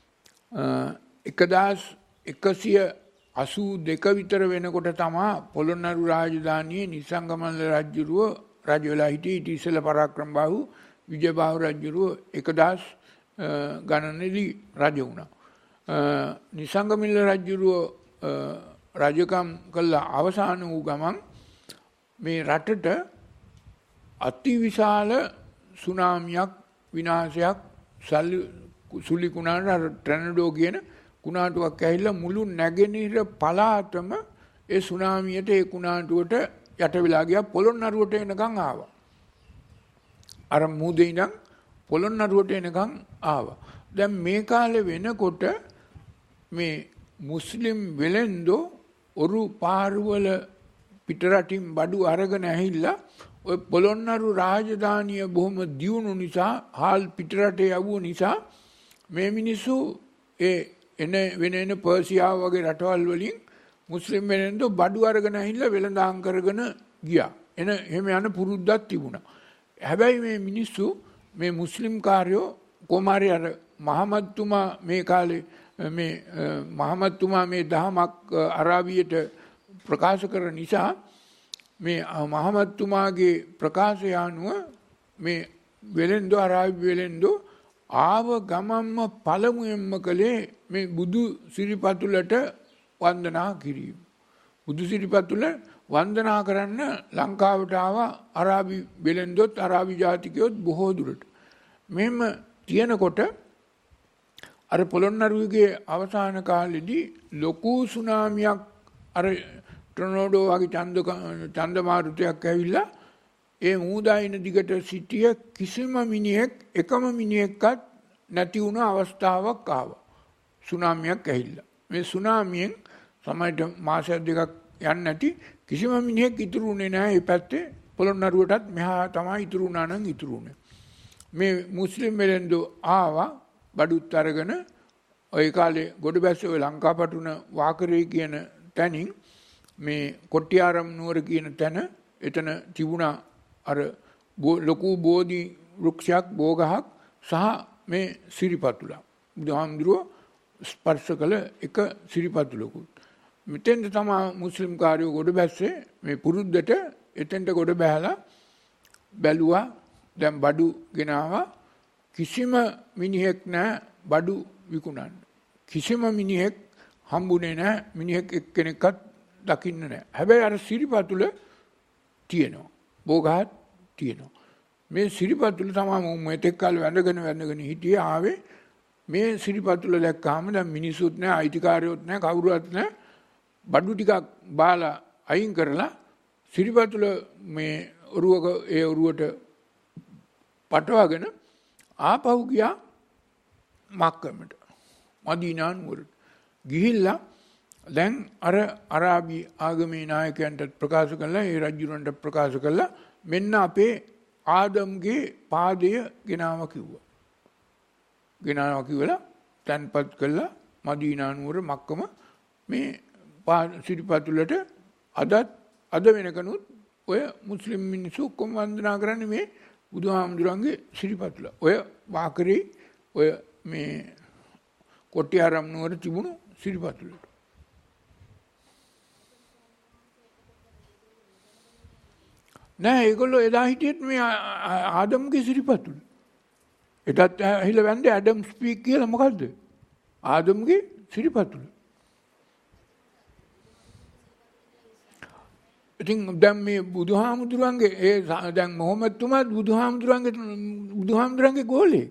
එකදාස් එකසිය අසූ දෙක විතර වෙනකොට තමයි පොළොන්නරු රාජධානියේ නිසංගමල්ල රජුරුව රජ වෙලා හිටියේ. ඊට ඉස්සෙල්ලා පරාක්‍රම බාහු විජයබාහු රජුරුව එකදාස් ගණනේදී රජ වුණා. නිසංගමිල්ල රජුරුව රජකම් කළා අවසාන වූ ගමන් මේ රටට අතිවිශාල සුනාමියක් විනාශයක් සුලි කුණාට ටර්නඩෝ කියන කුණාටුවක් ඇහිලා මුළු නැගෙනහිර පළාතම ඒ සුනාමියට ඒ කුණාටුවට යට වෙලා ගියා. පොළොන්නරුවට එනකන් ආවා. අර මූදේ ඉඳන් පොළොන්නරුවට එනකන් ආවා. දැන් මේ කාලේ වෙනකොට මේ මුස්ලිම් වෙලෙන්දෝ ඔරු පාරවල පිටරටින් බඩු අරගෙන ඇහිලා ඔය පොළොන්නරු රාජධානිය බොහොම දියුණු නිසා හාල් පිටරටේ යවුව නිසා මේ මිනිස්සු ඒ එන වෙන එන පර්සියාව වගේ රටවල් වලින් මුස්ලිම් වෙලෙන්දෝ බඩු අරගෙන ඇහිලා වෙළඳාම් කරගෙන ගියා. එන එහෙම යන පුරුද්දක් තිබුණා. හැබැයි මේ මිනිස්සු මේ මුස්ලිම් කාර්යෝ කොමාරි අර මහමත්තුමා මේ කාලේ මේ මහමත්තුමා මේ දහමක් අරාබියට ප්‍රකාශ කරන නිසා මේ මහමත්තුමාගේ ප්‍රකාශය අනුව මේ වෙලෙන්දෝ අරාබි වෙලෙන්දෝ ආව ගමම්ම පළමුවෙන්ම කළේ මේ බුදු සිරිපතුලට වන්දනා කිරීම. බුදු සිරිපතුල වන්දනා කරන්න ලංකාවට ආවා අරාබි වෙලෙන්දොත් අරාබි ජාතිකයොත් බොහෝ දුරට. මෙහෙම තියෙනකොට අර පොළොන්නරුවේ අවසාන කාලෙදී ලොකු සුනාමියක් අර ටොනෝඩෝ වගේ ඡන්ද ඡන්දමාරුතයක් ඇවිල්ලා ඒ මූදායින දිගට සිටිය කිසිම මිනිහෙක් එකම මිනිහෙක්වත් නැති වුණ අවස්ථාවක් ආවා. සුනාමියක් ඇවිල්ලා. මේ සුනාමියෙන් සමහරට මාස දෙකක් යන්නේ නැති කිසිම මිනිහෙක් ඉතුරු වුණේ නැහැ. මේ පැත්තේ පොළොන්නරුවටත් මෙහා තමයි ඉතුරු වුණා නම් ඉතුරු වුණේ. මේ මුස්ලිම් වෙලෙන්දෝ ආවා බඩුත් අරගෙන ওই කාලේ ගොඩබැස්ස ඔය ලංකාපටුන වාකරේ කියන තැනින් මේ කොට්ටිආරම් නුවර කියන තැන එතන තිබුණා අර ලොකු බෝධි වෘක්ෂයක් බෝගහක් සහ මේ සිරිපතුල. බුදුහාමුදුරුවෝ ස්පර්ශ කළ එක සිරිපතුලකුත්. මෙතෙන්ද තමයි මුස්ලිම් කාර්යෝ ගොඩ බැස්සේ මේ පුරුද්දට එතෙන්ට ගොඩ බැහැලා බැලුවා. දැන් බඩු ගෙනාවා. කිසිම මිනිහෙක් නැහැ බඩු විකුණන්න. කිසිම මිනිහෙක් හම්බුනේ නැහැ. මිනිහෙක් එක්කෙනෙක්වත් දකින්න නැහැ. හැබැයි අර සිරිපතුල තියෙනවා. බෝගහත් තියෙනවා. මේ සිරිපතුල තමයි මෙතෙක් කල් වැඳගෙන වැඳගෙන හිටියේ ආවේ. මේ සිරිපතුල දැක්කාම දැන් මිනිසුත් නැහැ, අයිතිකාරයොත් නැහැ, කවුරුවත් නැහැ. බඩු ටිකක් බාලා අයින් කරලා සිරිපතුල මේ ඔරුවක ඒ ඔරුවට පටවගෙන ආපහු ගියා මක්කමට. මදීනා නුවරට. ගිහිල්ලා දැන් අර අරාබි ආගමේ නායකයන්ට ප්‍රකාශ කළා, ඒ රජුරන්ට ප්‍රකාශ කළා මෙන්න අපේ ආදම්ගේ පාදය ගෙනාවා කිව්වා. ගෙනාවා කියලා තන්පත් කළා මදීනා නුවර මක්කම මේ සිරිපතුලට අදත් අද වෙනකනුත් ඔය මුස්ලිම් මිනිස්සු ඔක්කොම වන්දනා කරන්නේ මේ බුදුහාමුදුරන්ගේ සිරිපතුල. ඔය වාකරේ ඔය මේ කොට්ටිආරම් නුවර තිබුණු සිරිපතුලට. නෑ ඒගොල්ලෝ එදා හිටියෙත් මේ ආදම්ගේ සිරිපතුල. එදත් ඇහිලා වැන්දේ ඇඩම් ස්පීක් කියලා මොකද්ද? ආදම්ගේ සිරිපතුල. ඉතින් දැන් මේ බුදුහාමුදුරන්ගේ ඒ දැන් මොහොමඩ් තුමා බුදුහාමුදුරන්ගේ බුදුහාමුදුරන්ගේ ගෝලේ.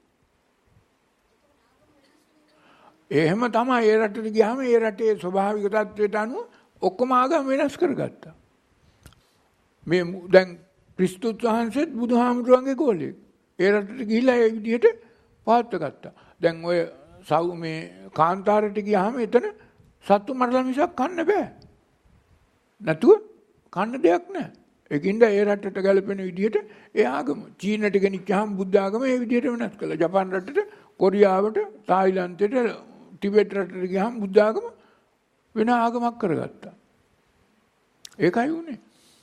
එහෙම තමයි ඒ රටට ගියාම ඒ රටේ ස්වභාවික තත්ත්වයට අනුව ඔක්කොම ආගම් වෙනස් කරගත්තා. මේ දැන් ක්‍රිස්තුස් වහන්සේත් බුදුහාමුදුරන්ගේ ගෝලේ. ඒ රටට ගිහිල්ලා ඒ විදිහට පවත්ව ගත්තා. දැන් ඔය සව් මේ කාන්තාරයට ගියාම එතන සත්තු මරලා මිසක් කන්න බෑ. නැතුව කන්න දෙයක් නැහැ. ඒකින්ද ඒ රටට ගැලපෙන විදිහට ඒ ආගම චීනට ගෙනිච්චාම බුද්ධ ආගම ඒ විදිහට වෙනස් කළා. ජපාන් රටට, කොරියාවට, තායිලන්තයට, ටිබෙට් රටට ගියාම බුද්ධ ආගම වෙන ආගමක් කරගත්තා. ඒකයි උනේ.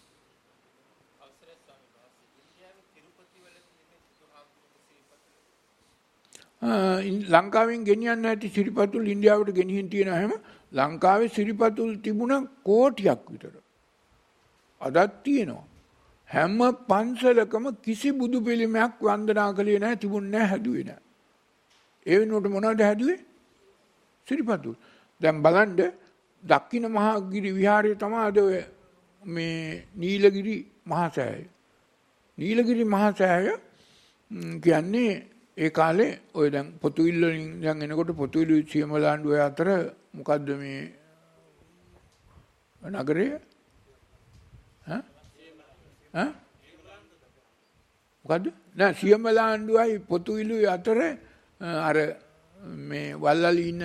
ලංකාවෙන් ගෙනියන්න ඇති සිරිපතුල් ඉන්දියාවට ගෙනිහින් තියෙන හැම ලංකාවේ සිරිපතුල් තිබුණ කෝටියක් විතර. අදත් තියෙනවා. හැම පන්සලකම කිසි බුදු පිළිමයක් වන්දනා කළේ නැහැ, තිබුණේ නැහැ, හැදුවේ නැහැ. ඒ වෙනුවට මොනවද හැදුවේ? සිරිපතුල්. දැන් බලන්න දක්ෂිණ මහගිරි විහාරය තමයි අද ඔය මේ නීලගිරි මහසෑය. නීලගිරි මහසෑය කියන්නේ ඒ කාලේ ඔය දැන් පොතුවිල්ල වලින් දැන් එනකොට පොතුවිලු සියමලාණ්ඩුව අතර මොකද්ද මේ නගරය? ඈ? ඈ? මොකද්ද? නෑ සියමලාණ්ඩුවයි පොතුවිලුයි අතර අර මේ වල්ලලි ඉන්න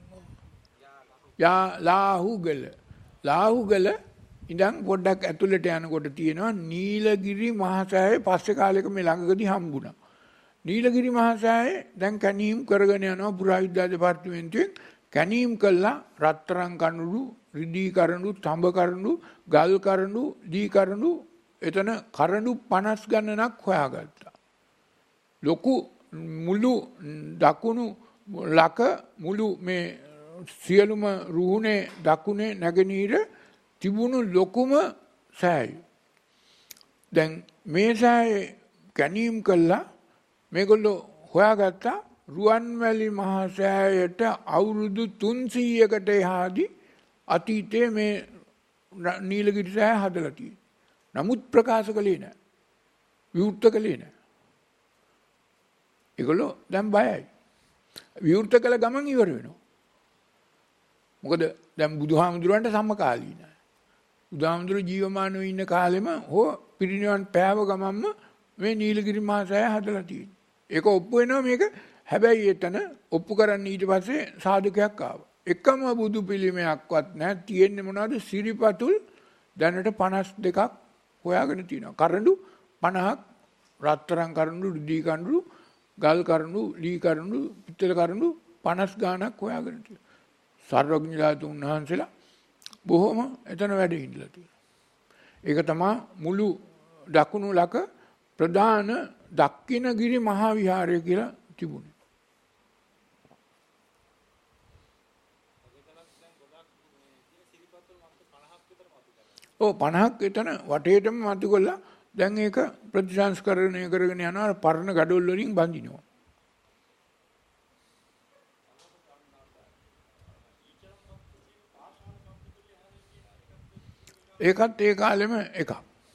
යා ලාහුගල ලාහුගල ඉඳන් පොඩ්ඩක් ඇතුළට යනකොට තියෙනවා නීලගිරි මහසෑය. පස්සේ කාලෙක මේ ළඟකදී හම්බුණා. නීලගිරි මහසෑයේ දැන් කැනීම් කරගෙන යනවා පුරාවිද්‍යා දෙපාර්තමේන්තුවෙන්. කැනීම් කළා රත්තරන් කණුඩු, රිදී කරඬු, තඹ කරඬු, ගල් කරඬු, දී කරඬු, එතන කරඬු පනස් ගණනක් හොයාගත්තා. ලොකු මුළු දකුණු ලක මුළු මේ සියලුම රුහුණේ දකුණේ නැගෙනහිර තිබුණු ලොකුම සෑය. දැන් මේ සෑයේ කැනීම් කළා මේගොල්ලෝ හොයාගත්තා රුවන්වැලි මහා සෑයට අවුරුදු තුන්සීයකට එහාදී අතීතයේ මේ නීලගිරි සෑය හදලා තියෙනවා. නමුත් ප්‍රකාශ කළේ නැහැ. විවෘත කළේ නැහැ. ඒගොල්ලෝ දැන් බයයි. විවෘත කළ ගමන් ඉවර වෙනවා. මොකද දැන් බුදුහාමුදුරන්ට සමකාලීනයි. බුදුහාමුදුරු ජීවමානව ඉන්න කාලෙම හෝ පිරිනිවන් පෑව ගමන්ම මේ නීලගිරි මහා සෑය හදලා තියෙනවා. ඒක ඔප්පු වෙනවා මේක. හැබැයි එතන ඔප්පු කරන්න ඊට පස්සේ සාධකයක් ආවා. එකම බුදු පිළිමයක්වත් නැහැ. තියෙන්නේ මොනවද? සිරිපතුල් දැනට පනස් දෙකක් හොයාගෙන තියෙනවා. කරඬු පනහක්, රත්තරන් කරඬු, දී කරඬු, ගල් කරඬු, ලී කරඬු, පිත්තල කරඬු පනස් ගාණක් හොයාගෙන තියෙනවා. සර්වඥලාතුන් වහන්සේලා බොහොම එතන වැඩ ඉඳලා තියෙනවා. ඒක තමයි මුළු දකුණු ලක ප්‍රධාන දක්ඛිනගිරි මහා විහාරය කියලා තිබුණේ. ඔව් පනහක් එතන වටේටම මතු කළා. දැන් ඒක ප්‍රතිසංස්කරණය කරගෙන යනවා. පරණ gadol වලින් බඳිනවා. ඒකත් ඒ කාලෙම එකක්.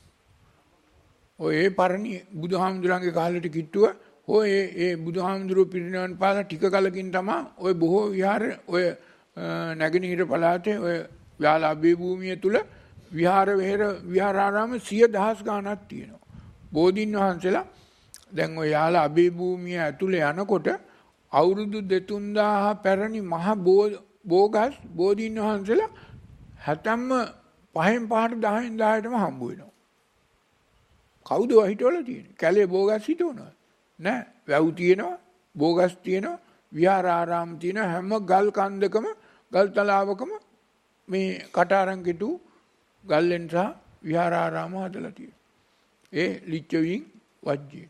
ඔය ඒ පරණි බුදුහාමුදුරන්ගේ කාලෙට කිට්ටුව ඔය ඒ ඒ බුදුහාමුදුරුවෝ පිරිනිවන් පාලා ටික කලකින් තමයි ඔය බොහෝ විහාර ඔය නැගෙනහිර පළාතේ ඔය ව්‍යාල අබේ භූමිය තුල විහාර වෙහෙර විහාරාරාම සිය දහස් ගණනක් තියෙනවා. බෝධීන් වහන්සේලා දැන් ඔය යාල අබේ භූමිය ඇතුලේ යනකොට අවුරුදු දෙතුන් දාහ පැරණි මහ බෝගස් බෝධීන් වහන්සේලා හැතැම්ම පහෙන් පහට දහෙන් දහයටම හම්බ වෙනවා. කවුද හිටවල තියෙන්නේ? කැලේ බෝගස් හිටවනවා. නෑ. වැව් තියෙනවා, බෝගස් තියෙනවා, විහාරාරාම තියෙනවා. හැම ගල් කන්දකම, ගල් තලාවකම මේ කටාරම් කෙටු ගල්ලෙන් සහ විහාරාරාම හදලා තියෙනවා. ඒ ලිච්ඡවීන් වජ්ජයෙන්.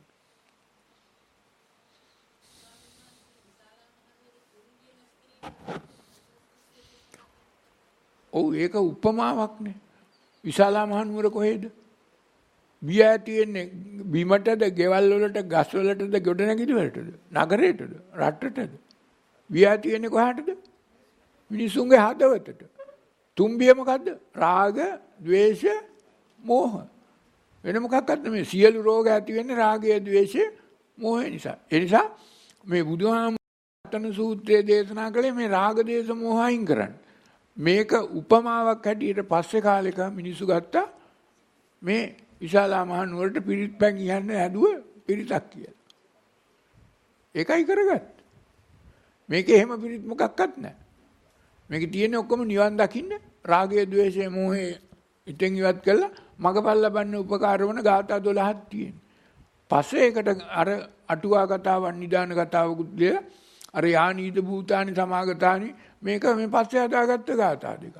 ඔව් ඒක උපමාවක්නේ. විශාලා මහනුවර කොහෙද? බිය තියෙන්නේ බිමටද, ගෙවල් වලට, ගස් වලටද, ගොඩනැගිලි වලටද, නගරයටද, රටටද? බිය තියෙන්නේ කොහාටද? මිනිසුන්ගේ හදවතට. තුම්බිය මොකද්ද? රාග, ද්වේෂ, මෝහ. වෙන මොකක්වත් නෙමෙයි. සියලු රෝග ඇති වෙන්නේ රාගය, ද්වේෂය, මෝහය නිසා. ඒ නිසා මේ බුදුහාමුදුරන් සූත්‍රයේ දේශනා කළේ මේ රාග, දේශ, මෝහ අයින් කරන්න. මේක උපමාවක් හැටියට පස්සේ කාලෙක මිනිස්සු ගත්තා මේ විශාලා මහනුවරට පිරිත් පැන් කියන්න හැදුව පිරිතක් කියලා. ඒකයි කරගත්ත. මේකේ එහෙම පිරිත් මොකක්වත් නැහැ. මේක තියෙන්නේ ඔක්කොම නිවන් දකින්න රාගය, ద్వේෂය, මෝහය ඉතින් ඉවත් කළා මගපල් ලබන්න උපකාර වන ගාථා දොළහක් තියෙනවා. පස්සේ ඒකට අර අටුවා කතාවක්, නිදාන කතාවකුත් දෙලා අර යානීත භූතානි සමාගතානි මේක මේ පස්සේ හදාගත්ත ගාථා දෙක.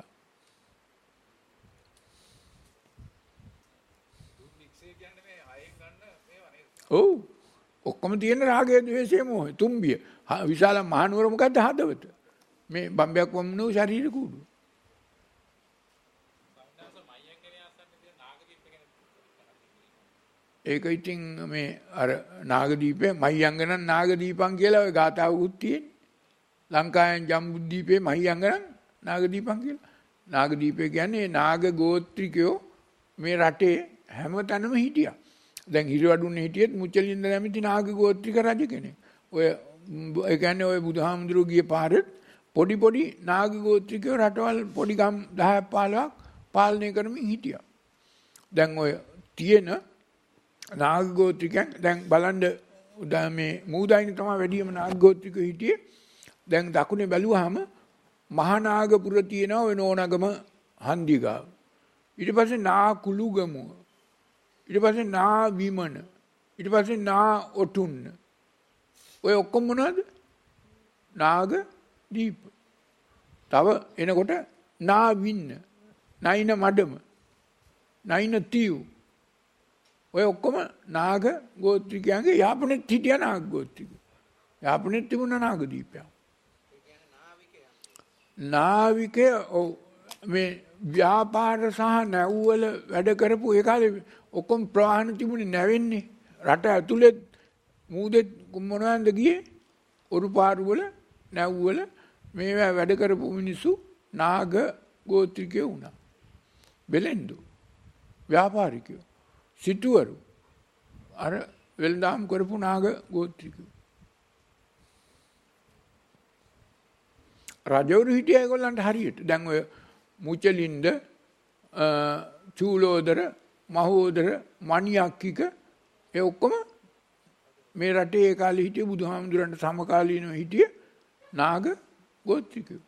ඔව් ඔක්කොම තියෙන රාගය, ద్వේෂය, මෝහය තුම්බිය. විශාල මහනුවර මොකද්ද? හදවත. මේ බම්බයක් වම්නෝ ශරීර කූඩු. ඒක ඉතින් මේ අර නාගදීපේ මහියංගනන් නාගදීපං කියලා ඔය ගාතාවකුත් තියෙන්නේ. ලංකාවෙන් ජම්බුද්දීපේ මහියංගනන් නාගදීපං කියලා. නාගදීපේ කියන්නේ නාග ගෝත්‍රිකයෝ මේ රටේ හැමතැනම හිටියා. දැන් හිරවඩුන්නේ හිටියෙත් මුචලින්ද නැමැති නාග ගෝත්‍රික රජ කෙනෙක්. ඔය ඒ කියන්නේ ඔය බුදුහාමුදුරුවෝ ගිය පාරේ පොඩි පොඩි නාග ගෝත්‍රිකයෝ රටවල් පොඩි ගම් දහයක් පහළොවක් පාලනය කරමින් හිටියා. දැන් ඔය තියෙන නාග ගෝත්‍රිකයන් දැන් බලන්න මේ මූදායිනේ තමයි වැඩිම නාග ගෝත්‍රිකයෝ හිටියේ. දැන් දකුණේ බැලුවාම මහානාගපුර තියෙනවා ඔය නෝනගම හන්දිගාව. ඊට පස්සේ නා කුළුගමුව. ඊට පස්සේ නා විමන. ඊට පස්සේ නා ඔටුන්න. ඔය ඔක්කොම මොනවද? නාග දීප. තව එනකොට නා වින්න. නයින මඩම. නයින තියු. ඔය ඔක්කොම නාග ගෝත්‍රිකයන්ගේ යාපනයේ හිටිය නාග ගෝත්‍රික. යාපනයේ තිබුණ නාග දීපයක්. නාවිකය මේ ව්‍යාපාර සහ නැව්වල වැඩ කරපු ඒ කාලේ ඔක්කොම ප්‍රවාහන තිබුණේ නැවෙන්නේ. රට ඇතුලේ මූදෙත් මොනවන්ද ගියේ? ඔරු පාරු වල නැව්වල මේවා වැඩ කරපු මිනිස්සු නාග ගෝත්‍රිකයෝ වුණා. බෙලෙන්දු ව්‍යාපාරිකයෝ සිටුවරු අර වෙළඳාම් කරපු නාග ගෝත්‍රිකයෝ. රජවරු හිටිය ඒගොල්ලන්ට හරියට. දැන් ඔය මුචලින්ද, චූලෝදර, මහෝදර, මණියක්කික ඒ ඔක්කොම මේ රටේ ඒ කාලේ හිටිය බුදුහාමුදුරන්ට සමකාලීනව හිටිය නාග ගෝත්‍රිකයෝ.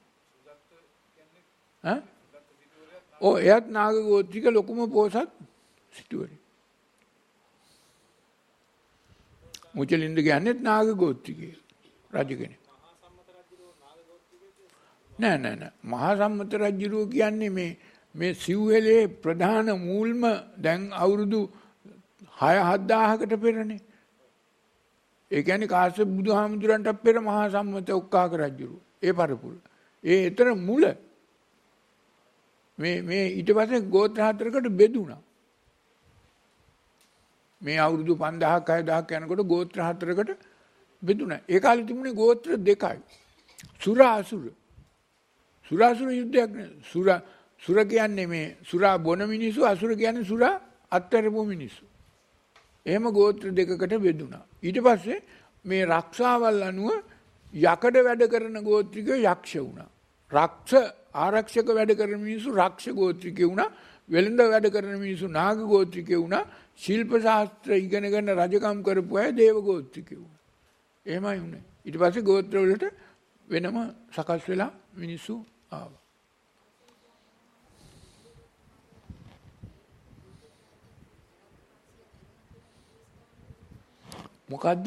ඈ? ඔව් එයත් නාග ගෝත්‍රික ලොකුම පොසත් සිටුවරි. මුචලින්ද කියන්නේ නාග ගෝත්‍රිකේ රජ කෙනෙක්. නෑ නෑ නෑ මහා සම්මත රජුරෝ කියන්නේ මේ මේ සිව්හෙලේ ප්‍රධාන මූල්ම දැන් අවුරුදු හය හදාහකට පෙරනේ. ඒ කියන්නේ කාශ්‍යප බුදුහාමුදුරන්ට පෙර මහා සම්මත ඔක්කාක රජුරෝ ඒ පරපුර. ඒ ඊතර මුල මේ මේ ඊට පස්සේ ගෝත්‍ර හතරකට බෙදුණා. මේ අවුරුදු පන්දහක් හයදහක් යනකොට ගෝත්‍ර හතරකට බෙදුණා. ඒ කාලේ තිබුණේ ගෝත්‍ර දෙකයි. සුර අසුර. සුරාසුර යුද්ධයක් නේ. සුර සුර කියන්නේ මේ සුරා බොන මිනිස්සු, අසුර කියන්නේ සුරා අත්තරපු මිනිස්සු. එහෙම ගෝත්‍ර දෙකකට බෙදුණා. ඊට පස්සේ මේ රක්ෂාවල් අනුව යකඩ වැඩ කරන ගෝත්‍රිකයෝ යක්ෂ වුණා. රක්ෂ ආරක්ෂක වැඩ කරන මිනිස්සු රක්ෂ ගෝත්‍රිකයෝ වුණා. වෙළඳ වැඩ කරන මිනිස්සු නාග ගෝත්‍රිකයෝ වුණා. ශිල්ප ශාස්ත්‍ර ඉගෙන ගන්න රජකම් කරපු අය දේව ගෝත්‍රිකයෝ වුණා. එහෙමයි වුණේ. ඊට පස්සේ ගෝත්‍ර වලට වෙනම සකස් වෙලා මිනිස්සු ආවා. මොකද්ද?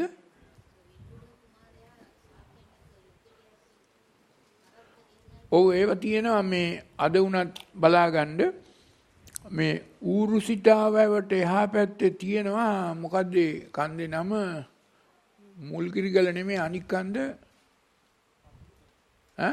ඔව් ඒව තියෙනවා මේ අද උනත් බලාගන්න මේ ඌරුසිතාවැවට එහා පැත්තේ තියෙනවා මොකද්ද කන්දේ නම මුල්කිරිගල නෙමෙයි අනික් කන්ද ඈ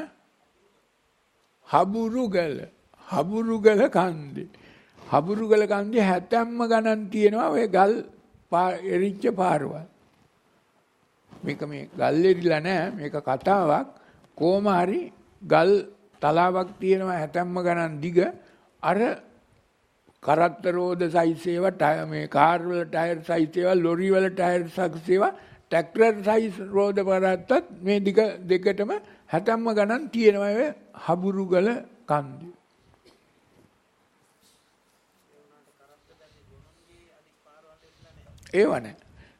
හබුරුගල හබුරුගල කන්දේ හබුරුගල කන්දේ හැතැම්ම ගණන් තියෙනවා ඔය ගල් එරිච්ච පාරවල් මේක මේ ගල් එරිලා නැහැ මේක කතාවක් කොහොම හරි ගල් තලාවක් තියෙනවා හැතැම්ම ගණන් දිග අර කරත්ත රෝද සයිස් ඒවා මේ කාර් වල ටයර් සයිස් ඒවා ලොරි වල ටයර් සයිස් ඒවා ට්‍රැක්ටර් සයිස් රෝද පරත්තත් මේ දිග දෙකටම හැතැම්ම ගණන් තියෙනවා ඒ හබුරුගල කන්දේ ඒව නැහැ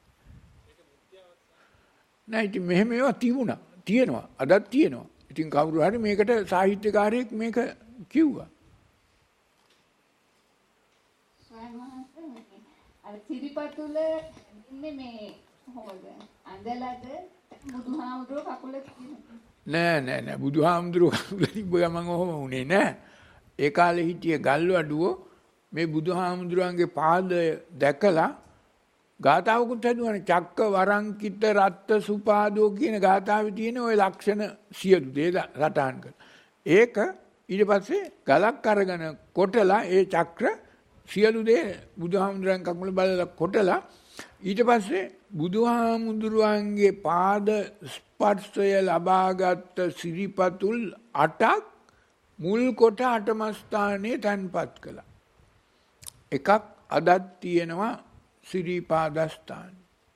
නෑ ඉතින් මෙහෙම ඒවා තිබුණා තියෙනවා අදත් තියෙනවා ඉතින් කවුරු හරි මේකට සාහිත්‍යකාරයෙක් මේක කිව්වා අර සිරිපතුල ඉන්නේ මේ කොහොමද අඳලාද බුදුහාමුදුරුව කකුල නෑ නෑ නෑ බුදුහාමුදුරුව කකුල තිබ්බ ගමන් ඔහොම වුණේ නෑ ඒ කාලේ හිටිය ගල්වඩුවෝ මේ බුදුහාමුදුරුවන්ගේ පාදය දැකලා ගාථාවකුත් හදුවානේ චක්ක වරංකිත රත්ත සුපාදෝ කියන ගාථාවේ තියෙන ওই ලක්ෂණ සියලු දේ රටහන් කරලා ඒක ඊට පස්සේ ගලක් අරගෙන කොටලා ඒ චක්‍ර සියලු දේ බුදුහාමුදුරන් කකුල බලලා කොටලා ඊට පස්සේ බුදුහාමුදුරුවන්ගේ පාද ස්පර්ශය ලබාගත් සිරිපතුල් අටක් මුල් කොට අටම ස්ථානයේ තැන්පත් කළා. එකක් අදත් තියෙනවා සිරිපාදස්ථාන.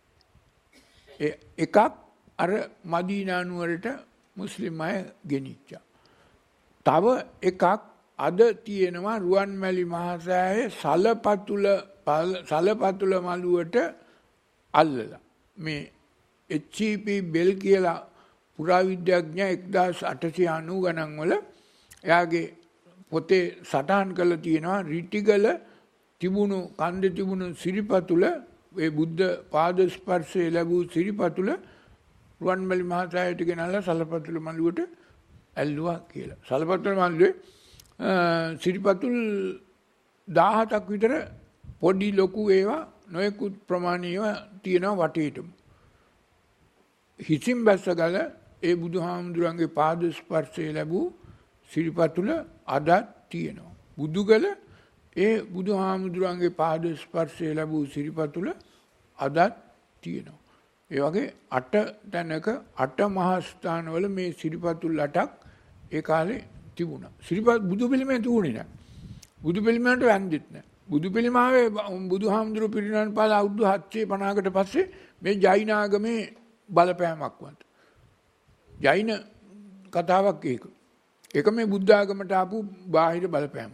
එකක් අර මදීනා නුවරට මුස්ලිම් අය ගෙනිච්චා. තව එකක් අද තියෙනවා රුවන්මැලි මහසෑයේ සලපතුල සලපතුල මළුවට අල්ලලා මේ එච් ඊ පී බෙල් කියලා පුරාවිද්‍යාඥයා එක්දාස් අටසිය අනූ ගණන් වල එයාගේ පොතේ සටහන් කරලා තියෙනවා රිටිගල තිබුණු කන්දේ තිබුණු සිරිපතුල ඒ බුද්ධ පාද ස්පර්ශය ලැබූ සිරිපතුල රුවන්මැලි මහසෑයට ගෙනල්ලා සලපතුල මළුවට ඇල්ලුවා කියලා. සලපතුල මළුවේ සිරිපතුල් දහහතක් විතර පොඩි ලොකු ඒවා නොයෙකුත් ප්‍රමාණීව තියෙනවා වටේටම. හිසින් බැස්සගල ඒ බුදුහාමුදුරන්ගේ පාද ස්පර්ශය ලැබූ සිරිපතුල අදත් තියෙනවා. බුදුගල ඒ බුදුහාමුදුරන්ගේ පාද ස්පර්ශය ලැබූ සිරිපතුල අදත් තියෙනවා. ඒ වගේ අට තැනක අට මහස්ථානවල මේ සිරිපතුල් අටක් ඒ කාලේ තිබුණා. සිරිපත් බුදු පිළිමේ තිබුණේ නැහැ. බුදු පිළිමයට වැන්දිත් නැහැ. බුදු පිළිමාවේ බුදුහාමුදුරුවෝ පිරිනමන පාල අවුරුදු හත්සිය පනහකට පස්සේ මේ ජෛන ආගමේ බලපෑමක් වන්ත. ජෛන කතාවක් ඒක. ඒක මේ බුද්ධ ආගමට ආපු බාහිර බලපෑමක්.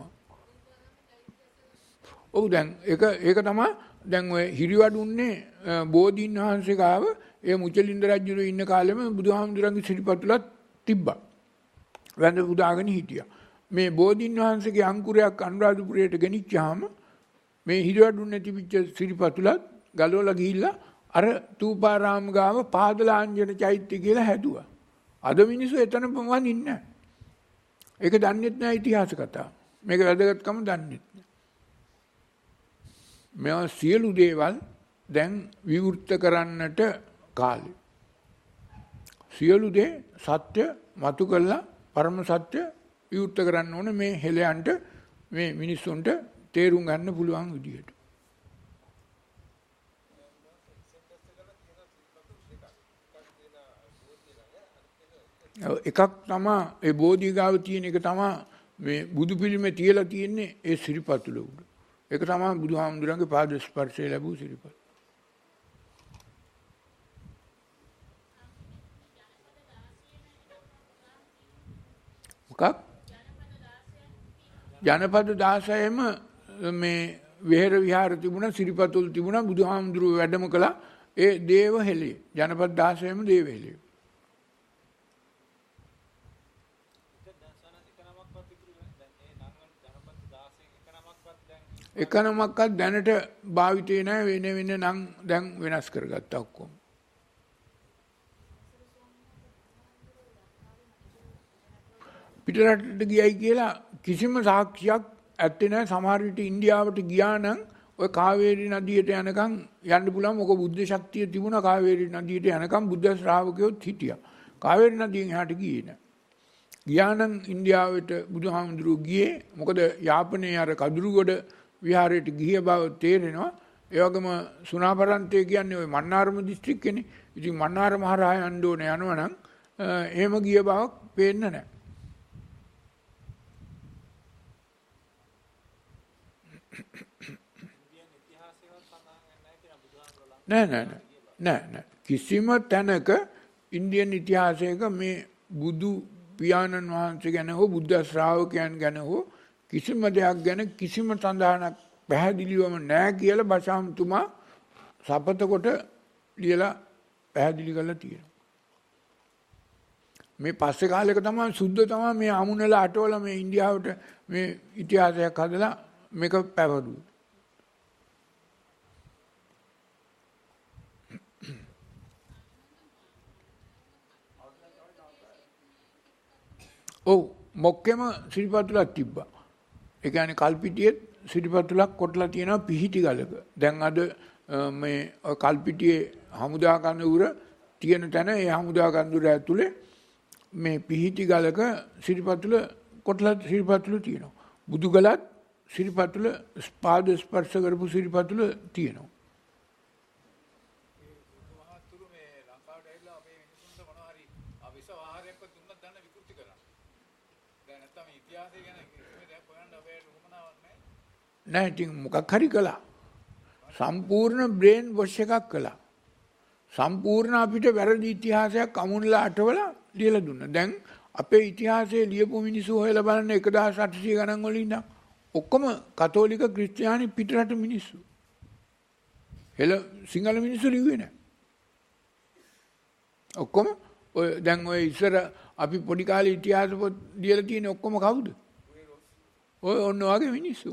ඔව් දැන් ඒක ඒක තමයි දැන් ඔය හිරිවඩුන්නේ බෝධීන් වහන්සේ ගාව ඒ මුචලින්ද රජුගේ ඉන්න කාලෙම බුදුහාමුදුරන්ගේ සිරිපතුලක් තිබ්බා. වැඳ පුදාගෙන හිටියා. මේ බෝධීන් වහන්සේගේ අංකුරයක් අනුරාධපුරයට ගෙනිච්චාම මේ හිරිවඩුන්නේ තිබිච්ච සිරිපතුලත් ගලවලා ගිහිල්ලා අර තූපාරාම ගාව පාදලාංජන චෛත්‍ය කියලා හැදුවා. අද මිනිස්සු එතන වඳින්නේ නැහැ. ඒක දන්නෙත් නැහැ ඉතිහාස කතාව. මේක වැදගත්කම දන්නෙත් නැහැ. මේවා සියලු දේවල් දැන් විවෘත කරන්නට කාලේ. සියලු දේ සත්‍ය මතු කළා පරම සත්‍ය විවෘත කරන්න ඕන මේ හෙලයන්ට මේ මිනිස්සුන්ට තේරුම් ගන්න පුළුවන් විදිහට. එකක් තමයි ඒ බෝධිගාව තියෙන එක තමයි මේ බුදු පිළිමේ තියලා තියෙන්නේ ඒ සිරිපතුල උඩ. ඒක තමයි බුදුහාමුදුරන්ගේ පාද ස්පර්ශය ලැබූ සිරිපතුල. මොකක්? ජනපද දාසයම මේ විහෙර විහාර තිබුණා සිරිපතුල් තිබුණා බුදුහාමුදුරුවෝ වැඩම කළා ඒ දේව හෙළිය. ජනපද දාසයම දේව හෙළිය. එක නමක්වත් දැනට භාවිතේ නැහැ වෙන වෙන නම් දැන් වෙනස් කරගත්තා ඔක්කොම. පිටරටට ගියයි කියලා කිසිම සාක්ෂියක් ඇත්තේ නැහැ. සමහර විට ඉන්දියාවට ගියා නම් ඔය කාවේරි නදියට යනකම් යන්න පුළුවන්. මොකද බුද්ධ ශක්තිය තිබුණා කාවේරි නදියට යනකම් බුද්ධ ශ්‍රාවකයෝත් හිටියා. කාවේරි නදියෙන් එහාට ගියේ නැහැ. ගියා නම් ඉන්දියාවට බුදුහාමුදුරුවෝ ගියේ. මොකද යාපනයේ අර කදුරුගොඩ විහාරයට ගිය බව තේරෙනවා. ඒ වගේම සුණාපරන්තය කියන්නේ ওই මන්නාරම දිස්ත්‍රික්කේනේ. ඉතින් මන්නාරම හරහා යන්න ඕනේ යනවා නම් එහෙම ගිය බවක් පේන්න නැහැ. නෑ නෑ නෑ නෑ කිසිම තැනක ඉන්දියන් ඉතිහාසයක මේ බුදු පියාණන් වහන්සේ ගැන හෝ බුද්ධ ශ්‍රාවකයන් ගැන හෝ කිසිම දෙයක් ගැන කිසිම සඳහනක් පැහැදිලිවම නැහැ කියලා බෂාම්තුමා සපත කොට ලියලා පැහැදිලි කරලා තියෙනවා. මේ පස්සේ කාලෙක තමයි සුද්ධ තමයි මේ අමුණලා අටවල මේ ඉන්දියාවට මේ ඉතිහාසයක් හදලා මේක පැවරුවේ. ඔව් මොක්කෙම සිරිපතුලක් තිබ්බා. ඒ කියන්නේ කල්පිටියෙත් සිරිපතුලක් කොටලා තියෙනවා පිහිටි ගලක. දැන් අද මේ කල්පිටියේ හමුදා කඳුර තියෙන තැන ඒ හමුදා කඳුර ඇතුලේ මේ පිහිටි ගලක සිරිපතුල කොටලා සිරිපතුල තියෙනවා. බුදුගලත් සිරිපතුල ස්පාද ස්පර්ශ කරපු සිරිපතුල තියෙනවා. නෑ ඉතින් මොකක් හරි කළා. සම්පූර්ණ බ්‍රේන් වොෂ් එකක් කළා. සම්පූර්ණ අපිට වැරදි ඉතිහාසයක් අමුණලා අටවලා ලියලා දුන්නා. දැන් අපේ ඉතිහාසයේ ලියපු මිනිස්සු හොයලා බලන්න එක දහස් අටසිය ගණන් වල ඉඳන් ඔක්කොම කතෝලික ක්‍රිස්තියානි පිටරට මිනිස්සු. හෙළ සිංහල මිනිස්සු ලිව්වේ නෑ. ඔක්කොම ඔය දැන් ඔය ඉස්සර අපි පොඩි කාලේ ඉතිහාස පොත් ලියලා තියෙන ඔක්කොම කවුද? ඔය ඔන්න වගේ මිනිස්සු.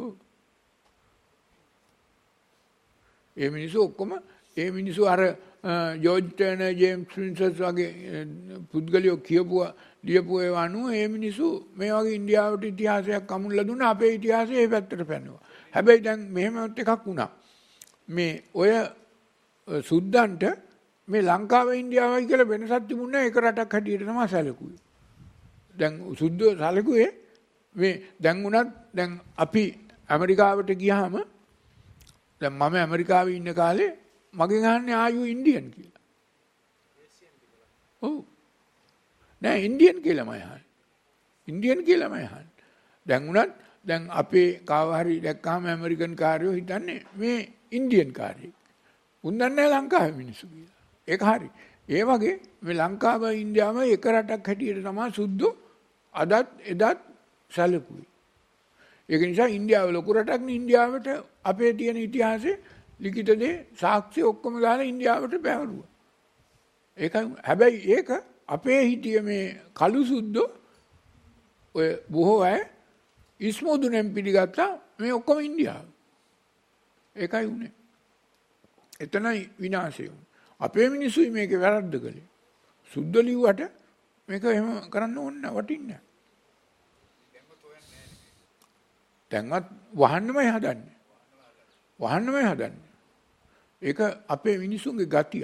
ඒ මිනිස්සු ඔක්කොම ඒ මිනිස්සු අර ජෝර්ජ් ටර්නර් ජේම්ස් ප්‍රින්සස් වගේ පුද්ගලයෝ කියපුවා ලියපු ඒවා අනුව ඒ මිනිස්සු මේ වගේ ඉන්දියාවට ඉතිහාසයක් අමුණලා දුන්නා. අපේ ඉතිහාසය ඒ පැත්තට පැනනවා. හැබැයි දැන් මෙහෙම එකක් වුණා. මේ ඔය සුද්දන්ට මේ ලංකාවේ ඉන්දියාවයි කියලා වෙනසක් තිබුණේ ඒක රටක් හැටියට තමයි සැලකුවේ. දැන් සුද්ද සැලකුවේ මේ දැන් උනත් දැන් අපි ඇමරිකාවට ගියාම දැන් මම ඇමරිකාවේ ඉන්න කාලේ මගෙන් අහන්නේ ආයු ඉන්දියන් කියලා. ඔව්. නෑ ඉන්දියන් කියලාමයි අහන්නේ. ඉන්දියන් කියලාමයි අහන්නේ. දැන් උනත් දැන් අපේ කාව හරි දැක්කම ඇමරිකන් කාර්යෝ හිතන්නේ මේ ඉන්දියන් කාර්යයක්. උන් දන්නේ ලංකාවේ මිනිස්සු කියලා. ඒක හරි. ඒ වගේ මේ ලංකාව ඉන්දියාව එක රටක් හැටියට තමයි සුද්ධෝ අදත් එදත් සැලකුවේ. ඒක නිසා ඉන්දියාව ලොකු රටක් නේ. ඉන්දියාවට අපේ තියෙන ඉතිහාසයේ ලිඛිත දේ සාක්ෂි ඔක්කොම දාලා ඉන්දියාවට පැවරුවා. ඒකයි. හැබැයි ඒක අපේ හිටිය මේ කළු සුද්දෝ ඔය බොහෝ අය ඉස්මෝදුනෙන් පිළිගත්තා මේ ඔක්කොම ඉන්දියාව. ඒකයි උනේ. එතනයි විනාශය වුනේ. අපේ මිනිස්සුයි මේකේ වැරද්ද කළේ. සුද්ධ ලිව්වට මේක එහෙම කරන්න ඕනේ නැහැ. වටින්නේ නැහැ. දැන්වත් වහන්නමයි හදන්නේ. වහන්නමයි හදන්නේ. ඒක අපේ මිනිසුන්ගේ ගතිය.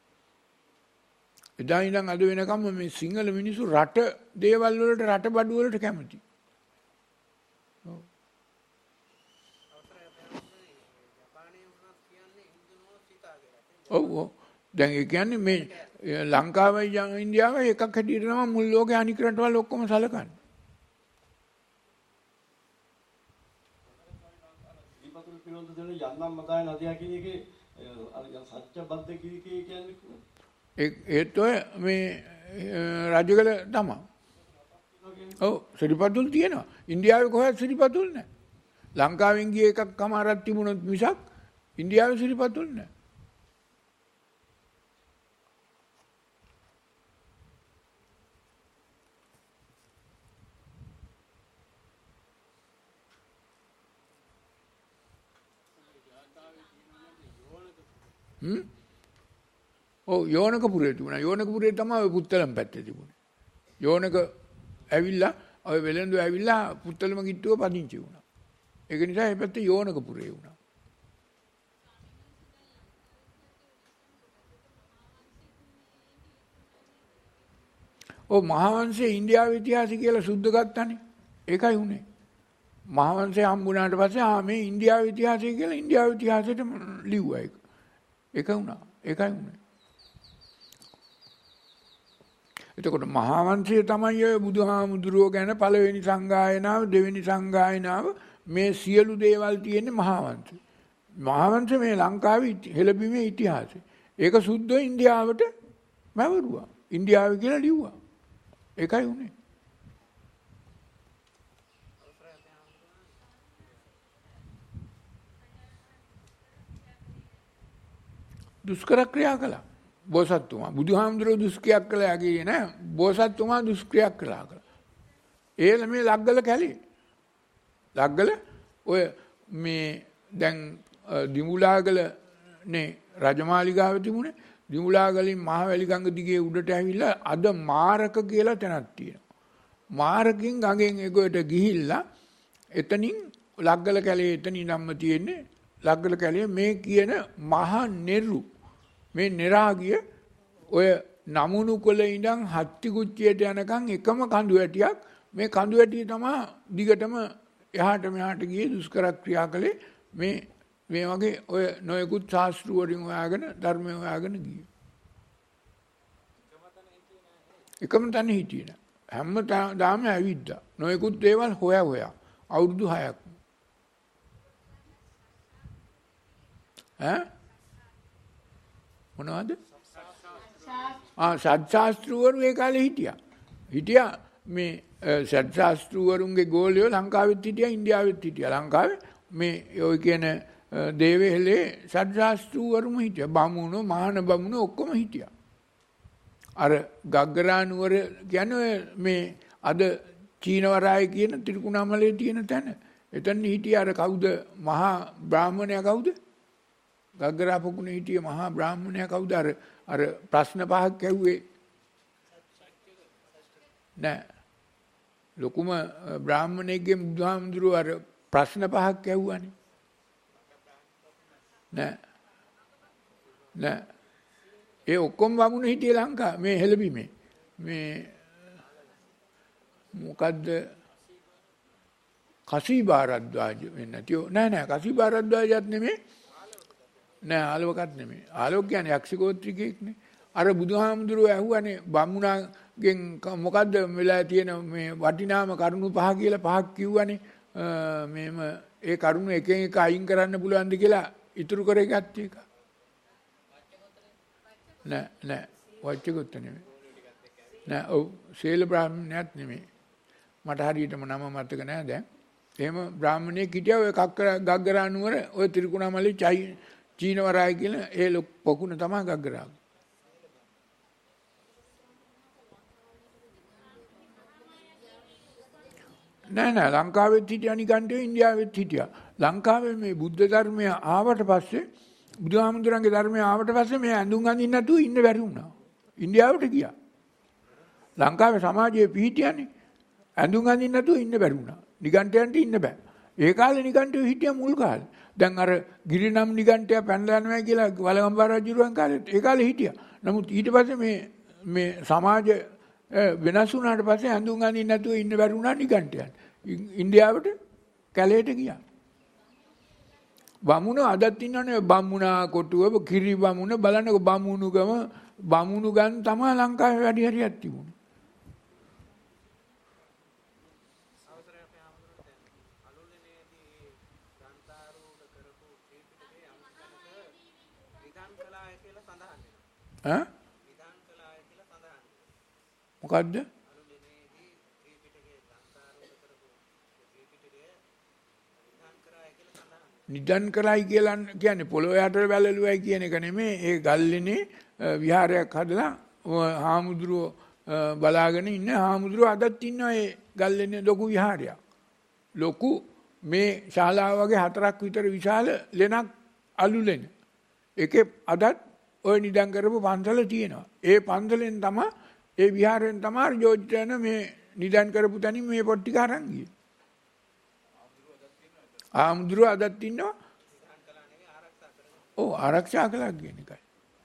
එදා ඉඳන් අද වෙනකම් මේ සිංහල මිනිස්සු රට දේවල් වලට රට බඩු වලට කැමති. ඔව් ඔව්. දැන් ඒ කියන්නේ මේ ලංකාවයි ඉන්දියාවයි එකක් හැටියට තමයි මුල් ලෝකේ අනික් රටවල් ඔක්කොම සලකන්නේ. යන්නම් මතය නදියා කියන එකේ සත්‍ය බද්ද කී කියන්නේ ඒ ඒත් ඔය මේ රජගල තමයි. ඔව් සිරිපතුල් තියෙනවා. ඉන්දියාවේ කොහෙවත් සිරිපතුල් නැහැ. ලංකාවෙන් ගිය එකක් කමාරක් තිබුණොත් මිසක් ඉන්දියාවේ සිරිපතුල් නැහැ. හ්ම් ඔව් යෝනකපුරේ තිබුණා. යෝනකපුරේ තමයි ඔය පුත්තලම් පැත්තේ තිබුණේ. යෝනක ඇවිල්ලා ඔය වෙලෙන්දු ඇවිල්ලා පුත්තලම කිට්ටුව පදිංචි වුණා. ඒක නිසා මේ පැත්තේ යෝනකපුරේ වුණා. ඔව් මහාවංශයේ ඉන්දියාවේ ඉතිහාසය කියලා සුද්ධ ගත්තානේ. ඒකයි උනේ. මහාවංශය හම්බුණාට පස්සේ ආ මේ ඉන්දියාවේ ඉතිහාසය කියලා ඉන්දියාවේ ඉතිහාසයට ලිව්වා ඒක. ඒක වුණා. ඒකයි උනේ. එතකොට මහාවංශය තමයි ඔය බුදුහාමුදුරුවෝ ගැන පළවෙනි සංගායනාව, දෙවෙනි සංගායනාව මේ සියලු දේවල් තියෙන්නේ මහාවංශය. මහාවංශය මේ ලංකාවේ හෙළබීමේ ඉතිහාසය. ඒක සුද්ධ ඉන්දියාවට මැවරුවා. ඉන්දියාවේ කියලා ලිව්වා. ඒකයි උනේ. දුෂ්කර ක්‍රියා කළා. බෝසත්තුමා බුදුහාමුදුරුවෝ දුෂ්ක්‍රියාවක් කළා කියන්නේ නෑ. බෝසත්තුමා දුෂ්ක්‍රියාවක් කළා කළා. ඒ ළමේ ලග්ගල කැලේ. ලග්ගල ඔය මේ දැන් දිමුලාගල නේ රජමාලිගාව තිබුණේ. දිමුලාගලින් මහවැලි ගඟ දිගේ උඩට ඇවිල්ලා අද මාරක කියලා තැනක් තියෙනවා. මාරකින් ගඟෙන් එගොඩට ගිහිල්ලා එතනින් ලග්ගල කැලේ එතනින් නම් තියෙන්නේ. ලග්ගල කැලේ මේ කියන මහා නෙරු මේ නෙරාගිය ඔය නමුණු කොළ ඉඳන් හත්තිකුච්චියට යනකම් එකම කඳු වැටියක් මේ කඳු වැටිය තමයි දිගටම එහාට මෙහාට ගියේ දුෂ්කර ක්‍රියා කළේ මේ මේ වගේ ඔය නොයෙකුත් ශාස්ත්‍රවලින් හොයාගෙන ධර්මය හොයාගෙන ගියේ. එකම තැන හිටියේ නෑ. හැම දාම ඇවිද්දා. නොයෙකුත් දේවල් හොයා හොයා අවුරුදු හයක්. ඈ මොනවද? ආ සත්‍යාස්ත්‍රවරු ඒ කාලේ හිටියා. හිටියා මේ සත්‍යාස්ත්‍රවරුන්ගේ ගෝලියෝ ලංකාවෙත් හිටියා ඉන්දියාවෙත් හිටියා. ලංකාවේ මේ ඔය කියන දේවේලේ සත්‍යාස්ත්‍රවරුම හිටියා. බමුණෝ මහාන බමුණෝ ඔක්කොම හිටියා. අර ගග්ගරා නුවර කියන්නේ මේ අද චීනවරාය කියන ත්‍රිකුණාමලයේ තියෙන තැන. එතන හිටියා අර කවුද මහා බ්‍රාහ්මණයා කවුද? ගග්ගරා පොකුණේ හිටිය මහා බ්‍රාහ්මණයා කවුද? අර අර ප්‍රශ්න පහක් ඇහුවේ නෑ. ලොකුම බ්‍රාහ්මණයෙක්ගේ බුදුහාමුදුරුවෝ අර ප්‍රශ්න පහක් ඇහුවානේ. නෑ නෑ ඒ ඔක්කොම වමුණ හිටියේ ලංකා මේ හෙළබීමේ මේ මොකද්ද කසීබාරද්වාජ වෙන්නේ නැතිව නෑ නෑ කසීබාරද්වාජත් නෙමෙයි නෑ ආලවකත් නෙමෙයි. ආලවක කියන්නේ යක්ෂිකෝත්‍රිකෙක්නේ. අර බුදුහාමුදුරුවෝ ඇහුවානේ බමුණාගෙන් මොකද්ද වෙලා තියෙන මේ වටිනාම කරුණු පහ කියලා පහක් කිව්වනේ. මේම ඒ කරුණු එකෙන් එක අයින් කරන්න පුළුවන්ද කියලා ඉතුරු කරේ ගත්තේ එක. නෑ නෑ වච්චගොත්ත නෙමෙයි. නෑ ඔව් සීල බ්‍රාහ්මණයත් නෙමෙයි. මට හරියටම නම මතක නෑ දැන්. එහෙම බ්‍රාහ්මණයෙක් හිටියා ඔය ගග්ගරා නුවර ඔය ත්‍රිකුණාමලේ චීනවරාය කියන ඒ පොකුණ තමයි ගග්ගරා. නෑ නෑ ලංකාවෙත් හිටියා නිකන්ටේ ඉන්දියාවෙත් හිටියා. ලංකාවේ මේ බුද්ධ ධර්මය ආවට පස්සේ බුදුහාමුදුරන්ගේ ධර්මය ආවට පස්සේ මේ ඇඳුම් අඳින්න නැතුව ඉන්න බැරි වුණා. ඉන්දියාවට ගියා. ලංකාවේ සමාජයේ පිහිටියනේ ඇඳුම් අඳින්න නැතුව ඉන්න බැරි වුණා. නිකන්ටයන්ට ඉන්න බෑ. ඒ කාලේ නිකන්ටයෝ හිටියා මුල් කාලේ. දැන් අර ගිරිනම් නිගණ්ඨය පැනලා යනවා කියලා වලගම්බා රජුරුවන් කාලෙත් ඒ කාලේ හිටියා. නමුත් ඊට පස්සේ මේ මේ සමාජ වෙනස් වුණාට පස්සේ ඇඳුම් අඳින්න නැතුව ඉන්න බැරි වුණා නිගණ්ඨයන්. ඉන්දියාවට කැලේට ගියා. බමුණ අදත් ඉන්නවනේ බමුණා කොටුව කිරි බමුණ බලන්නකො බමුණුගම බමුණුගන් තමයි ලංකාවේ වැඩි හරියක් තිබුණේ. ඈ මොකද්ද? නිදන් කරයි කියලා කියන්නේ පොළොව යට වැළලුවයි කියන එක නෙමෙයි. ඒ ගල්ලේනේ විහාරයක් හදලා හාමුදුරුවෝ බලාගෙන ඉන්න හාමුදුරුවෝ අදත් ඉන්නවා ඒ ගල්ලේනේ ලොකු විහාරයක්. ලොකු මේ ශාලාව වගේ හතරක් විතර විශාල ලෙනක් අලුලෙන. ඒකේ අදත් ඔය නිදන් කරපු පන්සල තියෙනවා. ඒ පන්සලෙන් තමයි ඒ විහාරයෙන් තමයි ජෝතිෂයන මේ නිදන් කරපු තැනින් මේ පොත් ටික අරන් ගියේ. ආමුදුරුව අදත් ඉන්නවා. ඔව් ආරක්ෂා කළා කියන එකයි.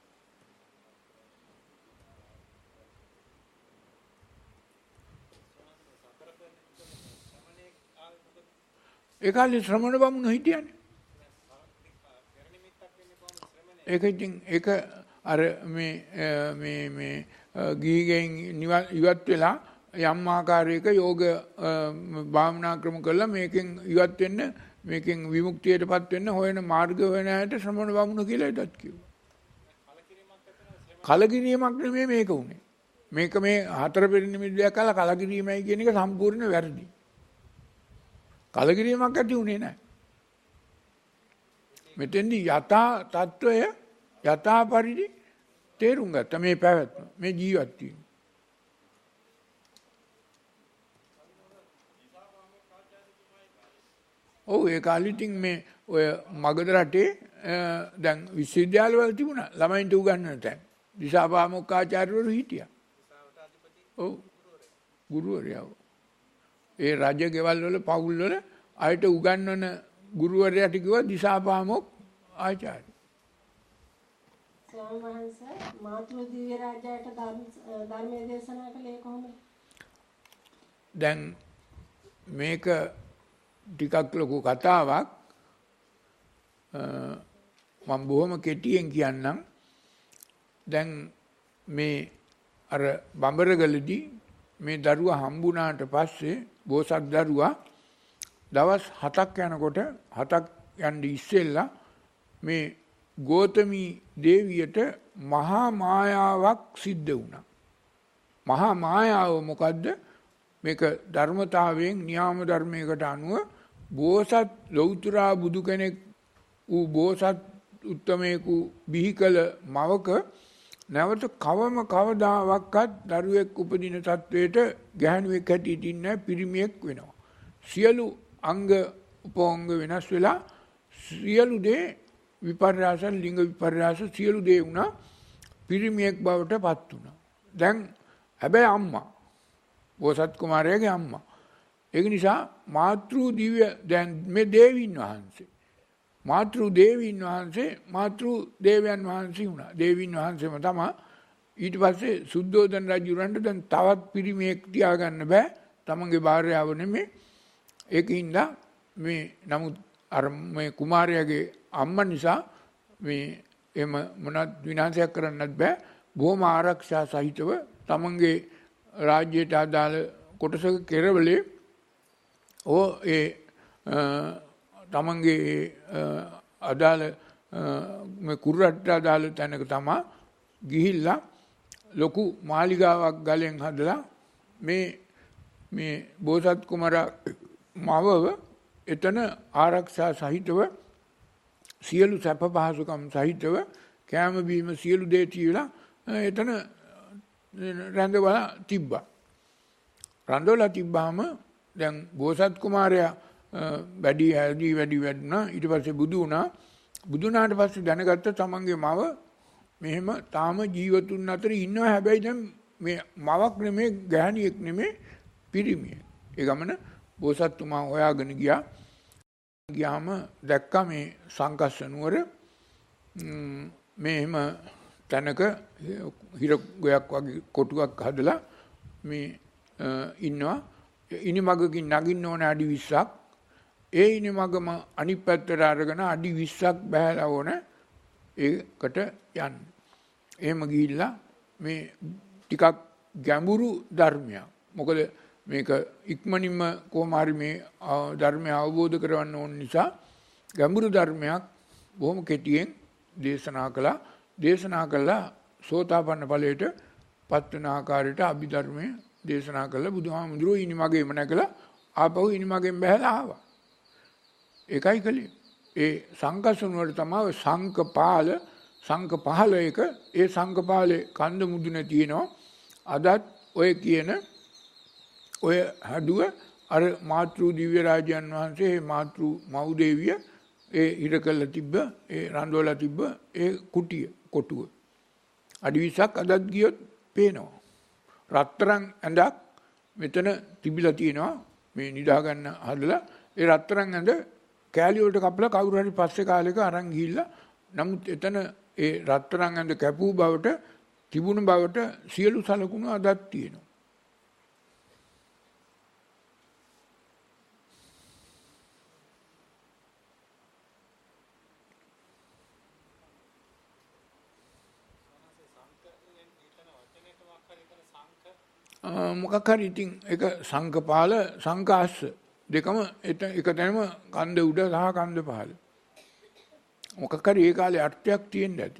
ඒ කාලේ ශ්‍රමණ බමුණෝ හිටියනේ. ඒක ඉතින් ඒක අර මේ මේ මේ ගිහිගෙන් ඉවත් වෙලා යම් ආකාරයක යෝග භාවනා ක්‍රම කළා මේකෙන් ඉවත් වෙන්න මේකෙන් විමුක්තියටපත් වෙන්න හොයන මාර්ග හොයන අයට ශ්‍රමණ බමුණෝ කියලා ඒකත් කිව්වා. කලකිරීමක් නෙමෙයි මේක උනේ. මේක මේ හතර පරිණිමිදයක් කළා කලකිරීමයි කියන එක සම්පූර්ණ වැරදි. කලකිරීමක් ඇති උනේ නැහැ. මෙතෙන්දි යථා තත්වය යථා පරිදි තේරුම් ගත්ත මේ පැවැත්ම මේ ජීවත් වීම. ඔව් ඒ කාලේ ඉතින් මේ ඔය මගධ රටේ දැන් විශ්වවිද්‍යාලවල තිබුණා ළමයින්ට උගන්වන තැන්. දිසාපාමොක්කාචාර්යවරු හිටියා. ඔව් ගුරුවරයා. ඒ රජ ගෙවල් වල පවුල් වල අයට උගන්වන ගුරුවරයාට කිව්වා දිසාපාමොක් ආචාර්ය. ස්වාමීන් වහන්සේ මාතෘ දිව්‍ය රාජයාට ධර්මයේ දේශනා කළේ කොහොමද? දැන් මේක ටිකක් ලොකු කතාවක්. මම බොහොම කෙටියෙන් කියන්නම්. දැන් මේ අර බඹරගලදී මේ දරුවා හම්බුණාට පස්සේ බෝසත් දරුවා දවස් හතක් යනකොට හතක් යන්න ඉස්සෙල්ලා මේ ගෝතමී දේවියට මහා මායාවක් සිද්ධ වුණා. මහා මායාව මොකද්ද? මේක ධර්මතාවයෙන් න්‍යාම ධර්මයකට අනුව බෝසත් ලෞතුරා බුදු කෙනෙක් වූ බෝසත් උත්තමයෙකු බිහි කළ මවක නැවත කවම කවදාවත් දරුවෙක් උපදින තත්වයට ගැහණුවෙක් හැටියට ඉන්න පිරිමියෙක් වෙනවා. සියලු අංග උපංග වෙනස් වෙලා සියලු දේ විපර්යාස ලිංග විපර්යාස සියලු දේ වුණා පිරිමියෙක් බවට පත් වුණා. දැන් හැබැයි අම්මා බෝසත් කුමාරයාගේ අම්මා. ඒක නිසා මාතෘ දිව්‍ය දැන් මේ දේවීන් වහන්සේ මාතෘ දේවීන් වහන්සේ මාතෘ දේවයන් වහන්සේ වුණා. දේවීන් වහන්සේම තමයි ඊට පස්සේ සුද්ධෝදන රජුරන්ට දැන් තවත් පිරිමියෙක් තියාගන්න බෑ. තමන්ගේ භාර්යාව නෙමෙයි. ඒකින්ද මේ නමුත් අර මේ කුමාරයාගේ අම්මා නිසා මේ එම මොනවත් විනාශයක් කරන්නත් බෑ. බොහොම ආරක්ෂා සහිතව තමන්ගේ රාජ්‍යයට අදාළ කොටසක කෙරවලේ ඕ ඒ තමන්ගේ අදාළ මේ කුරුරට අදාළ තැනක තමයි ගිහිල්ලා ලොකු මාලිගාවක් ගලෙන් හදලා මේ මේ බෝසත් කුමාර මවව එතන ආරක්ෂා සහිතව සියලු සැප පහසුකම් සහිතව කෑම බීම සියලු දේ තියලා එතන රැඳවලා තිබ්බා. රැඳවලා තිබ්බාම දැන් බෝසත් කුමාරයා වැඩි හැදී වැඩි වැඩුණා. ඊට පස්සේ බුදු වුණා. බුදු වුණාට පස්සේ දැනගත්ත තමන්ගේ මව මෙහෙම තාම ජීවතුන් අතර ඉන්නවා. හැබැයි දැන් මේ මවක් නෙමෙයි ගැහණියෙක් නෙමෙයි පිරිමියෙක්. ඒ ගමන බෝසත්තුමා හොයාගෙන ගියා. ගියාම දැක්කා මේ සංකස්ස නුවර මේ එහෙම තැනක හිර ගොයක් වගේ කොටුවක් හදලා මේ ඉන්නවා. ඉනිමගකින් නගින්න ඕන අඩි විස්සක්. ඒ ඉනිමගම අනිත් පැත්තට අරගෙන අඩි විස්සක් බහැලා ඕන ඒකට යන්න. එහෙම ගිහිල්ලා මේ ටිකක් ගැඹුරු ධර්මයක්. මොකද මේක ඉක්මනින්ම කොහොම හරි මේ ධර්මය අවබෝධ කරගන්න ඕන නිසා ගැඹුරු ධර්මයක් බොහොම කෙටියෙන් දේශනා කළා. දේශනා කළා සෝතාපන්න ඵලයට පත් වෙන ආකාරයට අභිධර්මයේ දේශනා කළා. බුදුහාමුදුරුවෝ ඉනිමගෙම නැගලා ආපහු ඉනිමගෙන් බහැලා ආවා. ඒකයි කලේ. ඒ සංකසනුවර තමයි සංකපාල සංකපහල එක. ඒ සංකපාලේ කන්ද මුදුනේ තියෙනවා. අදත් ඔය කියන ඔය හදුව අර මාතෘ දිව්‍ය රාජයන් වහන්සේ මාතෘ මව්දේවිය ඒ ඉර කළා තිබ්බ ඒ රඳවලා තිබ්බ ඒ කුටිය කොටුව අඩි විස්සක් අදත් ගියොත් පේනවා. රත්තරන් ඇඳක් මෙතන තිබිලා තියෙනවා මේ නිදා ගන්න හදලා. ඒ රත්තරන් ඇඳ කෑලි වලට කපලා කවුරු හරි පස්සේ කාලෙක අරන් ගිහිල්ලා නමුත් එතන ඒ රත්තරන් ඇඳ කැපූ බවට තිබුණු බවට සියලු සලකුණු අදත් තියෙනවා. මොකක් හරි ඉතින් ඒක සංකපාල සංකාස්ස දෙකම එක තැනම කන්ද උඩ සහ කන්ද පහළ මොකක් හරි ඒ කාලේ අර්ථයක් තියෙන්න ඇති.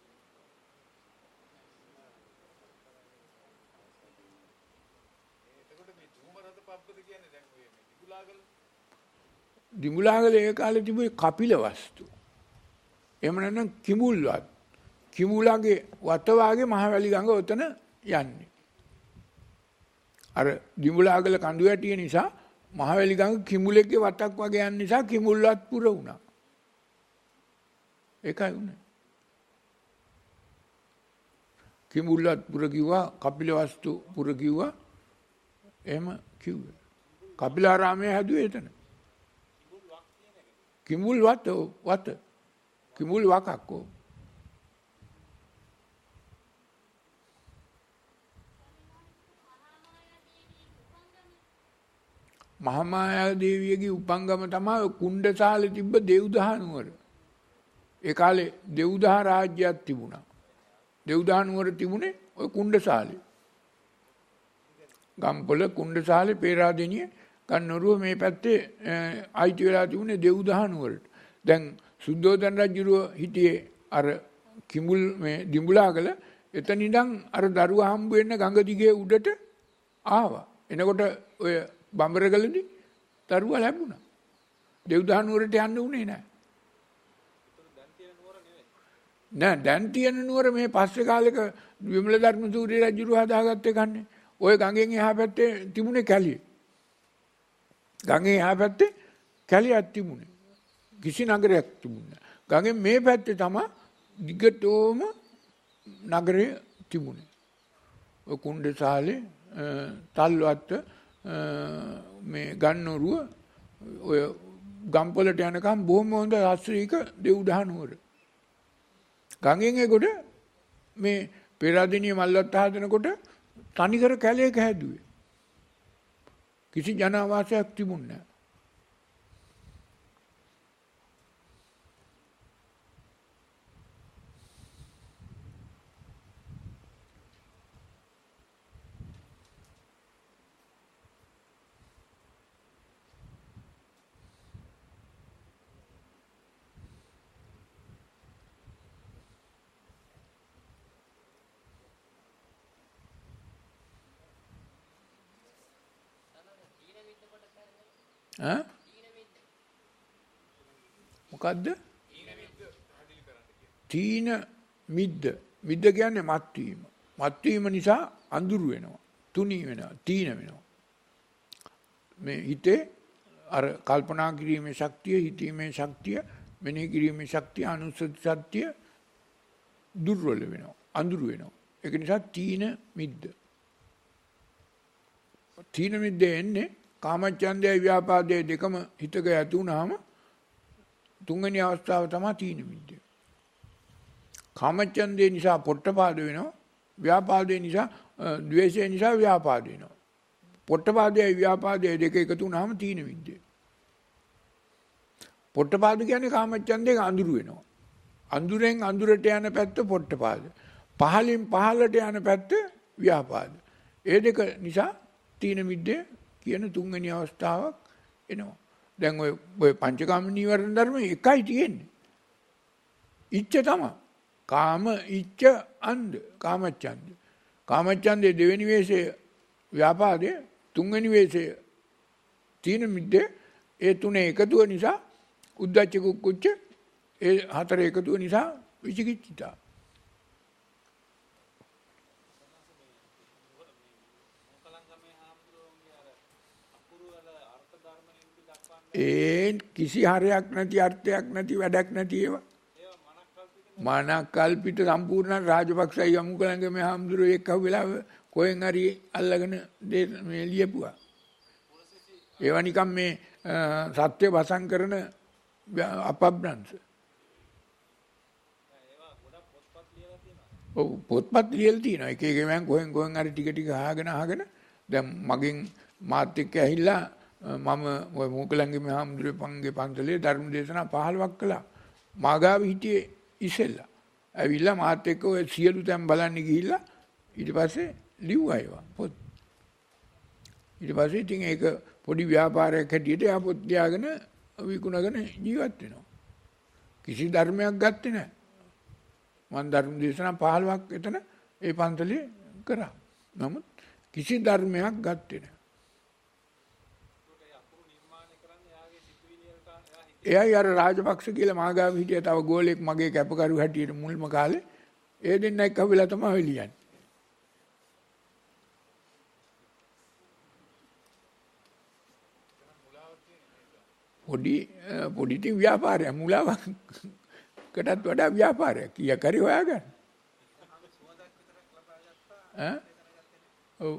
දිමුලාගල ඒ කාලේ තිබුණේ කපිල වස්තු. එහෙම නැත්නම් කිඹුල්වත්. කිඹුලාගේ වත වාගේ මහවැලි ගඟ උතන යන්නේ. අර දිමුලාගල කඳු වැටිය නිසා මහවැලි ගඟ කිඹුලෙක්ගේ වතක් වගේ යන නිසා කිඹුල්වත් පුර වුණා. ඒකයි උනේ. කිඹුල්වත් පුර කිව්වා කපිල වස්තු පුර කිව්වා එහෙම කිව්වේ. කපිලාරාමයේ හැදුවේ එතන. කිඹුල් වත වත කිඹුල් වකක් ඕ මහාමායා දේවියගේ උපංගම තමයි කුණ්ඩසාලේ තිබ්බ දෙව්දහ නුවර. ඒ කාලේ දෙව්දහ රාජ්‍යයක් තිබුණා. දෙව්දහ නුවර තිබුණේ ওই කුණ්ඩසාලේ. ගම්පොළ කුණ්ඩසාලේ පේරාදෙණිය කන්නරුව මේ පැත්තේ අයිති වෙලා තිබුණේ දෙව්දහ නුවරට. දැන් සුද්ධෝදන රජුව හිටියේ අර කිඹුල් මේ දිඹුලාගල එතන ඉඳන් අර දරුවා හම්බ වෙන්න ගඟ දිගේ උඩට ආවා. එනකොට ඔය බඹරගලදී දරුවා ලැබුණා. දෙව්දහ නුවරට යන්න උනේ නැහැ. නෑ දැන් තියෙන නුවර මේ පස්සේ කාලෙක විමල ධර්මසූරිය රජුව හදාගත්තේ කන්නේ. ඔය ගඟෙන් එහා පැත්තේ තිබුණේ කැලිය. ගඟේ එහා පැත්තේ කැලියක් තිබුණේ. කිසි නගරයක් තිබුණේ නැහැ. ගඟෙන් මේ පැත්තේ තමයි දිගටම නගරය තිබුණේ. ඔය කුණ්ඩසාලේ තල්වත්ත මේ ගන්නොරුව ඔය ගම්පොළට යනකම් බොහොම හොඳ ආශ්‍රික දෙව්දහ නුවර. ගඟෙන් එගොඩ මේ පෙරාදෙණිය මල්වත්ත හදනකොට තනිකර කැලයක හැදුවේ. කිසි ජනාවාසයක් තිබුණේ නැහැ. ඈ මොකද්ද? තීන මිද්ද. මිද්ද කියන්නේ මත් වීම. මත් වීම නිසා අඳුරු වෙනවා. තුනී වෙනවා. තීන වෙනවා. මේ හිතේ අර කල්පනා කිරීමේ ශක්තිය, හිතීමේ ශක්තිය, මෙනෙහි කිරීමේ ශක්තිය, අනුසති සත්‍ය දුර්වල වෙනවා. අඳුරු වෙනවා. ඒක නිසා තීන මිද්ද. තීන මිද්ද එන්නේ කාමච්ඡන්දය ව්‍යාපාදයේ දෙකම හිතක ඇති වුණාම තුන්වෙනි අවස්ථාව තමයි තීන මිද්ද. කාමච්ඡන්දේ නිසා පොට්ටපාද වෙනවා. ව්‍යාපාදේ නිසා ද්වේෂය නිසා ව්‍යාපාද වෙනවා. පොට්ටපාදයේ ව්‍යාපාදයේ දෙක එකතු වුණාම තීන මිද්ද. පොට්ටපාද කියන්නේ කාමච්ඡන්දේ අඳුරු වෙනවා. අඳුරෙන් අඳුරට යන පැත්ත පොට්ටපාද. පහලින් පහලට යන පැත්ත ව්‍යාපාද. ඒ දෙක නිසා තීන මිද්දේ කියන තුන්වෙනි අවස්ථාවක් එනවා. දැන් ඔය ඔය පංචකාම නීවරණ ධර්ම එකයි තියෙන්නේ. ඉච්ඡ තමයි. කාම ඉච්ඡ අන්ධ කාමච්ඡන්ද. කාමච්ඡන්දේ දෙවෙනි වේශය ව්‍යාපාදේ තුන්වෙනි වේශය තීන මිද්දේ ඒ තුනේ එකතුව නිසා උද්ධච්ච කුක්කුච්ච ඒ හතර එකතුව නිසා විචිකිච්ඡිතා. ඒ කිසි හරයක් නැති අර්ථයක් නැති වැඩක් නැති ඒවා. මනකල්පිත සම්පූර්ණ රාජපක්ෂයි යමුකලංගේ මේ හාමුදුරුවෝ එක්ක වෙලාව කොහෙන් හරි අල්ලගෙන මේ ලියපුවා. ඒවා නිකම් මේ සත්‍ය වසන් කරන අපබ්‍රංශ. ඔව් පොත්පත් ලියලා තියෙනවා. එක එක මම කොහෙන් කොහෙන් හරි ටික ටික අහගෙන අහගෙන දැන් මගෙන් මාත් එක්ක ඇහිලා මම ඔය මොකලංගේ මහමුදුරේ පන්ගේ පන්සලේ ධර්ම දේශනා පහළොවක් කළා. මාගාව හිටියේ ඉස්සෙල්ලා. ඇවිල්ලා මාත් එක්ක ඔය සියලු තැන් බලන්න ගිහිල්ලා ඊට පස්සේ ලිව්වා ඒවා පොත්. ඊට පස්සේ ඉතින් ඒක පොඩි ව්‍යාපාරයක් හැටියට යා පොත් ලියාගෙන විකුණගෙන ජීවත් වෙනවා. කිසි ධර්මයක් ගත්තේ නැහැ. මම ධර්ම දේශනා පහළොවක් එතන ඒ පන්සලේ කරා. නමුත් කිසි ධර්මයක් ගත්තේ නැහැ. එයයි අර රාජපක්ෂ කියලා මාගාව හිටිය තව ගෝලෙක් මගේ කැපකරු හැටියට මුල්ම කාලේ ඒ දෙන්න එක්ක වෙලා තමයි ලියන්නේ. පොඩි පොඩි ටි ව්‍යාපාරයක් මුලාවකටත් වඩා ව්‍යාපාරයක් කීයක් හරි හොයාගන්න. ඈ ඔව්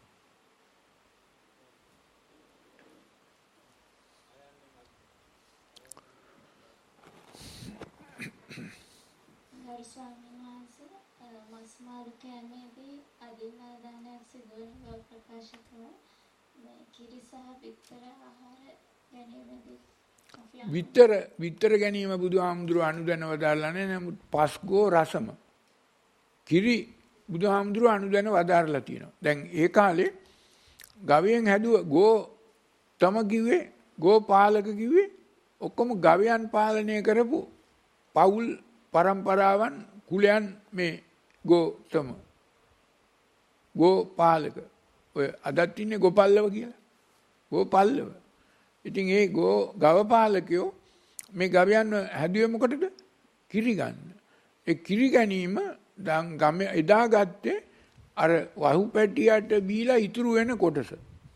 මස් මාළු කෑමේදී අදින්නාදානයක් සිදුවන බව ප්‍රකාශ කළා. මේ කිරි සහ බිත්තර ආහාර ගැනීමේදී විතර විතර ගැනීම බුදුහාමුදුරුවෝ අනුදැනව දාලා නැහැ. නමුත් පස්ගෝ රසම කිරි බුදුහාමුදුරුවෝ අනුදැනව වදාරලා තියෙනවා. දැන් ඒ කාලේ ගවයෙන් හැදුව ගෝ තම කිව්වේ ගෝ පාලක කිව්වේ ඔක්කොම ගවයන් පාලනය කරපු පවුල් પરම්පරාවන් කුලයන් මේ ගෝතම ගෝ පාලක ඔය අදත් ඉන්නේ ගෝපල්ලව කියලා. ගෝපල්ලව. ඉතින් ඒ ගෝ ගව පාලකයෝ මේ ගවයන් හැදුවේ මොකටද? කිරි ගන්න. ඒ කිරි ගැනීම දැන් ගම එදා ගත්තේ අර වහු පැටියට බීලා ඉතුරු වෙන කොටස.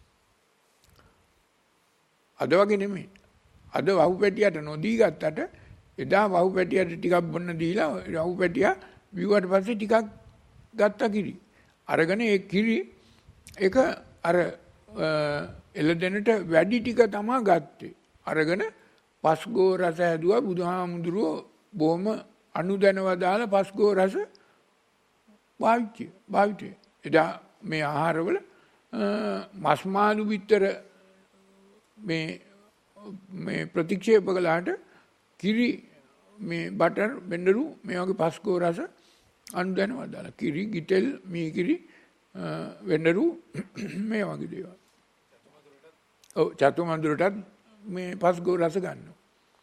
අද වගේ නෙමෙයි. අද වහු පැටියට නොදී ගත්තට එදා වහු පැටියට ටිකක් බොන්න දීලා වහු පැටියා විවුවට පස්සේ ටිකක් ගත්තා කිරි. අරගෙන ඒ කිරි එක අර එළදෙනට වැඩි ටික තමයි ගත්තේ. අරගෙන පස්ගෝ රස හැදුවා බුදුහාමුදුරුවෝ බොහොම අනුදැනව දාලා පස්ගෝ රස පාවිච්චි පාවිච්චි. එදා මේ ආහාරවල මස් මාළු විතර මේ මේ ප්‍රතික්ෂේප කළාට කිරි මේ බටර් බෙන්ඩරු මේ වගේ පස්කෝ රස අනුදැනව දාලා කිරි ගිතෙල් මේ කිරි වෙන්ඩරු මේ වගේ දේවල්. ඔව් චතුමඳුරටත් මේ පස්කෝ රස ගන්නවා.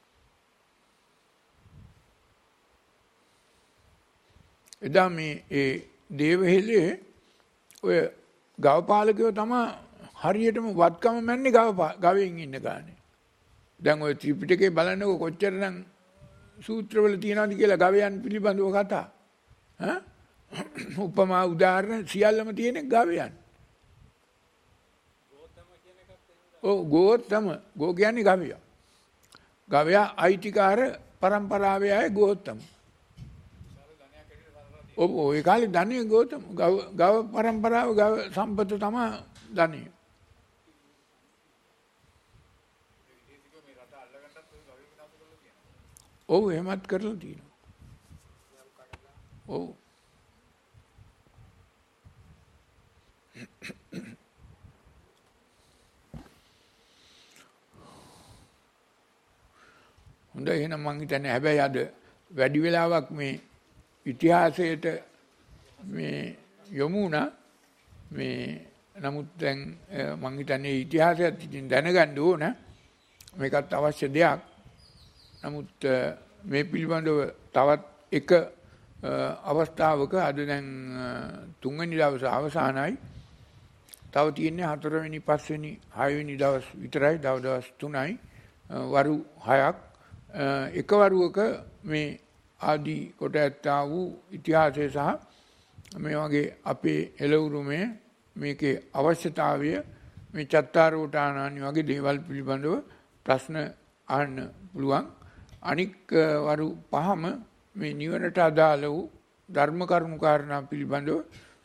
එදා මේ ඒ දේවහෙලේ ඔය ගවපාලකයෝ තමයි හරියටම වත්කම මැන්නේ ගව ගවයෙන් ඉන්න ගානේ. දැන් ඔය ත්‍රිපිටකේ බලන්නකො කොච්චරනම් සූත්‍රවල තියනවාද කියලා ගවයන් පිළිබඳව කතා. ඈ උපමා උදාහරණ සියල්ලම තියෙන ගවයන්. ඔව් ගෝතම ගෝ කියන්නේ ගවයා. ගවයා අයිතිකාර પરම්පරාවේ අය ගෝතම. ඔව් ඒ කාලේ ධනෙ ගෝතම ගව ගව પરම්පරාව ගව සම්පත තමයි ධනෙ. ඔව් එහෙමත් කරලා තියෙනවා. ඔව් හොඳයි එහෙනම් මං හිතන්නේ හැබැයි අද වැඩි වෙලාවක් මේ ඉතිහාසයට මේ යොමු වුණා. මේ නමුත් දැන් මං හිතන්නේ ඉතිහාසයත් ඉතින් දැනගන්න ඕන. මේකත් අවශ්‍ය දෙයක්. නමුත් මේ පිළිබඳව තවත් එක අවස්ථාවක අද දැන් තුන්වෙනි දවස අවසానයි. තව තියෙන්නේ හතරවෙනි පස්වෙනි හයවෙනි දවස් විතරයි. දව දවස් තුනයි වරු හයක් එක වරුවක මේ ආදී කොට ඇත්තා වූ ඉතිහාසය සහ මේ වගේ අපේ එළවුරුමේ මේකේ අවශ්‍යතාවය මේ චත්තාරෝටානානි වගේ දේවල් පිළිබඳව ප්‍රශ්න අහන්න පුළුවන්. අනික් වරු පහම මේ නිවනට අදාළ වූ ධර්ම කරුණු කාරණා පිළිබඳව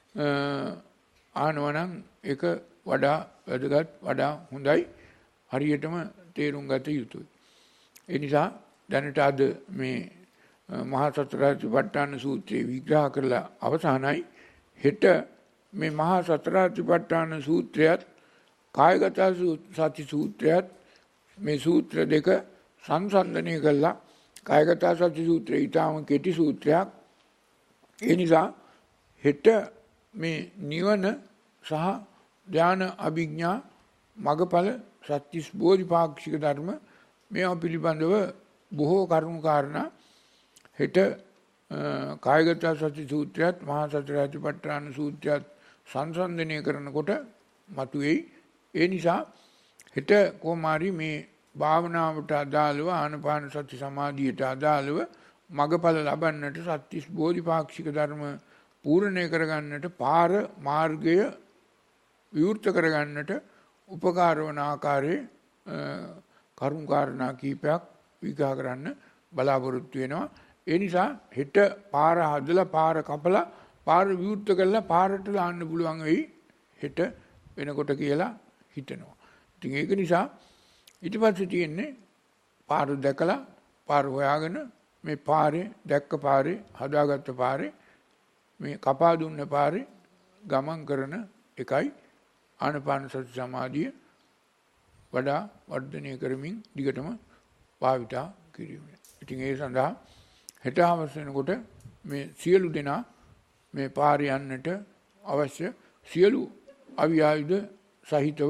ආනවා නම් ඒක වඩා වැදගත් වඩා හොඳයි හරියටම තේරුම් ගත යුතුයි. ඒ නිසා දැනට අද මේ මහා සතරාතිපට්ඨාන සූත්‍රය විග්‍රහ කරලා අවසానයි. හෙට මේ මහා සතරාතිපට්ඨාන සූත්‍රයත් කායගත සති සූත්‍රයත් මේ සූත්‍ර දෙක සංසන්දනය කළා. කායගත සති සූත්‍රය ඊටාම කෙටි සූත්‍රයක්. ඒ නිසා හෙට මේ නිවන සහ ධ්‍යාන අභිඥා මගඵල සත්‍තිස් බෝධිපාක්ෂික ධර්ම මේවා පිළිබඳව බොහෝ කරුණු කාරණා හෙට කායගත සති සූත්‍රයත් මහා සතරාතිපට්ඨාන සූත්‍රයත් සංසන්දනය කරනකොට මතුවේයි. ඒ නිසා හෙට කොමාරි මේ භාවනාවට අදාළව ආනාපාන සති සමාධියට අදාළව මගඵල ලබන්නට සත්‍තිස් බෝධිපාක්ෂික ධර්ම පූර්ණය කරගන්නට පාර මාර්ගය විවෘත කරගන්නට උපකාර වන ආකාරයේ කරුණු කාරණා කීපයක් විග්‍රහ කරන්න බලාපොරොත්තු වෙනවා. ඒ නිසා හෙට පාර හදලා පාර කපලා පාර විවෘත කරලා පාරට දාන්න පුළුවන් වෙයි හෙට වෙනකොට කියලා හිතනවා. ඉතින් ඒක නිසා ඊට පස්සේ තියෙන්නේ පාර දැකලා පාර හොයාගෙන මේ පාරේ දැක්ක පාරේ හදාගත්ත පාරේ මේ කපා දුන්න පාරේ ගමන් කරන එකයි ආනාපාන සති සමාධිය වඩා වර්ධනය කරමින් දිගටම භාවිතා කිරීම. ඉතින් ඒ සඳහා හෙට හවස වෙනකොට මේ සියලු දෙනා මේ පාරේ යන්නට අවශ්‍ය සියලු අවිආයුධ සහිතව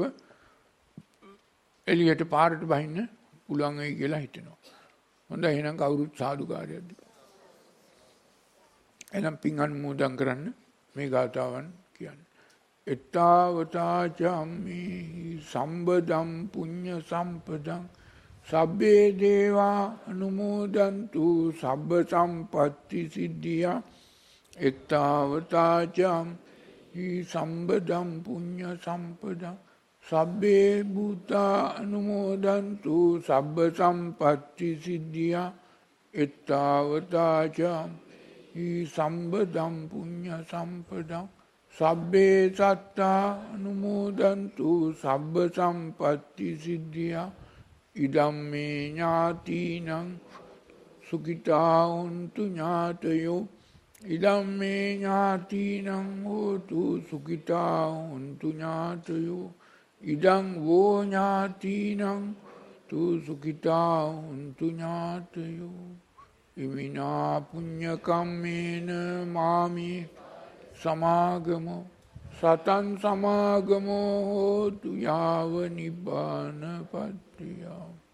එළියට පාරට බහින්න පුළුවන් වෙයි කියලා හිතෙනවා. හොඳයි එහෙනම් කවුරුත් සාදුකාරයක් දෙන්න. එහෙනම් පින් අනුමෝදන් කරන්න මේ ගාථාවන් කියන්නේ. එත්තාවතා චම්මි සම්බදම් පුඤ්ඤ සම්පදං සබ්බේ දේවා අනුමෝදන්තු සබ්බ සම්පත්ති සිද්ධියා. එත්තාවතා චම්මි සම්බදම් පුඤ්ඤ සම්පදං සබ්බේ භූතා අනුමෝදන්තු සබ්බ සම්පත්ති සිද්ධියා. එත්තාවතා චම්මි සම්බදම් පුඤ්ඤ සම්පදං සබ්බේ සත්තා අනුමෝදන්තු සබ්බ සම්පත්ති සිද්ධියා. ඉදම්මේ ඥාතිනං සුඛිතා හොන්තු ඥාතයෝ ඉදම්මේ ඥාතිනං හෝතු සුඛිතා හොන්තු ඥාතයෝ ඉදං වෝ ඥාතිනං තු සුඛිතා හොන්තු ඥාතයෝ. ඉමිනා පුඤ්ඤ කම්මේන මාමි සමාගමෝ සතං සමාගමෝ හෝතු යාව නිබ්බාන පත්තිය.